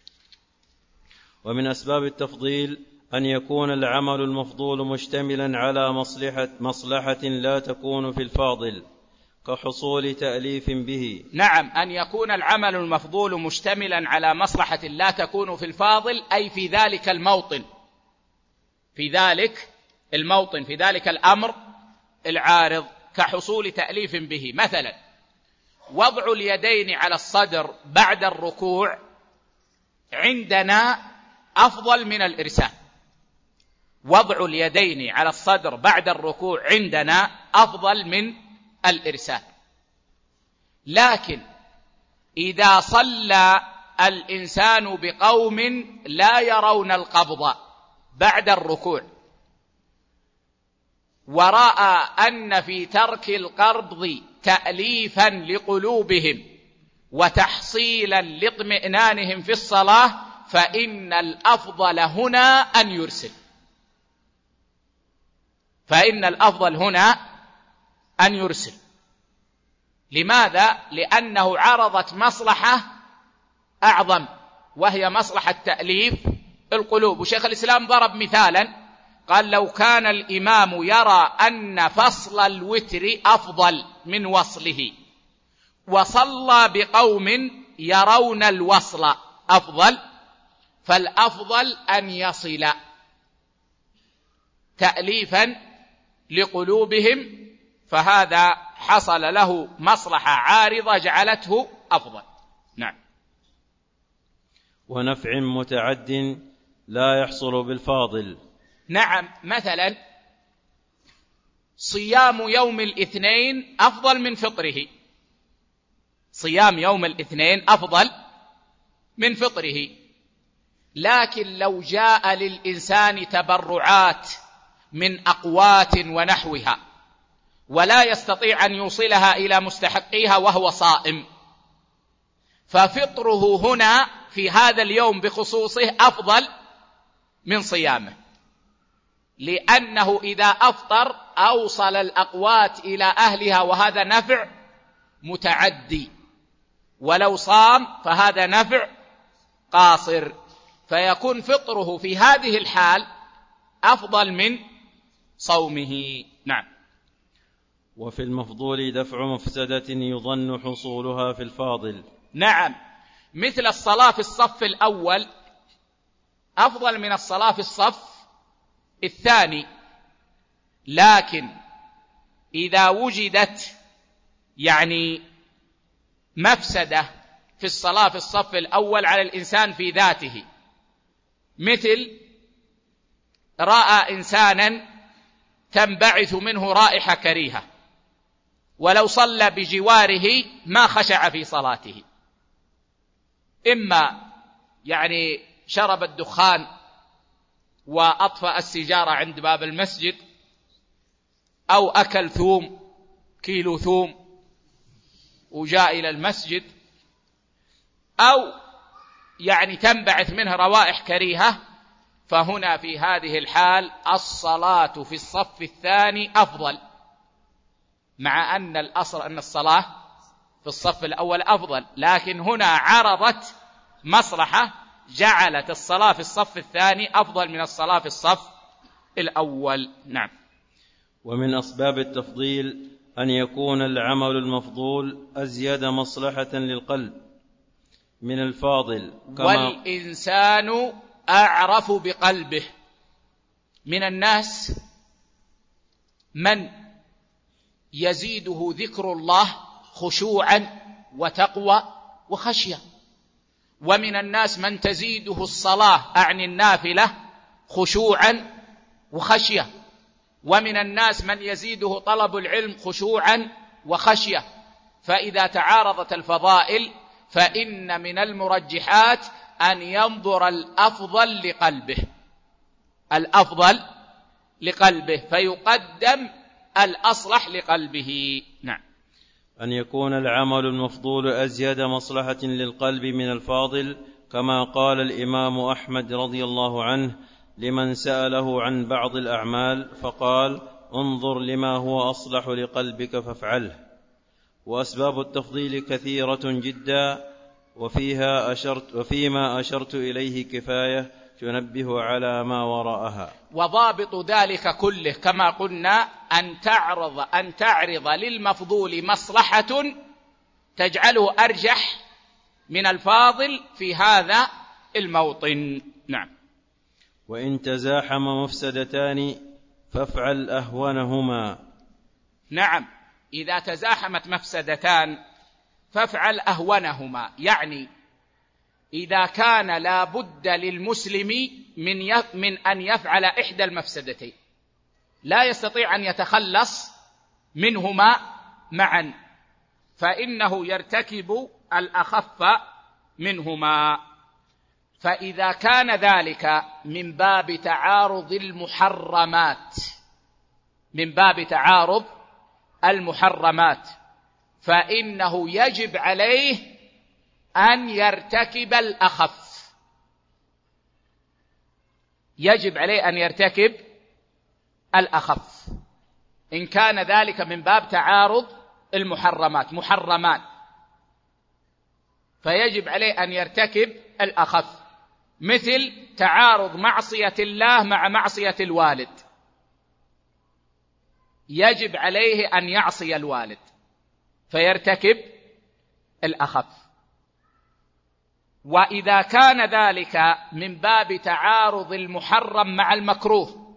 ومن أسباب التفضيل أن يكون العمل المفضول مشتملا على مصلحة لا تكون في الفاضل، كحصول تأليف به. نعم، أن يكون العمل المفضول مشتملا على مصلحة لا تكون في الفاضل، أي في ذلك الموطن، في ذلك الأمر العارض، كحصول تأليف به. مثلا وضع اليدين على الصدر بعد الركوع عندنا أفضل من الإرسال. وضع اليدين على الصدر بعد الركوع عندنا أفضل من الإرسال. لكن إذا صلى الإنسان بقوم لا يرون القبض بعد الركوع، ورأى أن في ترك القبض تأليفا لقلوبهم وتحصيلا لاطمئنانهم في الصلاة، فإن الأفضل هنا أن يرسل. لماذا؟ لأنه عرضت مصلحة أعظم، وهي مصلحة تأليف القلوب. وشيخ الإسلام ضرب مثالا، قال لو كان الإمام يرى أن فصل الوتر أفضل من وصله، وصلى بقوم يرون الوصل أفضل، فالأفضل أن يصل تأليفا لقلوبهم، فهذا حصل له مصلحة عارضة جعلته أفضل. نعم. ونفع متعد لا يحصل بالفاضل. نعم، مثلا صيام يوم الاثنين أفضل من فطره، صيام يوم الاثنين أفضل من فطره. لكن لو جاء للإنسان تبرعات من أقوات ونحوها ولا يستطيع أن يوصلها إلى مستحقيها وهو صائم، ففطره هنا في هذا اليوم بخصوصه أفضل من صيامه، لأنه إذا أفطر أوصل الأقوات إلى أهلها، وهذا نفع متعدي، ولو صام فهذا نفع قاصر، فيكون فطره في هذه الحال أفضل من صومه. نعم. وفي المفضول دفع مفسدة يظن حصولها في الفاضل. نعم، مثل الصلاة في الصف الأول أفضل من الصلاة في الصف الثاني، لكن إذا وجدت مفسدة في الصلاة في الصف الأول على الإنسان في ذاته، مثل رأى إنسانا تنبعث منه رائحة كريهة، ولو صلى بجواره ما خشع في صلاته، إما شرب الدخان وأطفأ السيجارة عند باب المسجد، أو أكل كيلو ثوم وجاء إلى المسجد، أو تنبعث منه روائح كريهة، فهنا في هذه الحال الصلاة في الصف الثاني أفضل، مع أن الأصل أن الصلاة في الصف الأول أفضل، لكن هنا عرضت مصلحة جعلت الصلاة في الصف الثاني أفضل من الصلاة في الصف الأول. نعم. ومن أسباب التفضيل أن يكون العمل المفضول أزيد مصلحة للقلب من الفاضل، والإنسان أعرف بقلبه. من الناس من يزيده ذكر الله خشوعا وتقوى وخشية، ومن الناس من تزيده الصلاة أعني النافلة خشوعا وخشية، ومن الناس من يزيده طلب العلم خشوعا وخشية. فإذا تعارضت الفضائل فإن من المرجحات أن ينظر الأفضل لقلبه فيقدم الأصلح لقلبه. نعم. أن يكون العمل المفضول أزيد مصلحة للقلب من الفاضل، كما قال الإمام أحمد رضي الله عنه لمن سأله عن بعض الأعمال فقال: انظر لما هو أصلح لقلبك فافعله. وأسباب التفضيل كثيرة جدا، وفيما أشرت إليه كفاية تنبه على ما وراءها. وضابط ذلك كله كما قلنا أن تعرض للمفضول مصلحة تجعله أرجح من الفاضل في هذا الموطن. نعم. وإن تزاحم مفسدتان فافعل أهونهما. نعم، إذا تزاحمت مفسدتان فافعل أهونهما، يعني إذا كان لا بد للمسلم من أن يفعل إحدى المفسدتين، لا يستطيع أن يتخلص منهما معا، فإنه يرتكب الأخف منهما. فإذا كان ذلك من باب تعارض المحرمات فإنه يجب عليه أن يرتكب الأخف، إن كان ذلك من باب تعارض المحرمات، محرمان، فيجب عليه أن يرتكب الأخف، مثل تعارض معصية الله مع معصية الوالد، يجب عليه أن يعصي الوالد فيرتكب الأخف. وإذا كان ذلك من باب تعارض المحرم مع المكروه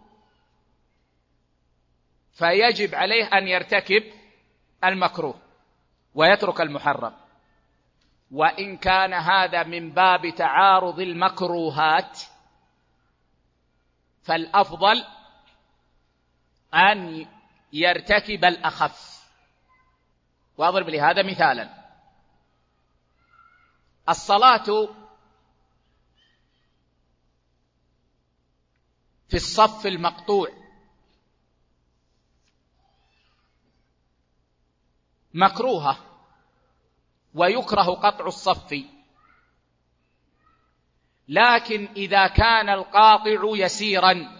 فيجب عليه أن يرتكب المكروه ويترك المحرم. وإن كان هذا من باب تعارض المكروهات فالأفضل أن يرتكب الأخف. وأضرب لهذا مثالا: الصلاة في الصف المقطوع مكروهة ويكره قطع الصف، لكن إذا كان القاطع يسيرا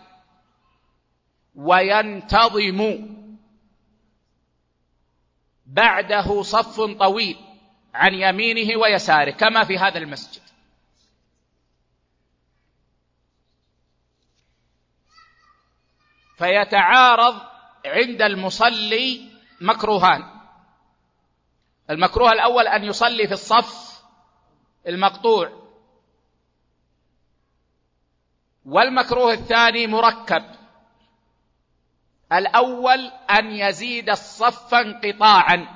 وينتظم بعده صف طويل عن يمينه ويساره كما في هذا المسجد، فيتعارض عند المصلي مكروهان: المكروه الأول أن يصلي في الصف المقطوع، والمكروه الثاني مركب: الأول أن يزيد الصف انقطاعا،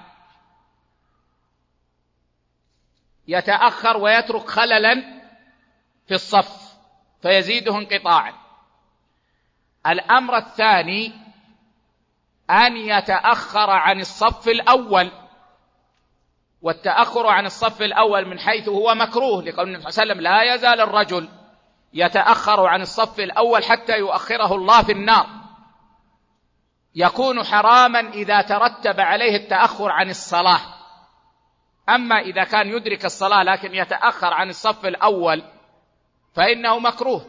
يتأخر ويترك خللا في الصف فيزيده انقطاعا. الأمر الثاني أن يتأخر عن الصف الأول، والتأخر عن الصف الأول من حيث هو مكروه، لقول النبي صلى الله عليه وسلم: لا يزال الرجل يتأخر عن الصف الأول حتى يؤخره الله في النار، يكون حراما إذا ترتب عليه التأخر عن الصلاة. أما إذا كان يدرك الصلاة لكن يتأخر عن الصف الأول فإنه مكروه.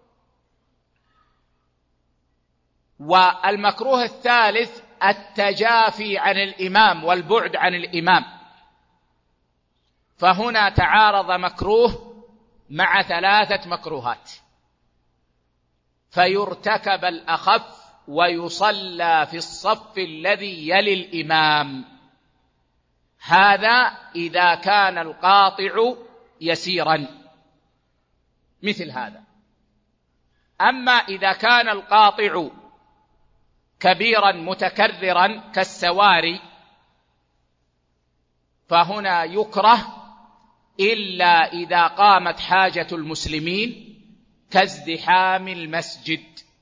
والمكروه الثالث التجافي عن الإمام والبعد عن الإمام، فهنا تعارض مكروه مع ثلاثة مكروهات، فيرتكب الأخف ويصلى في الصف الذي يلي الإمام. هذا إذا كان القاطع يسيرا مثل هذا. أما إذا كان القاطع كبيرا متكررا كالسواري فهنا يكره إلا إذا قامت حاجة المسلمين كازدحام المسجد،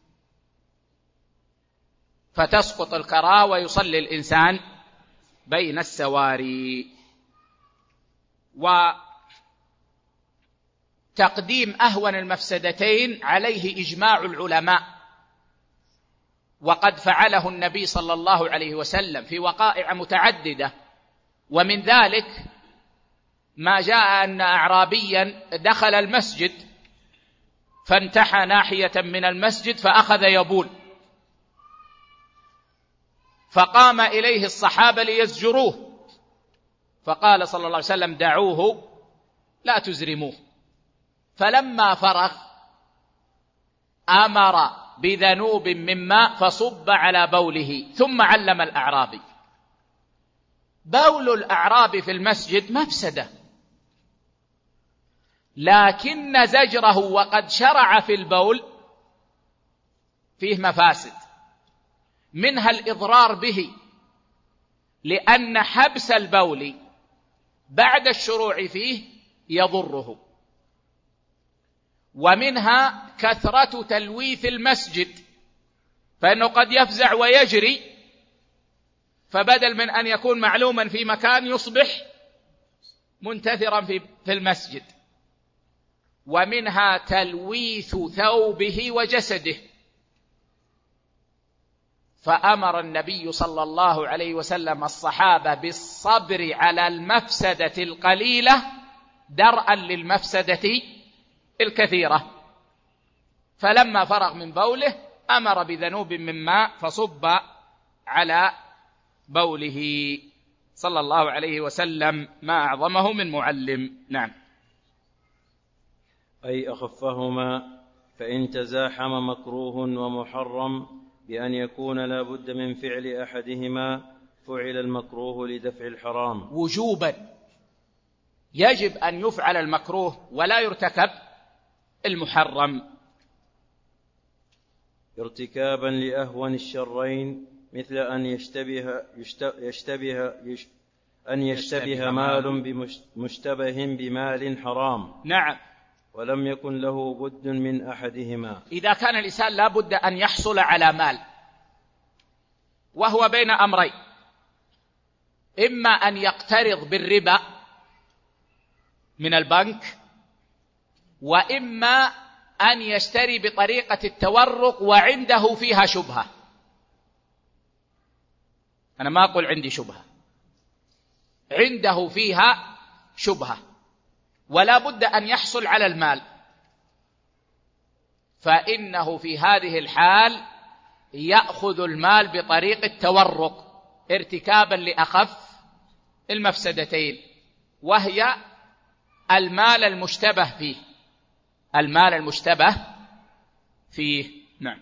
فتسقط الكراهة ويصلي الإنسان بين السواري. وتقديم أهون المفسدتين عليه إجماع العلماء، وقد فعله النبي صلى الله عليه وسلم في وقائع متعددة، ومن ذلك ما جاء أن أعرابيا دخل المسجد فانتحى ناحية من المسجد فأخذ يبول، فقام إليه الصحابة ليزجروه، فقال صلى الله عليه وسلم: دعوه لا تزرموه. فلما فرغ أمر بذنوب من ماء فصب على بوله، ثم علم الأعرابي. بول الأعرابي في المسجد مفسدة، لكن زجره وقد شرع في البول فيه مفاسد، منها الإضرار به، لأن حبس البول بعد الشروع فيه يضره، ومنها كثرة تلويث المسجد، فإنه قد يفزع ويجري، فبدل من أن يكون معلوما في مكان يصبح منتثرا في المسجد. ومنها تلويث ثوبه وجسده، فأمر النبي صلى الله عليه وسلم الصحابة بالصبر على المفسدة القليلة درءا للمفسدة الكثيرة. فلما فرغ من بوله أمر بذنوب من ماء فصب على بوله صلى الله عليه وسلم، ما أعظمه من معلم. نعم. أي أخفهما، فإن تزاحم مكروه ومحرم بأن يكون لا بد من فعل أحدهما فعل المكروه لدفع الحرام وجوبا، يجب أن يفعل المكروه ولا يرتكب المحرم. ارتكابا لأهون الشرين، مثل أن يشتبه مال بمشتبه بمال حرام. نعم. ولم يكن له بد من أحدهما. إذا كان الإنسان لا بد أن يحصل على مال وهو بين أمرين، إما أن يقترض بالربا من البنك، وإما أن يشتري بطريقة التورق وعنده فيها شبهة. أنا ما أقول عندي شبهة، عنده فيها شبهة ولا بد أن يحصل على المال، فإنه في هذه الحال يأخذ المال بطريق التورق ارتكابا لأخف المفسدتين، وهي المال المشتبه فيه، المال المشتبه فيه. نعم.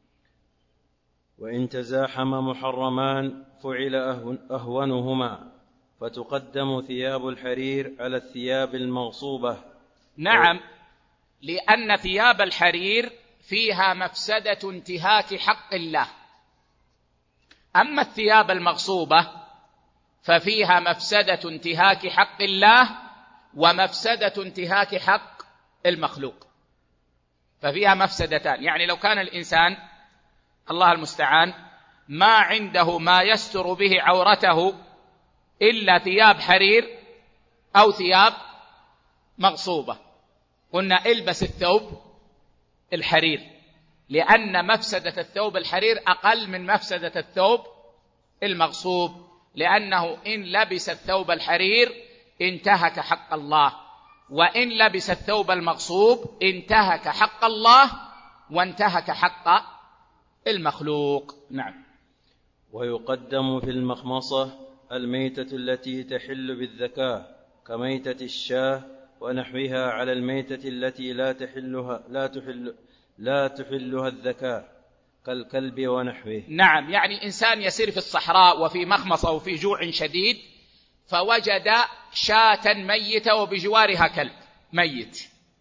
وإن تزاحم محرمان فعل أهونهما، فتقدم ثياب الحرير على الثياب المغصوبة. نعم، لأن ثياب الحرير فيها مفسدة انتهاك حق الله، أما الثياب المغصوبة ففيها مفسدة انتهاك حق الله ومفسدة انتهاك حق المخلوق، ففيها مفسدتان. يعني لو كان الإنسان الله المستعان ما عنده ما يستر به عورته إلا ثياب حرير أو ثياب مغصوبة، قلنا البس الثوب الحرير، لأن مفسدة الثوب الحرير أقل من مفسدة الثوب المغصوب، لأنه إن لبس الثوب الحرير انتهك حق الله، وإن لبس الثوب المغصوب انتهك حق الله وانتهك حق المخلوق. نعم. ويقدم في المخمصة الميتة التي تحل بالذكاة كميتة الشاة ونحوها على الميتة التي لا تحلها الذكاة كالكلب ونحوه. نعم، يعني إنسان يسير في الصحراء وفي مخمصة وفي جوع شديد فوجد شاة ميتة وبجوارها كلب ميت،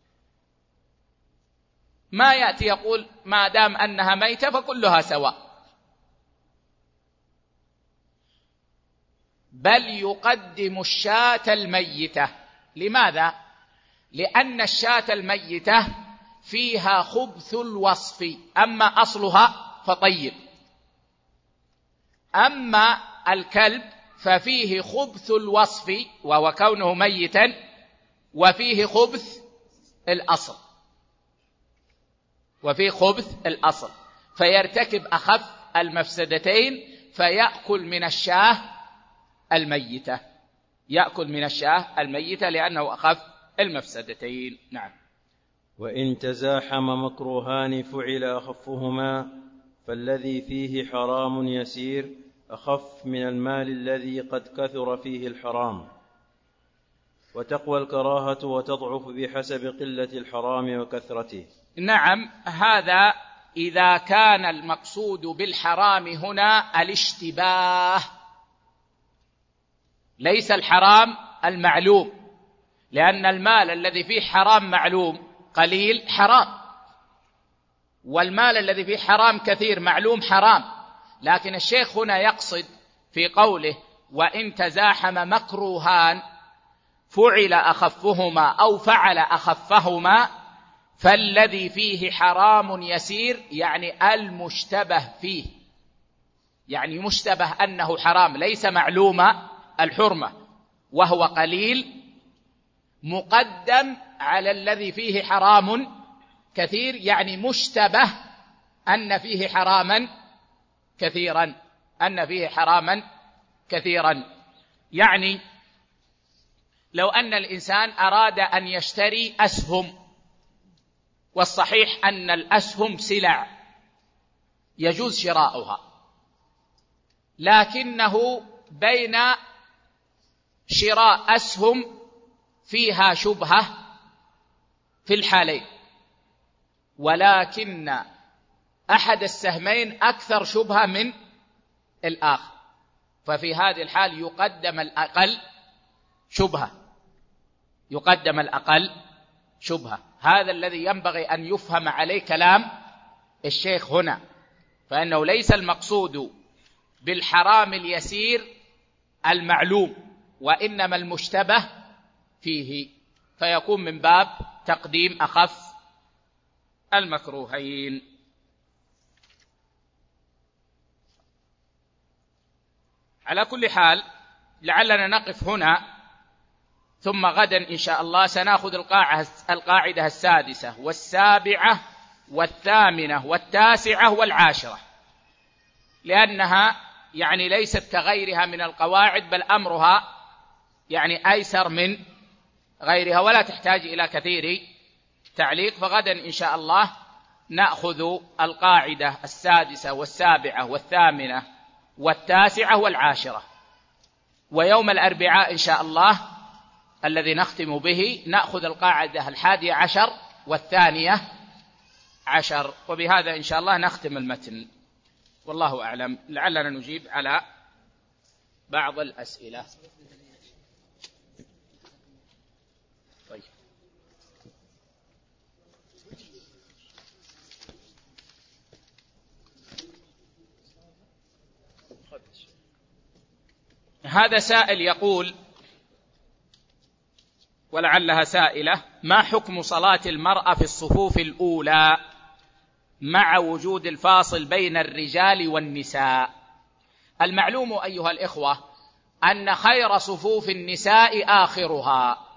ما يأتي يقول ما دام أنها ميتة فكلها سواء، بل يقدم الشاة الميتة. لماذا؟ لأن الشاة الميتة فيها خبث الوصف، أما أصلها فطيب، أما الكلب ففيه خبث الوصف وهو كونه ميتا، وفيه خبث الأصل، وفيه خبث الأصل، فيرتكب أخف المفسدتين فيأكل من الشاة الميتة. يأكل من الشاة الميتة لأنه أخف المفسدتين. نعم. وإن تزاحم مكروهان فعل أخفهما، فالذي فيه حرام يسير أخف من المال الذي قد كثر فيه الحرام، وتقوى الكراهة وتضعف بحسب قلة الحرام وكثرته. نعم، هذا إذا كان المقصود بالحرام هنا الاشتباه، ليس الحرام المعلوم، لأن المال الذي فيه حرام معلوم قليل حرام، والمال الذي فيه حرام كثير معلوم حرام. لكن الشيخ هنا يقصد في قوله وإن تزاحم مكروهان فعل أخفهما أو فعل أخفهما، فالذي فيه حرام يسير يعني المشتبه فيه، يعني مشتبه أنه حرام ليس معلوم الحرمة وهو قليل، مقدم على الذي فيه حرام كثير، يعني مشتبه أن فيه حراما كثيرا، أن فيه حراما كثيرا. يعني لو أن الإنسان أراد أن يشتري أسهم، والصحيح أن الأسهم سلع يجوز شراؤها، لكنه بين شراء أسهم فيها شبهة في الحالين، ولكن أحد السهمين أكثر شبهة من الآخر، ففي هذه الحال يقدم الأقل شبهة، يقدم الأقل شبهة. هذا الذي ينبغي أن يفهم عليه كلام الشيخ هنا، فإنه ليس المقصود بالحرام اليسير المعلوم، وإنما المشتبه فيه، فيكون من باب تقديم أخف المكروهين. على كل حال لعلنا نقف هنا، ثم غدا إن شاء الله سنأخذ القاعدة السادسة والسابعة والثامنة والتاسعة والعاشرة، لأنها يعني ليست كغيرها من القواعد، بل أمرها يعني أيسر من غيرها ولا تحتاج إلى كثير تعليق. فغدا إن شاء الله نأخذ القاعدة السادسة والسابعة والثامنة والتاسعة والعاشرة، ويوم الأربعاء إن شاء الله الذي نختم به نأخذ القاعدة 11 والثانية عشر. وبهذا إن شاء الله نختم المتن، والله أعلم. لعلنا نجيب على بعض الأسئلة. طيب. هذا سائل يقول، ولعلها سائلة: ما حكم صلاة المرأة في الصفوف الأولى مع وجود الفاصل بين الرجال والنساء؟ المعلوم أيها الإخوة أن خير صفوف النساء آخرها،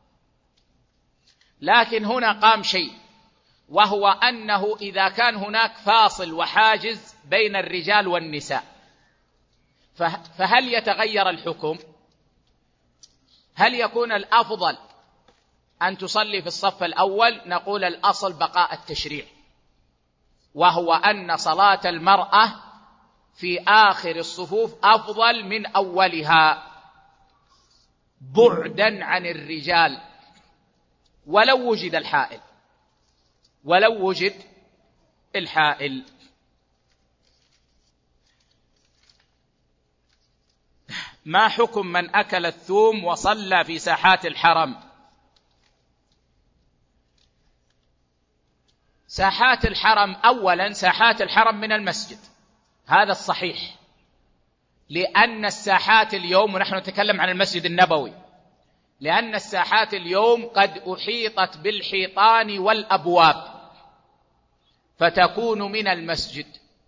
لكن هنا قام شيء، وهو أنه إذا كان هناك فاصل وحاجز بين الرجال والنساء فهل يتغير الحكم؟ هل يكون الأفضل أن تصلي في الصف الأول؟ نقول الأصل بقاء التشريع، وهو أن صلاة المرأة في آخر الصفوف أفضل من أولها بعدا عن الرجال، ولو وجد الحائل، ولو وجد الحائل. ما حكم من أكل الثوم وصلى في ساحات الحرم؟ ساحات الحرم، أولا ساحات الحرم من المسجد، هذا الصحيح، لأن الساحات اليوم، ونحن نتكلم عن المسجد النبوي، لأن الساحات اليوم قد أحيطت بالحيطان والأبواب فتكون من المسجد.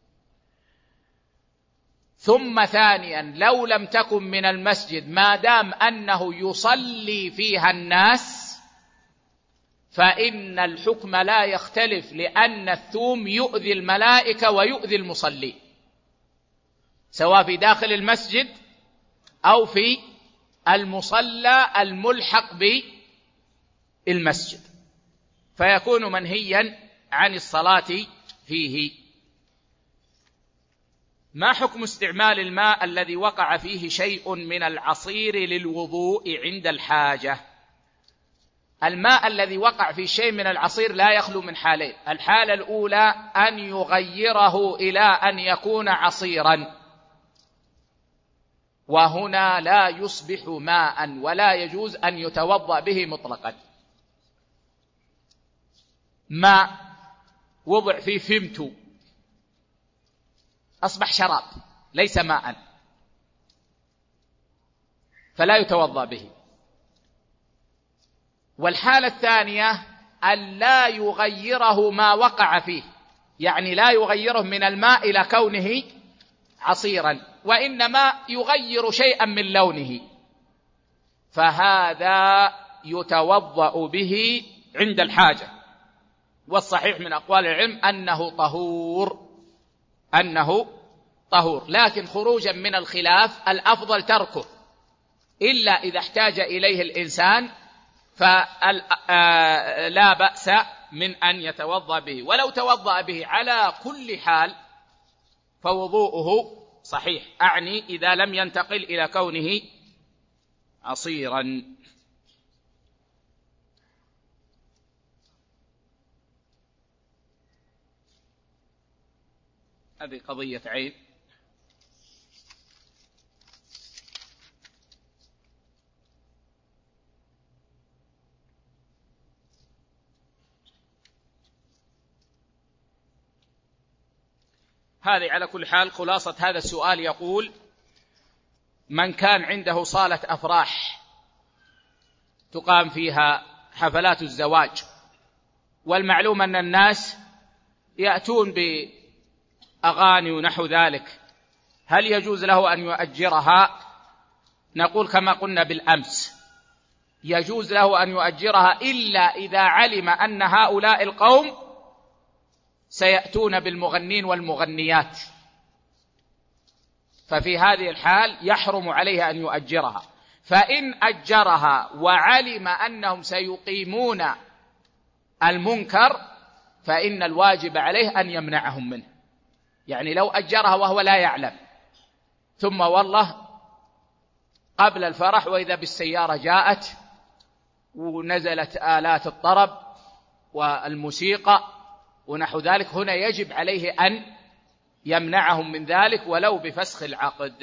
ثم ثانيا لو لم تكن من المسجد ما دام أنه يصلي فيها الناس فإن الحكم لا يختلف، لأن الثوم يؤذي الملائكة ويؤذي المصلين، سواء في داخل المسجد أو في المصلى الملحق بالمسجد، فيكون منهيا عن الصلاة فيه. ما حكم استعمال الماء الذي وقع فيه شيء من العصير للوضوء عند الحاجة؟ الماء الذي وقع في شيء من العصير لا يخلو من حالين: الحالة الأولى أن يغيره إلى أن يكون عصيرا، وهنا لا يصبح ماء ولا يجوز أن يتوضأ به مطلقا. ماء وضع فيه فيمتو أصبح شراب ليس ماء، فلا يتوضأ به. والحالة الثانية أن لا يغيره ما وقع فيه، يعني لا يغيره من الماء إلى كونه عصيرا، وإنما يغير شيئا من لونه، فهذا يتوضأ به عند الحاجة. والصحيح من أقوال العلم أنه طهور، لكن خروجا من الخلاف الأفضل تركه إلا إذا احتاج إليه الإنسان، فلا بأس من أن يتوضأ به. ولو توضأ به على كل حال فوضوءه صحيح، أعني إذا لم ينتقل إلى كونه عصيرا. هذه قضية عين. هذه على كل حال خلاصة هذا السؤال. يقول: من كان عنده صالة أفراح تقام فيها حفلات الزواج، والمعلوم أن الناس يأتون بأغاني ونحو ذلك، هل يجوز له أن يؤجرها؟ نقول كما قلنا بالأمس: يجوز له أن يؤجرها إلا إذا علم أن هؤلاء القوم سيأتون بالمغنين والمغنيات، ففي هذه الحال يحرم عليه أن يؤجرها. فإن أجرها وعلم أنهم سيقيمون المنكر فإن الواجب عليه أن يمنعهم منه. يعني لو أجرها وهو لا يعلم، ثم والله قبل الفرح وإذا بالسيارة جاءت ونزلت آلات الطرب والموسيقى ونحو ذلك، هنا يجب عليه أن يمنعهم من ذلك ولو بفسخ العقد.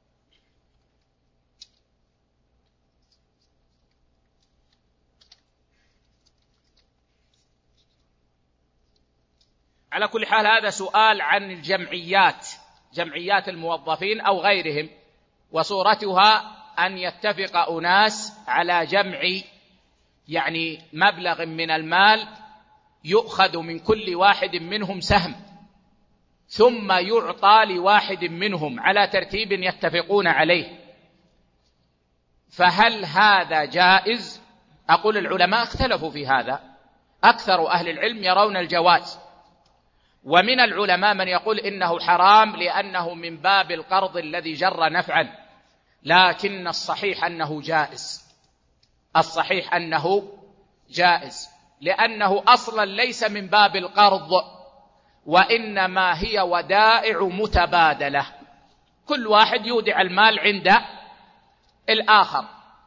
على كل حال هذا سؤال عن الجمعيات، جمعيات الموظفين أو غيرهم، وصورتها أن يتفق أناس على جمع يعني مبلغ من المال يؤخذ من كل واحد منهم سهم، ثم يعطى لواحد منهم على ترتيب يتفقون عليه، فهل هذا جائز؟ أقول العلماء اختلفوا في هذا، أكثر أهل العلم يرون الجواز، ومن العلماء من يقول إنه حرام لأنه من باب القرض الذي جر نفعا، لكن الصحيح أنه جائز، الصحيح أنه جائز، لأنه أصلا ليس من باب القرض، وإنما هي ودائع متبادلة، كل واحد يودع المال عند الآخر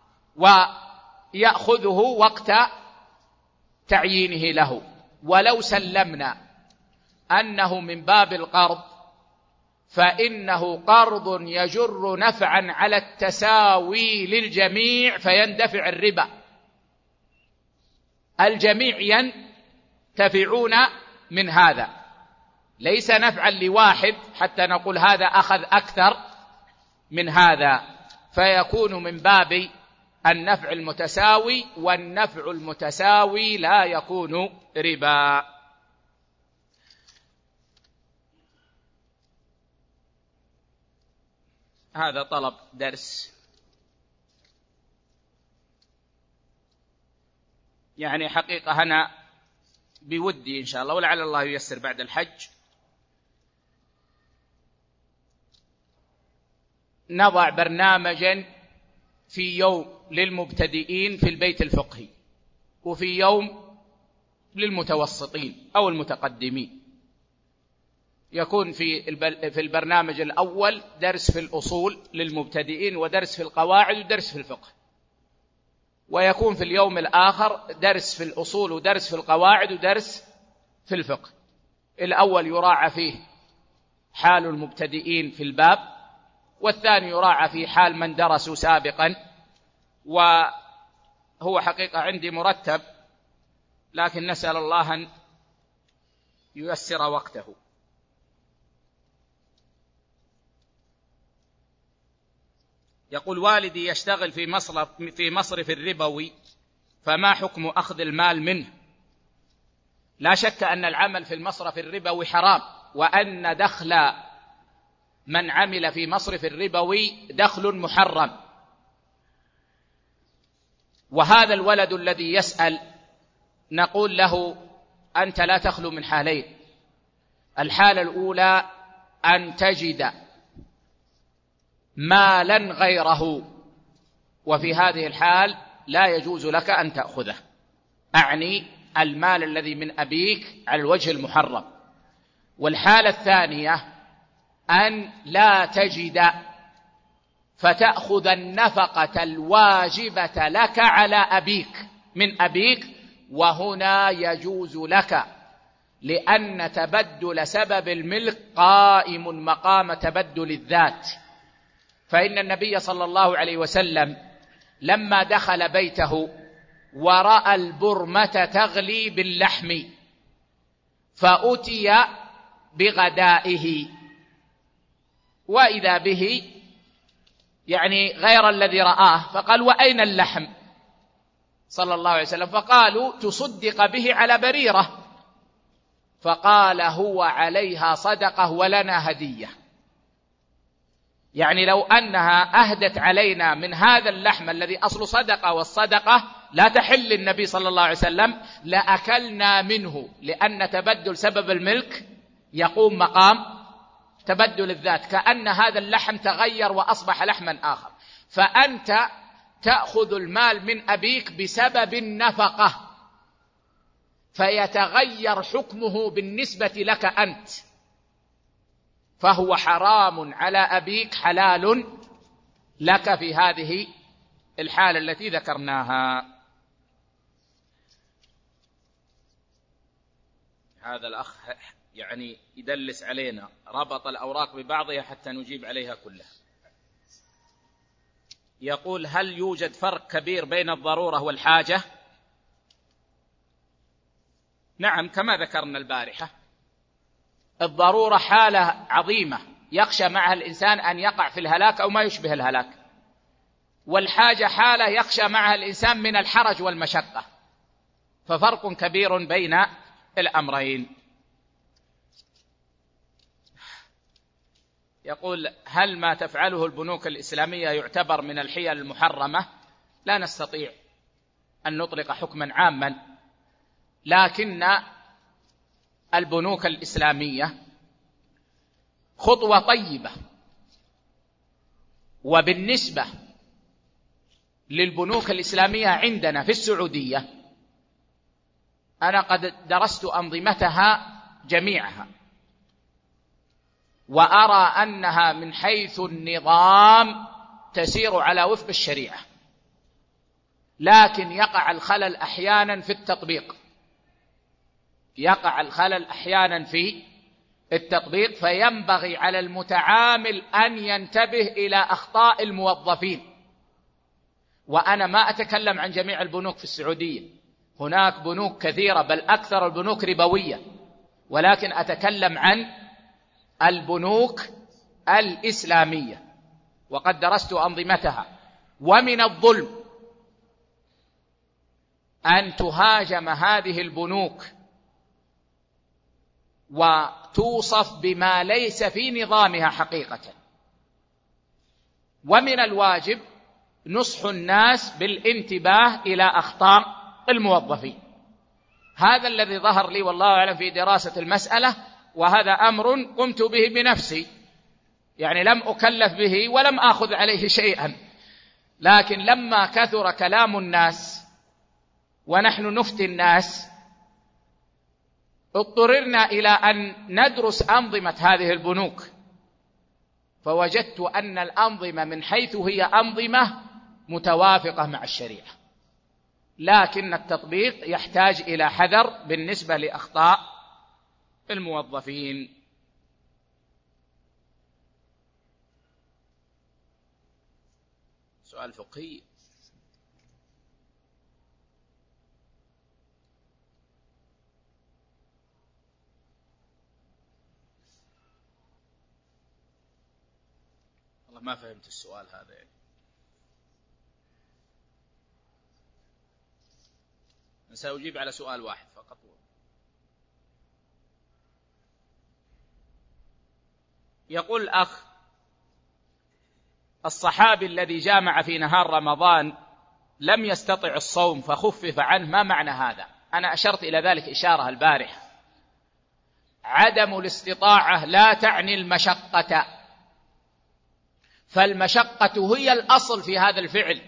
ويأخذه وقت تعيينه له. ولو سلمنا أنه من باب القرض فإنه قرض يجر نفعا على التساوي للجميع فيندفع الربا، الجميع ينتفعون من هذا، ليس نفعا لواحد حتى نقول هذا أخذ أكثر من هذا، فيكون من باب النفع المتساوي، والنفع المتساوي لا يكون ربا. هذا طلب درس، يعني حقيقة أنا بودي إن شاء الله ولعل الله ييسر بعد الحج نضع برنامجا في يوم للمبتدئين في البيت الفقهي، وفي يوم للمتوسطين أو المتقدمين. يكون في البرنامج الأول درس في الأصول للمبتدئين، ودرس في القواعد، ودرس في الفقه. ويكون في اليوم الآخر درس في الأصول، ودرس في القواعد، ودرس في الفقه. الأول يراعى فيه حال المبتدئين في الباب، والثاني يراعى فيه حال من درسوا سابقا. وهو حقيقة عندي مرتب، لكن نسأل الله أن ييسر وقته. يقول: والدي يشتغل في مصرف الربوي، فما حكم أخذ المال منه؟ لا شك أن العمل في المصرف الربوي حرام، وأن دخل من عمل في مصرف الربوي دخل محرم. وهذا الولد الذي يسأل نقول له: أنت لا تخلو من حالين. الحالة الأولى أن تجد مالا غيره، وفي هذه الحال لا يجوز لك أن تأخذه، أعني المال الذي من أبيك على الوجه المحرم. والحالة الثانية أن لا تجد، فتأخذ النفقة الواجبة لك على أبيك من أبيك، وهنا يجوز لك، لأن تبدل سبب الملك قائم مقام تبدل الذات. فإن النبي صلى الله عليه وسلم لما دخل بيته ورأى البرمة تغلي باللحم، فأتي بغدائه وإذا به يعني غير الذي رآه، فقال: وأين اللحم؟ صلى الله عليه وسلم. فقالوا: تصدق به على بريرة. فقال: هو عليها صدقة ولنا هدية. يعني لو أنها أهدت علينا من هذا اللحم الذي أصل صدقة، والصدقة لا تحل للنبي صلى الله عليه وسلم، لأكلنا منه، لأن تبدل سبب الملك يقوم مقام تبدل الذات، كأن هذا اللحم تغير وأصبح لحما آخر. فأنت تأخذ المال من أبيك بسبب النفقة، فيتغير حكمه بالنسبة لك أنت، فهو حرام على أبيك، حلال لك في هذه الحالة التي ذكرناها. هذا الأخ يعني يدلس علينا، ربط الأوراق ببعضها حتى نجيب عليها كلها. يقول: هل يوجد فرق كبير بين الضرورة والحاجة؟ نعم، كما ذكرنا البارحة، الضرورة حالة عظيمة يخشى معها الإنسان أن يقع في الهلاك أو ما يشبه الهلاك، والحاجة حالة يخشى معها الإنسان من الحرج والمشقة، ففرق كبير بين الأمرين. يقول: هل ما تفعله البنوك الإسلامية يعتبر من الحيل المحرمة؟ لا نستطيع أن نطلق حكما عاما، لكن البنوك الإسلامية خطوة طيبة. وبالنسبة للبنوك الإسلامية عندنا في السعودية، أنا قد درست أنظمتها جميعها، وأرى أنها من حيث النظام تسير على وفق الشريعة، لكن يقع الخلل أحيانا في التطبيق، في التطبيق، فينبغي على المتعامل أن ينتبه إلى أخطاء الموظفين. وأنا ما أتكلم عن جميع البنوك في السعودية، هناك بنوك كثيرة، بل أكثر البنوك ربوية، ولكن أتكلم عن البنوك الإسلامية، وقد درست أنظمتها. ومن الظلم أن تهاجم هذه البنوك وتوصف بما ليس في نظامها حقيقة، ومن الواجب نصح الناس بالانتباه إلى أخطاء الموظفين. هذا الذي ظهر لي والله أعلم في دراسة المسألة، وهذا أمر قمت به بنفسي، يعني لم أكلف به ولم آخذ عليه شيئا، لكن لما كثر كلام الناس ونحن نفتي الناس اضطررنا إلى أن ندرس أنظمة هذه البنوك، فوجدت أن الأنظمة من حيث هي أنظمة متوافقة مع الشريعة، لكن التطبيق يحتاج إلى حذر بالنسبة لأخطاء الموظفين. سؤال فقهي. والله ما فهمت السؤال هذا يعني. سأجيب على سؤال واحد فقط. يقول الأخ: الصحابي الذي جامع في نهار رمضان لم يستطع الصوم فخفف عنه، ما معنى هذا؟ أنا أشرت إلى ذلك إشارة البارحة. عدم الاستطاعة لا تعني المشقة، فالمشقة هي الأصل في هذا الفعل،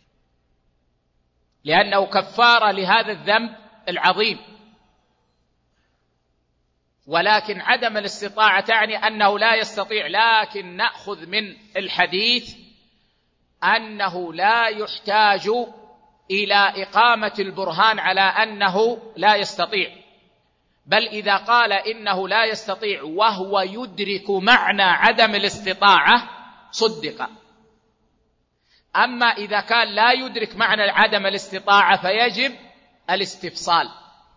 لأنه كفارة لهذا الذنب العظيم، ولكن عدم الاستطاعة تعني أنه لا يستطيع. لكن نأخذ من الحديث أنه لا يحتاج إلى إقامة البرهان على أنه لا يستطيع، بل إذا قال إنه لا يستطيع وهو يدرك معنى عدم الاستطاعة صدق. أما إذا كان لا يدرك معنى عدم الاستطاعة فيجب الاستفصال.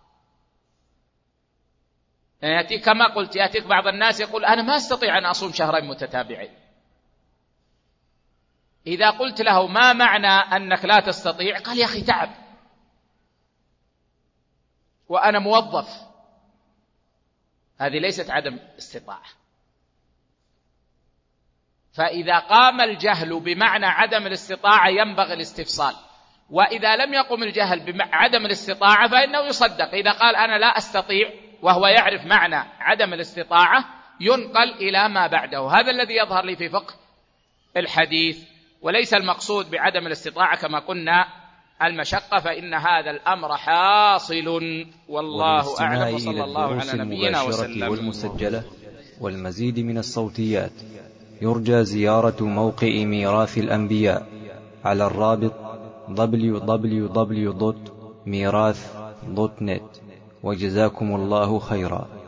يعني كما قلت، يأتيك بعض الناس يقول: أنا ما أستطيع أن أصوم شهرين متتابعين. إذا قلت له: ما معنى أنك لا تستطيع؟ قال: يا أخي تعب وأنا موظف. هذه ليست عدم استطاعة. فإذا قام الجهل بمعنى عدم الاستطاعة ينبغي الاستفصال، وإذا لم يقم الجهل بعدم الاستطاعة فإنه يصدق. إذا قال أنا لا أستطيع وهو يعرف معنى عدم الاستطاعة ينقل إلى ما بعده. هذا الذي يظهر لي في فقه الحديث، وليس المقصود بعدم الاستطاعة كما قلنا المشقة، فإن هذا الأمر حاصل والله أعلم. وصلى الله على نبينا وسلم. والمسجلة والمزيد من الصوتيات يرجى زيارة موقع ميراث الأنبياء على الرابط www.mirath.net. وجزاكم الله خيرا.